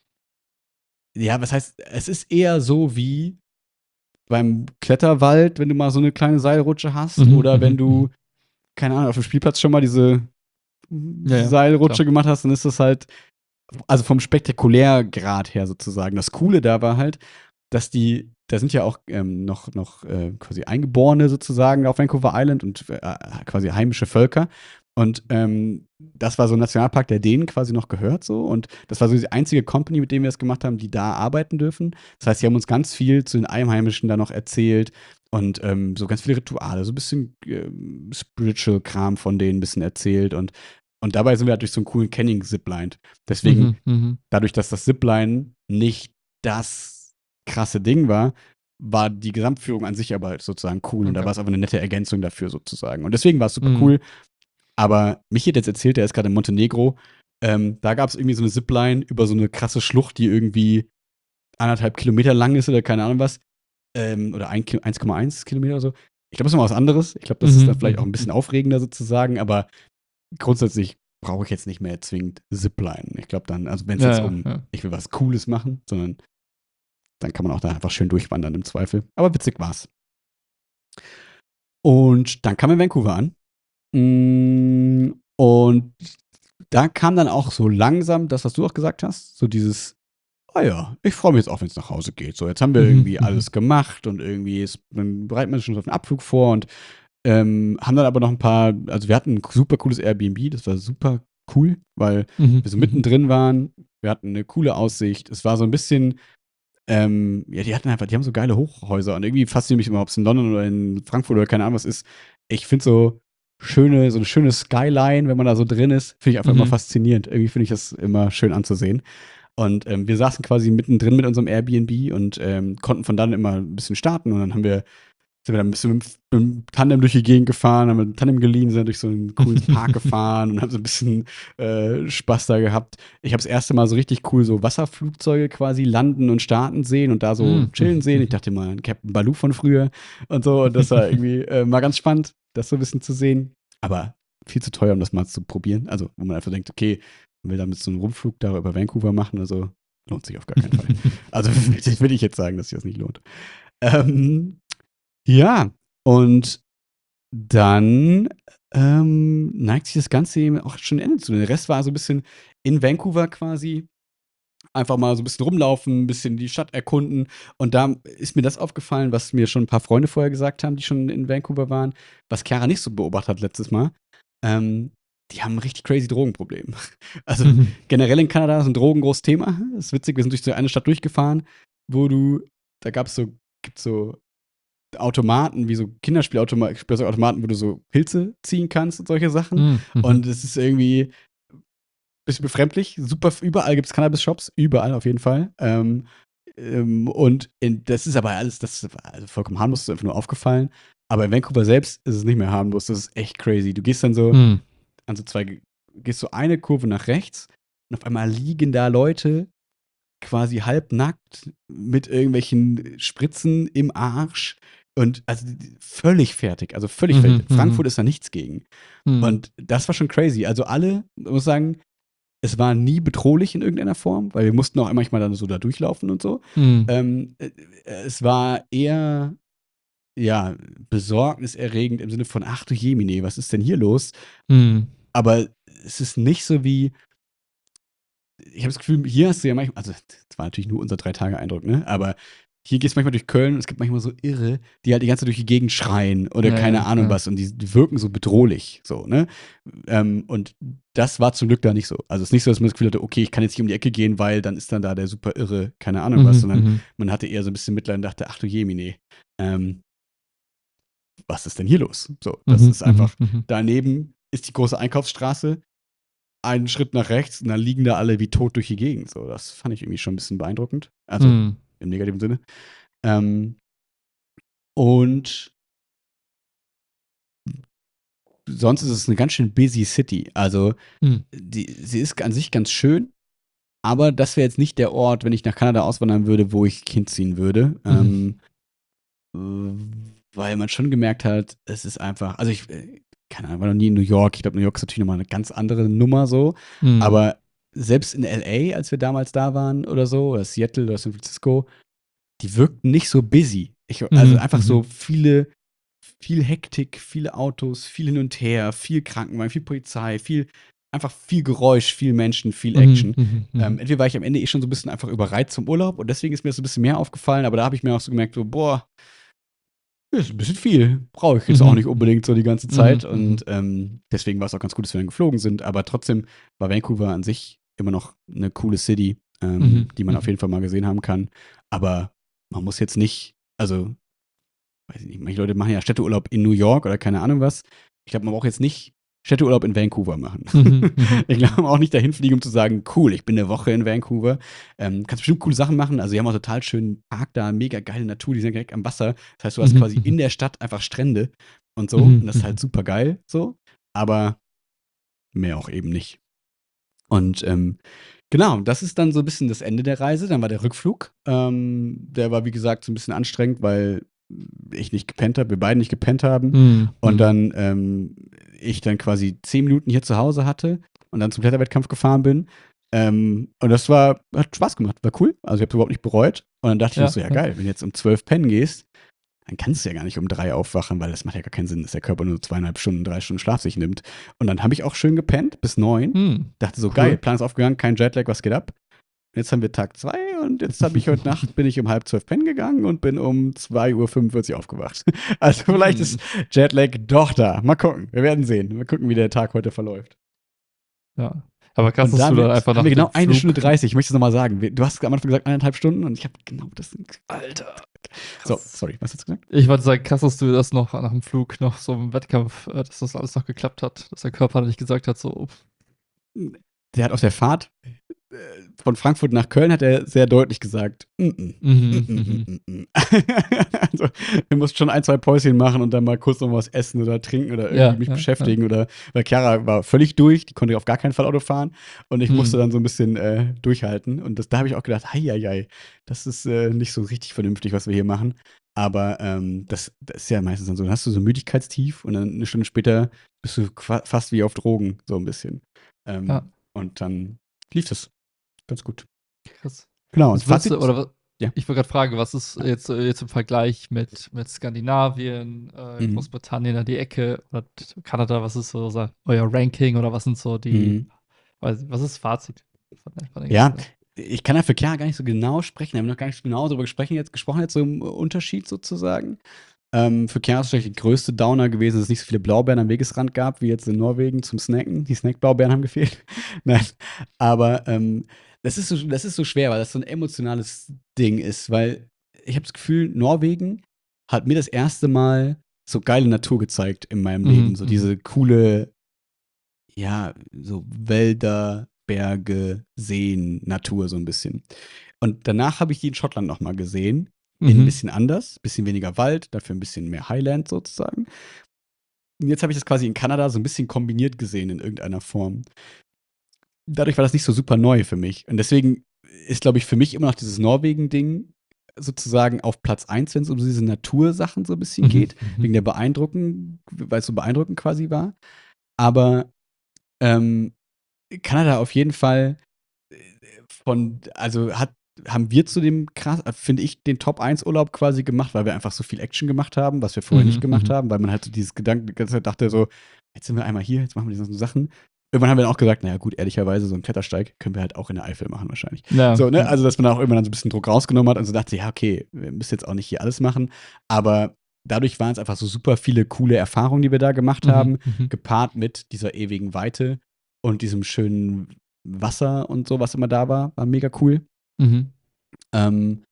ja, was heißt, es ist eher so wie beim Kletterwald, wenn du mal so eine kleine Seilrutsche hast Mhm. oder wenn Mhm. du, Mhm. keine Ahnung, auf dem Spielplatz schon mal diese Ja, ja, Seilrutsche klar. gemacht hast, dann ist das halt, also vom Spektakulärgrad her sozusagen. Das Coole da war halt, dass die, da sind ja auch ähm, noch, noch äh, quasi Eingeborene sozusagen auf Vancouver Island und äh, quasi heimische Völker. Und ähm, das war so ein Nationalpark, der denen quasi noch gehört so. Und das war so die einzige Company, mit der wir das gemacht haben, die da arbeiten dürfen. Das heißt, sie haben uns ganz viel zu den Einheimischen da noch erzählt und ähm, so ganz viele Rituale, so ein bisschen ähm, Spiritual-Kram von denen ein bisschen erzählt. Und, und dabei sind wir halt durch so einen coolen Canning ziplined. Deswegen, Mhm. Mhm. dadurch, dass das Zipline nicht das krasse Ding war, war die Gesamtführung an sich aber sozusagen cool. Und da Okay. war es aber eine nette Ergänzung dafür sozusagen. Und deswegen war es super Mhm. cool. Aber Michi hat jetzt erzählt, der ist gerade in Montenegro. Ähm, da gab es irgendwie so eine Zipline über so eine krasse Schlucht, die irgendwie anderthalb Kilometer lang ist oder keine Ahnung was. Ähm, oder ein Ki- eins Komma eins Kilometer oder so. Ich glaube, das ist noch was anderes. Ich glaube, das ist dann Mhm. vielleicht auch Mhm. ein bisschen aufregender sozusagen. Aber grundsätzlich brauche ich jetzt nicht mehr zwingend Zipline. Ich glaube dann, also wenn es Ja, jetzt ja, um, ja. ich will was Cooles machen, sondern dann kann man auch da einfach schön durchwandern im Zweifel. Aber witzig war's. Und dann kam in Vancouver an. Mm, Und da kam dann auch so langsam das, was du auch gesagt hast, so dieses, ah ja, ich freue mich jetzt auch, wenn es nach Hause geht. So, jetzt haben wir Mhm. irgendwie Mhm. alles gemacht und irgendwie ist, dann bereiten wir uns schon auf den Abflug vor und ähm, haben dann aber noch ein paar, also wir hatten ein super cooles Airbnb, das war super cool, weil Mhm. wir so Mhm. mittendrin waren, wir hatten eine coole Aussicht, es war so ein bisschen, ähm, ja, die hatten einfach, die haben so geile Hochhäuser und irgendwie fasziniert mich immer, ob es in London oder in Frankfurt oder keine Ahnung was ist. Ich finde so schöne, so eine schöne Skyline, wenn man da so drin ist, finde ich einfach immer Mhm. faszinierend. Irgendwie finde ich das immer schön anzusehen. Und ähm, wir saßen quasi mittendrin mit unserem Airbnb und ähm, konnten von dann immer ein bisschen starten. Und dann haben wir, sind wir dann ein bisschen mit, mit dem Tandem durch die Gegend gefahren, haben ein Tandem geliehen, sind durch so einen coolen Park gefahren und haben so ein bisschen äh, Spaß da gehabt. Ich habe das erste Mal so richtig cool so Wasserflugzeuge quasi landen und starten sehen und da so Mhm. chillen sehen. Ich Mhm. dachte mal an Captain Baloo von früher und so. Und das war irgendwie äh, mal ganz spannend, das so ein bisschen zu sehen. Aber viel zu teuer, um das mal zu probieren. Also, wo man einfach denkt, okay, man will damit so einen Rundflug da über Vancouver machen oder so. Lohnt sich auf gar keinen Fall. Also, das würde ich jetzt sagen, dass sich das nicht lohnt. Ähm, ja, und dann ähm, neigt sich das Ganze eben auch schon Ende zu. Der Rest war so ein bisschen in Vancouver quasi. Einfach mal so ein bisschen rumlaufen, ein bisschen die Stadt erkunden. Und da ist mir das aufgefallen, was mir schon ein paar Freunde vorher gesagt haben, die schon in Vancouver waren, was Chiara nicht so beobachtet hat letztes Mal. Ähm, die haben ein richtig crazy Drogenproblem. Also generell in Kanada ist ein Drogen ein großes Thema. Das ist witzig, wir sind durch so eine Stadt durchgefahren, wo du, da gab es so, gibt's so Automaten, wie so Kinderspielautomaten, wo du so Pilze ziehen kannst und solche Sachen. Mhm. Und es ist irgendwie bisschen befremdlich. Super, überall gibt es Cannabis-Shops, überall auf jeden Fall. Ähm, ähm, und in, das ist aber alles, das ist also vollkommen harmlos, das ist einfach nur aufgefallen. Aber in Vancouver selbst ist es nicht mehr harmlos, das ist echt crazy. Du gehst dann so Mhm. an so zwei, gehst so eine Kurve nach rechts und auf einmal liegen da Leute quasi halbnackt mit irgendwelchen Spritzen im Arsch und also völlig fertig, also völlig Mhm, fertig. mhm. Frankfurt ist da nichts gegen. Mhm. Und das war schon crazy. Also alle, ich muss sagen, es war nie bedrohlich in irgendeiner Form, weil wir mussten auch manchmal dann so da durchlaufen und so. Mhm. Ähm, äh, es war eher, ja, besorgniserregend im Sinne von, ach du Jemine, was ist denn hier los? Mhm. Aber es ist nicht so wie, ich habe das Gefühl, hier hast du ja manchmal, also das war natürlich nur unser Drei-Tage-Eindruck, ne? Aber hier gehst du manchmal durch Köln und es gibt manchmal so Irre, die halt die ganze Zeit durch die Gegend schreien oder Ja, keine ja, Ahnung ja. was und die, die wirken so bedrohlich, so, ne? Ähm, und das war zum Glück da nicht so. Also es ist nicht so, dass man das Gefühl hatte, okay, ich kann jetzt nicht um die Ecke gehen, weil dann ist dann da der super Irre, keine Ahnung was, Mhm, sondern mhm. man hatte eher so ein bisschen Mitleid und dachte, ach du Jemine, ähm, was ist denn hier los? So, das Mhm, ist mhm, einfach, mhm. daneben ist die große Einkaufsstraße, einen Schritt nach rechts und dann liegen da alle wie tot durch die Gegend. So, das fand ich irgendwie schon ein bisschen beeindruckend. Also Mhm. im negativen Sinne. Ähm, und sonst ist es eine ganz schön busy City. Also Mhm. die, sie ist an sich ganz schön, aber das wäre jetzt nicht der Ort, wenn ich nach Kanada auswandern würde, wo ich hinziehen würde. Mhm. Ähm, äh, weil man schon gemerkt hat, es ist einfach, also ich, äh, keine Ahnung, war noch nie in New York. Ich glaube, New York ist natürlich nochmal eine ganz andere Nummer so. Mhm. Aber selbst in L A, als wir damals da waren oder so, oder Seattle oder San Francisco, die wirkten nicht so busy. Ich, also Mhm, einfach mhm. so viele, viel Hektik, viele Autos, viel hin und her, viel Krankenwagen, viel Polizei, viel, einfach viel Geräusch, viel Menschen, viel Mhm, Action. mhm, Ähm, mhm. entweder war ich am Ende eh schon so ein bisschen einfach überreizt zum Urlaub und deswegen ist mir das so ein bisschen mehr aufgefallen, aber da habe ich mir auch so gemerkt, so, boah, das ist ein bisschen viel. Brauche ich jetzt auch nicht Mhm, mhm. unbedingt so die ganze Zeit. Mhm, mhm. Und ähm, deswegen war es auch ganz gut, dass wir dann geflogen sind. Aber trotzdem war Vancouver an sich immer noch eine coole City, ähm, Mhm, die man auf mhm. jeden Fall mal gesehen haben kann. Aber man muss jetzt nicht, also, weiß ich nicht, manche Leute machen ja Städteurlaub in New York oder keine Ahnung was. Ich glaube, man braucht jetzt nicht Städteurlaub in Vancouver machen. Mhm, mhm, Ich mhm. glaube auch nicht dahin fliegen, um zu sagen, cool, ich bin eine Woche in Vancouver. Ähm, kannst bestimmt coole Sachen machen. Also, die haben auch total schönen Park da, mega geile Natur, die sind direkt am Wasser. Das heißt, du hast Mhm, quasi mhm. in der Stadt einfach Strände und so. Und Mhm, das ist halt mhm. super geil, so. Aber mehr auch eben nicht. Und ähm, genau, das ist dann so ein bisschen das Ende der Reise. Dann war der Rückflug. Ähm, der war, wie gesagt, so ein bisschen anstrengend, weil ich nicht gepennt habe, wir beide nicht gepennt haben. Mhm, Und mhm. dann ähm, ich dann quasi zehn Minuten hier zu Hause hatte und dann zum Kletterwettkampf gefahren bin. Ähm, und das war, hat Spaß gemacht, war cool. Also ich habe es überhaupt nicht bereut. Und dann dachte ich mir Ja, so, ja ja. geil, wenn du jetzt um zwölf pennen gehst, dann kannst du ja gar nicht um drei aufwachen, weil das macht ja gar keinen Sinn, dass der Körper nur zweieinhalb Stunden, drei Stunden Schlaf sich nimmt. Und dann habe ich auch schön gepennt bis neun. Mhm. Dachte so, geil, Cool. Plan ist aufgegangen, kein Jetlag, was geht ab? Jetzt haben wir Tag zwei und jetzt habe ich heute Nacht, bin ich um halb zwölf pennen gegangen und bin um zwei Uhr fünfundvierzig aufgewacht. Also vielleicht Mhm. ist Jetlag doch da. Mal gucken, wir werden sehen. Mal gucken, wie der Tag heute verläuft. Ja. Aber krass, Und dass du dann damit einfach haben nach wir dem genau eine Stunde Flug. dreißig. Ich möchte es nochmal sagen. Wir- Du hast am Anfang gesagt eineinhalb Stunden und ich habe genau das. Alter. So, Krass. sorry, was hast du gesagt? Ich wollte sagen, krass, dass du das noch nach dem Flug, noch so im Wettkampf, äh, dass das alles noch geklappt hat, dass der Körper nicht gesagt hat, so, Der hat auf der Fahrt äh, von Frankfurt nach Köln hat er sehr deutlich gesagt, mm -mm, mm mhm, -mm, mhm. mm -mm. Also, wir mussten schon ein, zwei Päuschen machen und dann mal kurz noch was essen oder trinken oder irgendwie Ja, mich ja, ja. beschäftigen oder, weil Chiara war völlig durch, die konnte auf gar keinen Fall Auto fahren und ich musste Mhm. dann so ein bisschen äh, durchhalten und das, da habe ich auch gedacht, hei, hei, hei, das ist äh, nicht so richtig vernünftig, was wir hier machen. Aber ähm, das, das ist ja meistens dann so. Dann hast du so ein Müdigkeitstief und dann eine Stunde später bist du qua- fast wie auf Drogen, so ein bisschen. Ja, Ähm, und dann lief das ganz gut. krass. Genau, und Was würdest du, Fazit, oder was, ja. ich wollte gerade fragen, was ist jetzt, äh, jetzt im Vergleich mit, mit Skandinavien, äh, Mhm. Großbritannien an die Ecke oder t- Kanada, was ist so sa- euer Ranking oder was sind so die, Mhm. weiß, was ist das Fazit von, der- von den Ja, ganzen? ich kann ja für Chiara gar nicht so genau sprechen. Wir haben noch gar nicht so genau darüber gesprochen jetzt, gesprochen, jetzt so im Unterschied sozusagen. Ähm, für Chiara ist wahrscheinlich der größte Downer gewesen, dass es nicht so viele Blaubeeren am Wegesrand gab, wie jetzt in Norwegen zum Snacken. Die Snackblaubeeren haben gefehlt. Nein. Aber ähm, das ist so, das ist so schwer, weil das so ein emotionales Ding ist, weil ich habe das Gefühl, Norwegen hat mir das erste Mal so geile Natur gezeigt in meinem Leben. Mhm, So mhm, diese coole, ja, so Wälder, Berge, Seen, Natur so ein bisschen. Und danach habe ich die in Schottland noch mal gesehen, in ein mhm, bisschen anders, bisschen weniger Wald, dafür ein bisschen mehr Highland sozusagen. Und jetzt habe ich das quasi in Kanada so ein bisschen kombiniert gesehen in irgendeiner Form. Dadurch war das nicht so super neu für mich. Und deswegen ist, glaube ich, für mich immer noch dieses Norwegen-Ding sozusagen auf Platz eins, wenn es um diese Natursachen so ein bisschen mhm, geht, mhm, wegen der Beeindruckung, weil es so beeindruckend quasi war. Aber ähm, Kanada auf jeden Fall äh, von, also hat, haben wir zu dem krass, finde ich, den Top eins Urlaub quasi gemacht, weil wir einfach so viel Action gemacht haben, was wir vorher nicht mhm, gemacht mhm. haben, weil man halt so dieses Gedanken die ganze Zeit dachte so, jetzt sind wir einmal hier, jetzt machen wir diese ganzen Sachen. Irgendwann haben wir dann auch gesagt, naja gut, ehrlicherweise, so einen Klettersteig können wir halt auch in der Eifel machen wahrscheinlich. Ja, So, ne, ja. also dass man dann auch irgendwann dann so ein bisschen Druck rausgenommen hat und so dachte, ja, okay, wir müssen jetzt auch nicht hier alles machen, aber dadurch waren es einfach so super viele coole Erfahrungen, die wir da gemacht Mhm, haben, mhm, gepaart mit dieser ewigen Weite und diesem schönen Wasser und so, was immer da war, war mega cool. mhm. Ähm,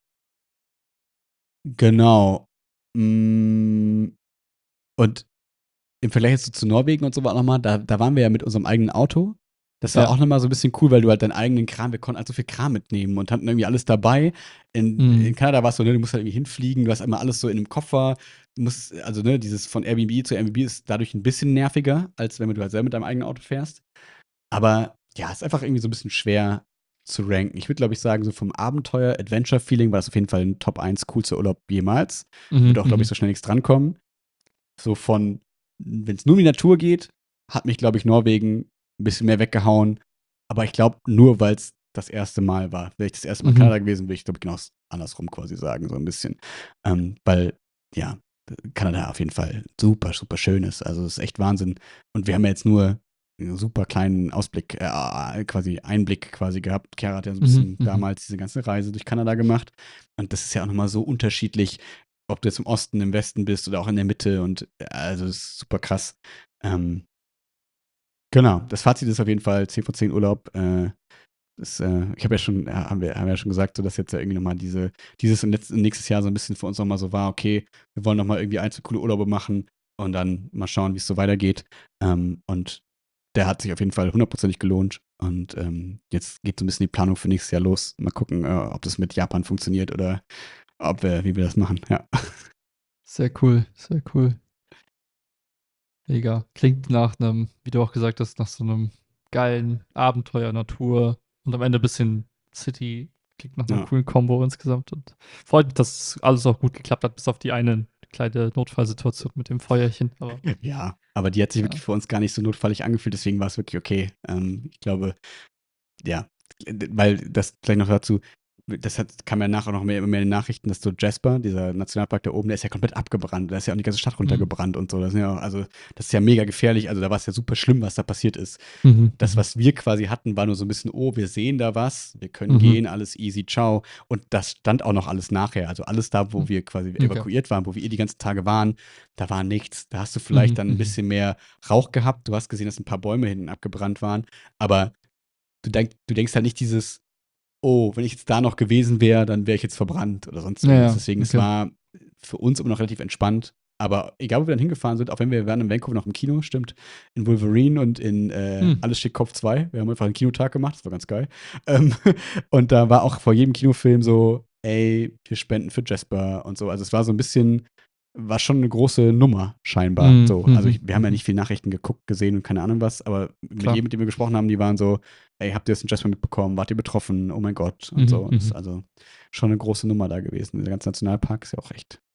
genau. Mm, und im Vergleich jetzt so zu Norwegen und so war nochmal, da, da waren wir ja mit unserem eigenen Auto. Das war Ja. auch nochmal so ein bisschen cool, weil du halt deinen eigenen Kram, wir konnten halt so viel Kram mitnehmen und hatten irgendwie alles dabei. In, in Mhm, Kanada war es so, ne, du musst halt irgendwie hinfliegen, du hast immer alles so in einem Koffer. Du musst, also, ne, dieses von Airbnb zu Airbnb ist dadurch ein bisschen nerviger, als wenn du halt selber mit deinem eigenen Auto fährst. Aber ja, ist einfach irgendwie so ein bisschen schwer zu ranken. Ich würde, glaube ich, sagen, so vom Abenteuer-Adventure-Feeling war das auf jeden Fall ein Top eins coolster Urlaub jemals. mhm, Würde auch, glaube ich, mhm, so schnell nichts drankommen. So von, wenn es nur um die Natur geht, hat mich, glaube ich, Norwegen ein bisschen mehr weggehauen. Aber ich glaube, nur weil es das erste Mal war. Wäre ich das erste Mal in mhm, Kanada gewesen, würde ich, glaube ich, genau andersrum quasi sagen, so ein bisschen. Ähm, weil, ja, Kanada auf jeden Fall super, super schön ist. Also, es ist echt Wahnsinn. Und wir haben ja jetzt nur einen super kleinen Ausblick, äh, quasi Einblick quasi gehabt. Chiara hat ja so ein mhm, bisschen mhm. damals diese ganze Reise durch Kanada gemacht. Und das ist ja auch nochmal so unterschiedlich, ob du jetzt im Osten, im Westen bist oder auch in der Mitte. Und äh, also, es ist super krass. Ähm, genau, das Fazit ist auf jeden Fall zehn von zehn Urlaub. Äh, das, äh, ich habe ja schon, ja, haben wir, haben wir ja schon gesagt, so dass jetzt ja irgendwie nochmal diese, dieses und letzt, nächstes Jahr so ein bisschen für uns nochmal so war, okay, wir wollen nochmal irgendwie ein, zwei coole Urlaube machen und dann mal schauen, wie es so weitergeht. Ähm, und der hat sich auf jeden Fall hundertprozentig gelohnt. Und ähm, jetzt geht so ein bisschen die Planung für nächstes Jahr los. Mal gucken, äh, ob das mit Japan funktioniert oder ob wir, wie wir das machen. Ja. Sehr cool, sehr cool. Mega. Klingt nach einem, wie du auch gesagt hast, nach so einem geilen Abenteuer, Natur und am Ende ein bisschen City. Klingt nach einer Ja. coolen Kombo insgesamt und freut mich, dass alles auch gut geklappt hat, bis auf die eine kleine Notfallsituation mit dem Feuerchen. Aber Ja, aber die hat sich ja. wirklich für uns gar nicht so notfallig angefühlt, deswegen war es wirklich okay. Ähm, ich glaube, ja, weil das gleich noch dazu, das hat, kam ja nachher noch mehr, immer mehr in den Nachrichten, dass so Jasper, dieser Nationalpark da oben, der ist ja komplett abgebrannt. Da ist ja auch die ganze Stadt Mhm. runtergebrannt und so. Das ist ja auch, also, das ist ja mega gefährlich. Also, da war es ja super schlimm, was da passiert ist. Mhm. Das, Mhm. was wir quasi hatten, war nur so ein bisschen, oh, wir sehen da was, wir können Mhm. gehen, alles easy, ciao. Und das stand auch noch alles nachher. Also alles da, wo Mhm. wir quasi Okay. evakuiert waren, wo wir eh die ganzen Tage waren, da war nichts. Da hast du vielleicht Mhm. dann ein Mhm. bisschen mehr Rauch gehabt. Du hast gesehen, dass ein paar Bäume hinten abgebrannt waren. Aber du, denk, du denkst halt nicht dieses, oh, wenn ich jetzt da noch gewesen wäre, dann wäre ich jetzt verbrannt oder sonst Ja, irgendwas. ja, Deswegen, es okay. war für uns immer noch relativ entspannt. Aber egal, wo wir dann hingefahren sind, auch wenn wir, wir waren in Vancouver noch im Kino, stimmt, in Wolverine und in äh, Hm. Alles steht Kopf zwei. Wir haben einfach einen Kinotag gemacht, das war ganz geil. Ähm, und da war auch vor jedem Kinofilm so, ey, wir spenden für Jasper und so. Also es war so ein bisschen, war schon eine große Nummer scheinbar. Mhm. So, also Mhm. ich, wir haben ja Mhm. nicht viel Nachrichten geguckt, gesehen und keine Ahnung was, aber mit Klar. jedem, mit dem wir gesprochen haben, die waren so, ey, habt ihr das in Jasper mitbekommen? Wart ihr betroffen? Oh mein Gott und Mhm. so. Das ist Mhm. also schon eine große Nummer da gewesen. Der ganze Nationalpark ist ja auch echt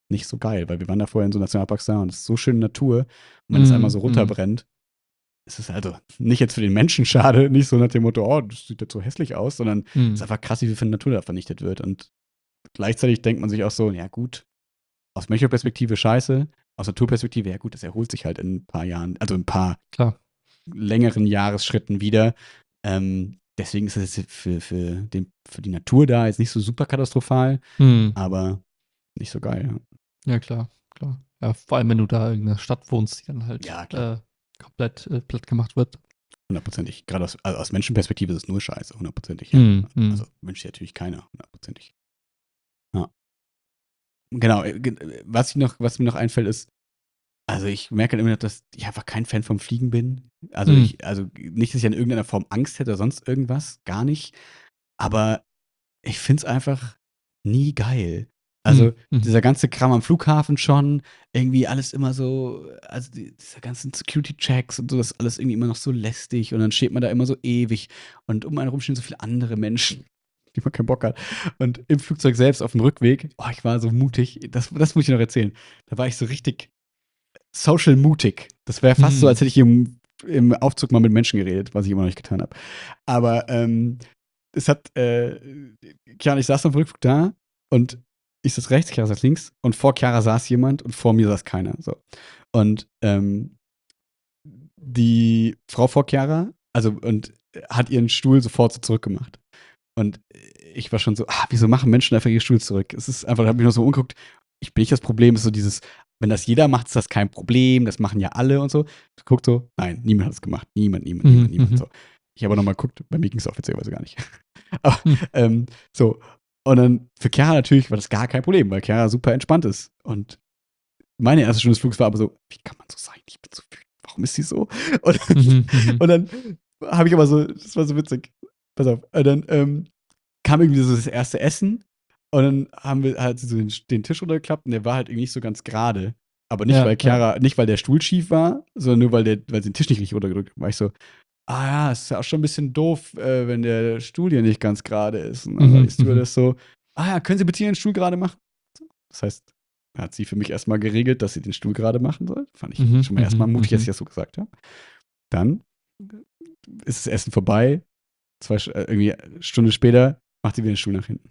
nicht so geil, weil wir waren da vorher in so Nationalparks da und es ist so schöne Natur. Und wenn es einmal Mhm, so mhm, runterbrennt, ist es also nicht jetzt für den Menschen schade, nicht so nach dem Motto, oh, das sieht jetzt so hässlich aus, sondern es ist mhm. einfach krass, wie viel von Natur da vernichtet wird. Und gleichzeitig denkt man sich auch so, ja gut, aus Menschenperspektive scheiße, aus Naturperspektive, ja gut, das erholt sich halt in ein paar Jahren, also in ein paar Klar. längeren Jahresschritten wieder. Ähm, deswegen ist es jetzt für, für, den, für die Natur da jetzt nicht so super katastrophal, Mhm. aber nicht so geil. Ja, Ja, klar, klar. Ja, vor allem, wenn du da in einer Stadt wohnst, die dann halt ja klar, äh, komplett äh, platt gemacht wird. hundertprozentig. Gerade aus, also aus Menschenperspektive ist es nur scheiße, hundertprozentig, ja. Mhm, Also mhm. wünscht sich natürlich keiner, hundertprozentig. Ja. Genau, äh, ge- äh, was, ich noch, was mir noch einfällt, ist, also ich merke halt immer noch, dass ich einfach kein Fan vom Fliegen bin. Also Mhm. ich, also nicht, dass ich in irgendeiner Form Angst hätte oder sonst irgendwas, gar nicht. Aber ich finde es einfach nie geil. Mhm, Also mhm. dieser ganze Kram am Flughafen schon, irgendwie alles immer so, also die, diese ganzen Security-Checks und so, das ist alles irgendwie immer noch so lästig und dann steht man da immer so ewig und um einen herum stehen so viele andere Menschen, die man keinen Bock hat. Und im Flugzeug selbst auf dem Rückweg, oh, ich war so mutig, das, das muss ich noch erzählen. Da war ich so richtig social mutig. Das wäre fast so, als Mhm. hätte ich im, im Aufzug mal mit Menschen geredet, was ich immer noch nicht getan habe. Aber ähm, es hat, äh, Chiara, ich saß am Rückflug da und ich saß rechts, Chiara saß links und vor Chiara saß jemand und vor mir saß keiner. So. Und ähm, die Frau vor Chiara, also und hat ihren Stuhl sofort so zurückgemacht. Und ich war schon so, ah, wieso machen Menschen einfach ihren Stuhl zurück? Es ist einfach, da habe ich noch so umgeguckt, ich bin nicht das Problem, ist so dieses, wenn das jeder macht, ist das kein Problem, das machen ja alle und so. Guckt so, nein, niemand hat es gemacht. Niemand, niemand, niemand, Mhm, niemand. mhm. So. Ich habe nochmal geguckt, bei mir ging es offiziellerweise gar nicht. Aber Mhm. ähm, so. Und dann für Chiara natürlich war das gar kein Problem, weil Chiara super entspannt ist. Und meine erste Stunde des Flugs war aber so, wie kann man so sein? Ich bin so wütend. Warum ist sie so? Und, Mhm, mhm. und dann habe ich aber so, das war so witzig. Pass auf. Und dann ähm, kam irgendwie so das erste Essen und dann haben wir halt so den, den Tisch runtergeklappt und der war halt irgendwie nicht so ganz gerade. Aber nicht, Ja, weil ja. Chiara, nicht weil der Stuhl schief war, sondern nur weil, der, weil sie den Tisch nicht richtig runtergedrückt hat. War ich so, ah ja, ist ja auch schon ein bisschen doof, äh, wenn der Stuhl hier nicht ganz gerade ist. Und dann war die Mhm, mhm. Stewardess so, ah ja, können Sie bitte Ihren Stuhl gerade machen? Das heißt, hat sie für mich erstmal geregelt, dass sie den Stuhl gerade machen soll. Fand ich Mhm, schon mal erstmal mhm, mutig, dass ich mhm. das so gesagt habe. Dann ist das Essen vorbei. Zwei, äh, irgendwie eine Stunde später macht sie wieder den Stuhl nach hinten.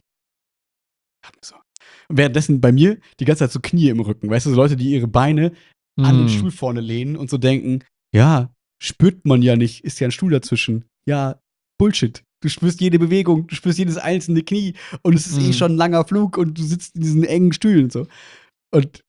So. Und währenddessen bei mir die ganze Zeit so Knie im Rücken. Weißt du, so Leute, die ihre Beine an den Mhm. Stuhl vorne lehnen und so denken, ja, spürt man ja nicht, ist ja ein Stuhl dazwischen. Ja, Bullshit. Du spürst jede Bewegung, du spürst jedes einzelne Knie und es ist eh Mhm. schon ein langer Flug und du sitzt in diesen engen Stühlen und so. Und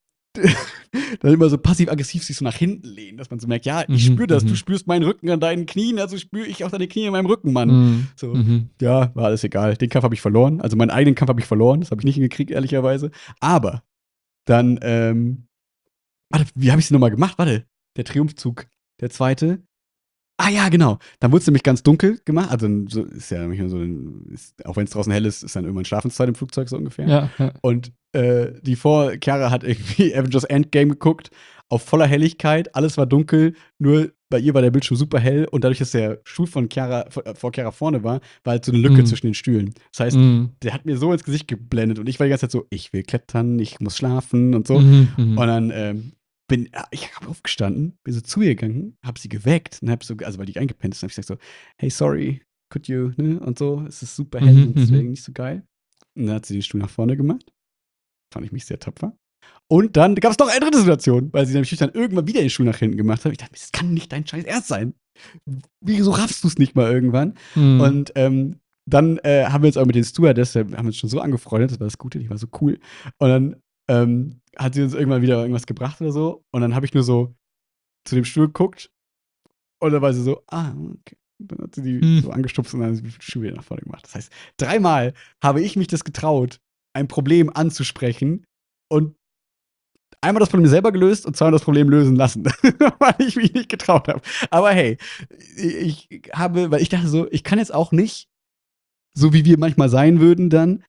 dann immer so passiv-aggressiv sich so nach hinten lehnen, dass man so merkt, ja, ich Mhm, spüre das, du mhm. spürst meinen Rücken an deinen Knien, also spüre ich auch deine Knie in meinem Rücken, Mann. Mhm, So, mhm. ja, war alles egal. Den Kampf habe ich verloren. Also meinen eigenen Kampf habe ich verloren. Das habe ich nicht hingekriegt, ehrlicherweise. Aber dann, ähm, warte, wie habe ich es nochmal gemacht? Warte, der Triumphzug, der zweite. Ah ja, genau. Dann wurde es nämlich ganz dunkel gemacht. Also so ist ja nämlich so, ist, auch wenn es draußen hell ist, ist dann irgendwann Schlafenszeit im Flugzeug so ungefähr. Ja, ja. Und äh, die vor Chiara hat irgendwie Avengers Endgame geguckt, auf voller Helligkeit, alles war dunkel, nur bei ihr war der Bildschirm super hell und dadurch, dass der Stuhl von Chiara, vor, vor Chiara vorne war, war halt so eine Lücke Mhm. zwischen den Stühlen. Das heißt, Mhm. der hat mir so ins Gesicht geblendet und ich war die ganze Zeit so, ich will klettern, ich muss schlafen und so. Mhm, mhm. Und dann ähm, bin ich hab aufgestanden, bin so zu ihr gegangen, hab sie geweckt und hab so, also weil die eingepennt ist, hab ich gesagt so, hey, sorry, could you, ne? Und so, es ist super hell Mhm, und mhm. deswegen nicht so geil. Und dann hat sie den Stuhl nach vorne gemacht. Fand ich mich sehr tapfer. Und dann gab es noch eine dritte Situation, weil sie nämlich dann irgendwann wieder den Stuhl nach hinten gemacht hat. Ich dachte, das kann nicht dein scheiß Ernst sein. Wieso raffst du es nicht mal irgendwann? Mhm. Und ähm, dann äh, haben wir uns auch mit den Stewardess, wir haben uns schon so angefreundet, das war das Gute, die war so cool. Und dann ähm, hat sie uns irgendwann wieder irgendwas gebracht oder so. Und dann habe ich nur so zu dem Stuhl geguckt und dann war sie so, ah, okay. Und dann hat sie die Mhm. so angestupst und dann hat sie den Stuhl wieder nach vorne gemacht. Das heißt, dreimal habe ich mich das getraut, ein Problem anzusprechen und einmal das Problem selber gelöst und zweimal das Problem lösen lassen, weil ich mich nicht getraut habe. Aber hey, ich habe, weil ich dachte so, ich kann jetzt auch nicht, so wie wir manchmal sein würden, dann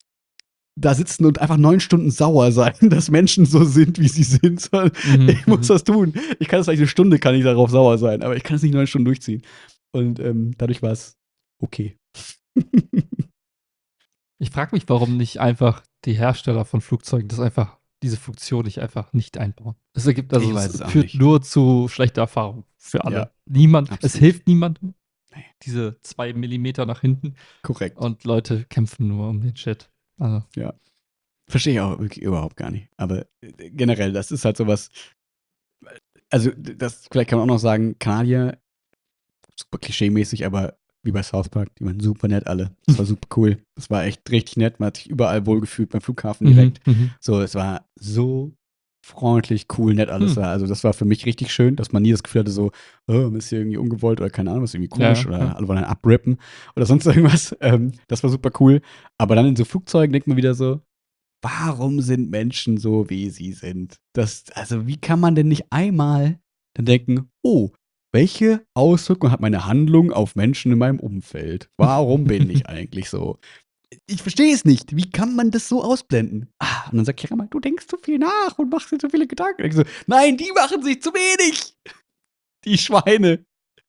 da sitzen und einfach neun Stunden sauer sein, dass Menschen so sind, wie sie sind. Sondern Mhm, ich muss mhm. das tun. Ich kann es vielleicht eine Stunde, kann ich darauf sauer sein, aber ich kann es nicht neun Stunden durchziehen. Und ähm, dadurch war es okay. Ich frage mich, warum nicht einfach die Hersteller von Flugzeugen das einfach diese Funktion nicht einfach nicht einbauen. Es ergibt also, Ich weiß es es auch führt nicht. nur zu schlechter Erfahrung für alle. Ja, Niemand, es absolut. hilft niemandem, Nee. diese zwei Millimeter nach hinten. Korrekt. Und Leute kämpfen nur um den Shit. Also, Ja. Verstehe ich auch wirklich überhaupt gar nicht. Aber äh, generell, das ist halt sowas. Also, das vielleicht kann man auch noch sagen, Kanadier, super klischee-mäßig, aber wie bei South Park, die waren super nett alle. Das war super cool. Das war echt richtig nett. Man hat sich überall wohlgefühlt, beim Flughafen direkt. mhm, mhm. So, es war so freundlich, cool, nett alles Hm. war. Also, das war für mich richtig schön, dass man nie das Gefühl hatte, so, oh, man ist hier irgendwie ungewollt oder keine Ahnung, was ist irgendwie Ja, komisch ja, oder ja. alle wollen einen abrippen oder sonst irgendwas. Ähm, das war super cool. Aber dann in so Flugzeugen denkt man wieder so, warum sind Menschen so, wie sie sind? Das, also, wie kann man denn nicht einmal dann denken, oh, welche Auswirkungen hat meine Handlung auf Menschen in meinem Umfeld? Warum bin ich eigentlich so? Ich verstehe es nicht. Wie kann man das so ausblenden? Ah, und dann sagt Kira mal, du denkst zu viel nach und machst dir zu viele Gedanken. Und ich so, nein, die machen sich zu wenig. Die Schweine.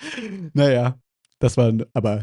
Naja, das war, aber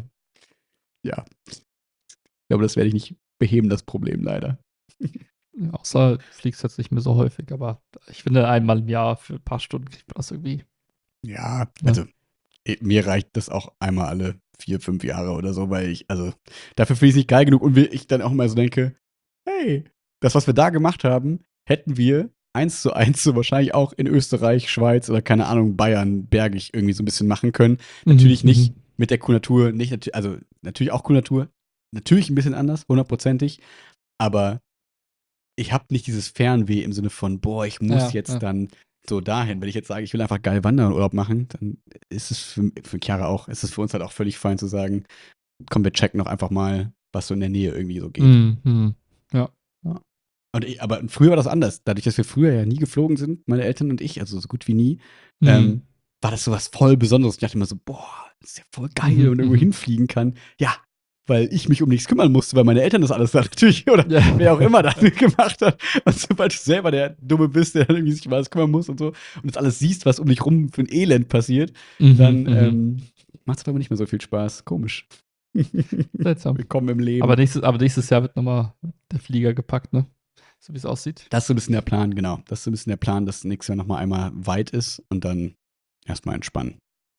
ja. Ich glaube, das werde ich nicht beheben, das Problem leider. Ja, außer du fliegst jetzt nicht mehr so häufig, aber ich finde, einmal im Jahr für ein paar Stunden kriegt man das irgendwie. Ja, Ne? also eh, mir reicht das auch einmal alle vier, fünf Jahre oder so, weil ich, also dafür finde ich es nicht geil genug und wie ich dann auch immer so denke, hey, das, was wir da gemacht haben, hätten wir eins zu eins so wahrscheinlich auch in Österreich, Schweiz oder keine Ahnung, Bayern, Bergig irgendwie so ein bisschen machen können. Natürlich Mhm, nicht mhm. mit der Kuh-Natur, nicht, natu- also natürlich auch Kuh-Natur, natürlich ein bisschen anders, hundertprozentig, aber ich habe nicht dieses Fernweh im Sinne von, boah, ich muss Ja, jetzt ja. dann so dahin. Wenn ich jetzt sage, ich will einfach geil wandern und Urlaub machen, dann ist es für, für Chiara auch, ist es für uns halt auch völlig fein zu sagen, komm, wir checken noch einfach mal, was so in der Nähe irgendwie so geht. Mhm, mhm. Ja. Ja. Und ich, aber früher war das anders. Dadurch, dass wir früher ja nie geflogen sind, meine Eltern und ich, also so gut wie nie, Mhm. ähm, war das so was voll Besonderes. Ich dachte immer so, boah, das ist ja voll geil, wenn Mhm, man irgendwo mhm. hinfliegen kann. Ja, weil ich mich um nichts kümmern musste, weil meine Eltern das alles dann natürlich oder Ja. wer auch immer das gemacht hat. Und sobald du selber der Dumme bist, der dann irgendwie sich um alles kümmern muss und so und das alles siehst, was um dich rum für ein Elend passiert, Mhm, dann mhm. ähm, macht es aber nicht mehr so viel Spaß. Komisch. Seltsam. Willkommen im Aber Leben. nächstes, aber nächstes Jahr wird nochmal der Flieger gepackt, ne? So wie es aussieht. Das ist so ein bisschen der Plan, genau. Das ist so ein bisschen der Plan, dass nächstes Jahr nochmal einmal weit ist und dann erstmal entspannen.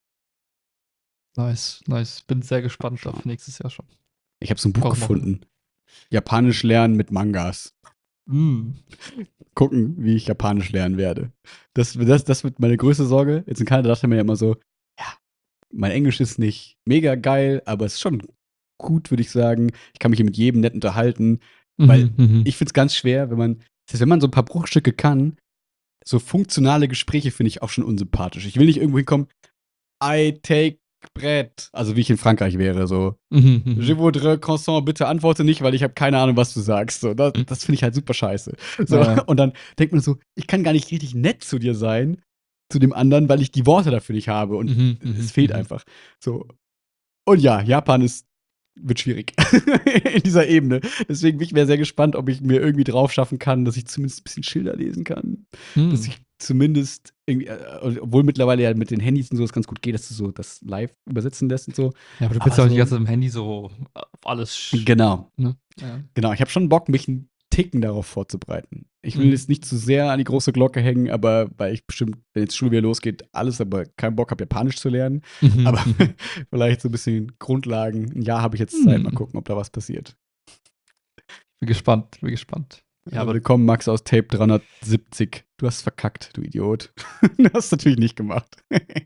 Nice, nice. Bin sehr gespannt Schauen. auf nächstes Jahr schon. Ich habe so ein Buch Warum auch immer. gefunden. Japanisch lernen mit Mangas. Mm. Gucken, wie ich Japanisch lernen werde. Das, das, das wird meine größte Sorge. Jetzt in Kanada dachte ich mir ja immer so, ja, mein Englisch ist nicht mega geil, aber es ist schon gut, würde ich sagen. Ich kann mich hier mit jedem nett unterhalten, weil Mhm, mhm. ich finde es ganz schwer, wenn man, das heißt, wenn man so ein paar Bruchstücke kann, so funktionale Gespräche finde ich auch schon unsympathisch. Ich will nicht irgendwo hinkommen, I take Brett, also wie ich in Frankreich wäre, so. Mhm, Je mhm. voudrais croissant, bitte antworte nicht, weil ich habe keine Ahnung, was du sagst. So, das das finde ich halt super scheiße. So, Naja. und dann denkt man so, ich kann gar nicht richtig nett zu dir sein, zu dem anderen, weil ich die Worte dafür nicht habe und Mhm, es mhm, fehlt mhm. einfach. So. Und ja, Japan ist wird schwierig in dieser Ebene. Deswegen bin ich mir sehr gespannt, ob ich mir irgendwie drauf schaffen kann, dass ich zumindest ein bisschen Schilder lesen kann. Dass Hm. ich zumindest irgendwie, äh, obwohl mittlerweile ja mit den Handys und so das ganz gut geht, dass du so das live übersetzen lässt und so. Ja, aber du bist Aber ja auch nicht so, ganz im Handy so auf alles, sch- genau, ne? Ja. genau. Ich habe schon Bock, mich einen Ticken darauf vorzubereiten. Ich will Mhm. jetzt nicht zu sehr an die große Glocke hängen, aber weil ich bestimmt, wenn jetzt Schule wieder losgeht, alles, aber keinen Bock habe, Japanisch zu lernen. Mhm, Aber mhm. vielleicht so ein bisschen Grundlagen. Ein Jahr habe ich jetzt Zeit, mal Hm. gucken, ob da was passiert. Bin gespannt, bin gespannt. Ja, Äh, aber Willkommen, Max aus Tape dreihundertsiebzig. Du hast verkackt, du Idiot. Du hast natürlich nicht gemacht.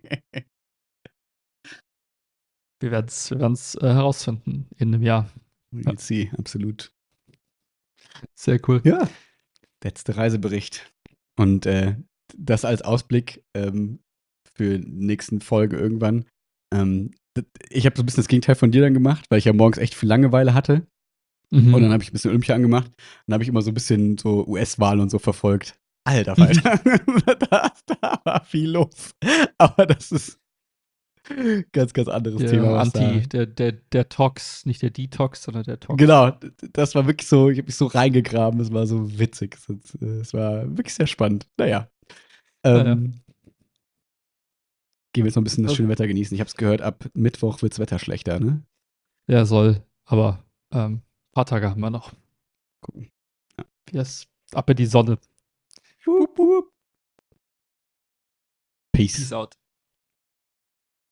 wir werden es wir werden's, äh, herausfinden in einem Jahr. Ja, We'll see, absolut. sehr cool. Ja, letzter Reisebericht. Und äh, das als Ausblick ähm, für die nächsten Folge irgendwann. Ähm, d- ich habe so ein bisschen das Gegenteil von dir dann gemacht, weil ich ja morgens echt viel Langeweile hatte. Und Mhm. dann habe ich ein bisschen Olympia angemacht. Und dann habe ich immer so ein bisschen so U S-Wahlen und so verfolgt. Alter Falter. da, da war viel los. Aber das ist ganz, ganz anderes Thema, Der was Anti, da. der, der, der Tox, nicht der Detox, sondern der Tox. Genau, das war wirklich so, ich habe mich so reingegraben, das war so witzig. Es war wirklich sehr spannend. Naja. Naja. Ähm, gehen wir jetzt noch ein bisschen das Also, schöne Wetter genießen. Ich habe es gehört, ab Mittwoch wird das Wetter schlechter, ne? der soll, aber ähm, ein paar Tage haben wir noch. Gucken. Yes. Ab in die Sonne. Peace. Peace out.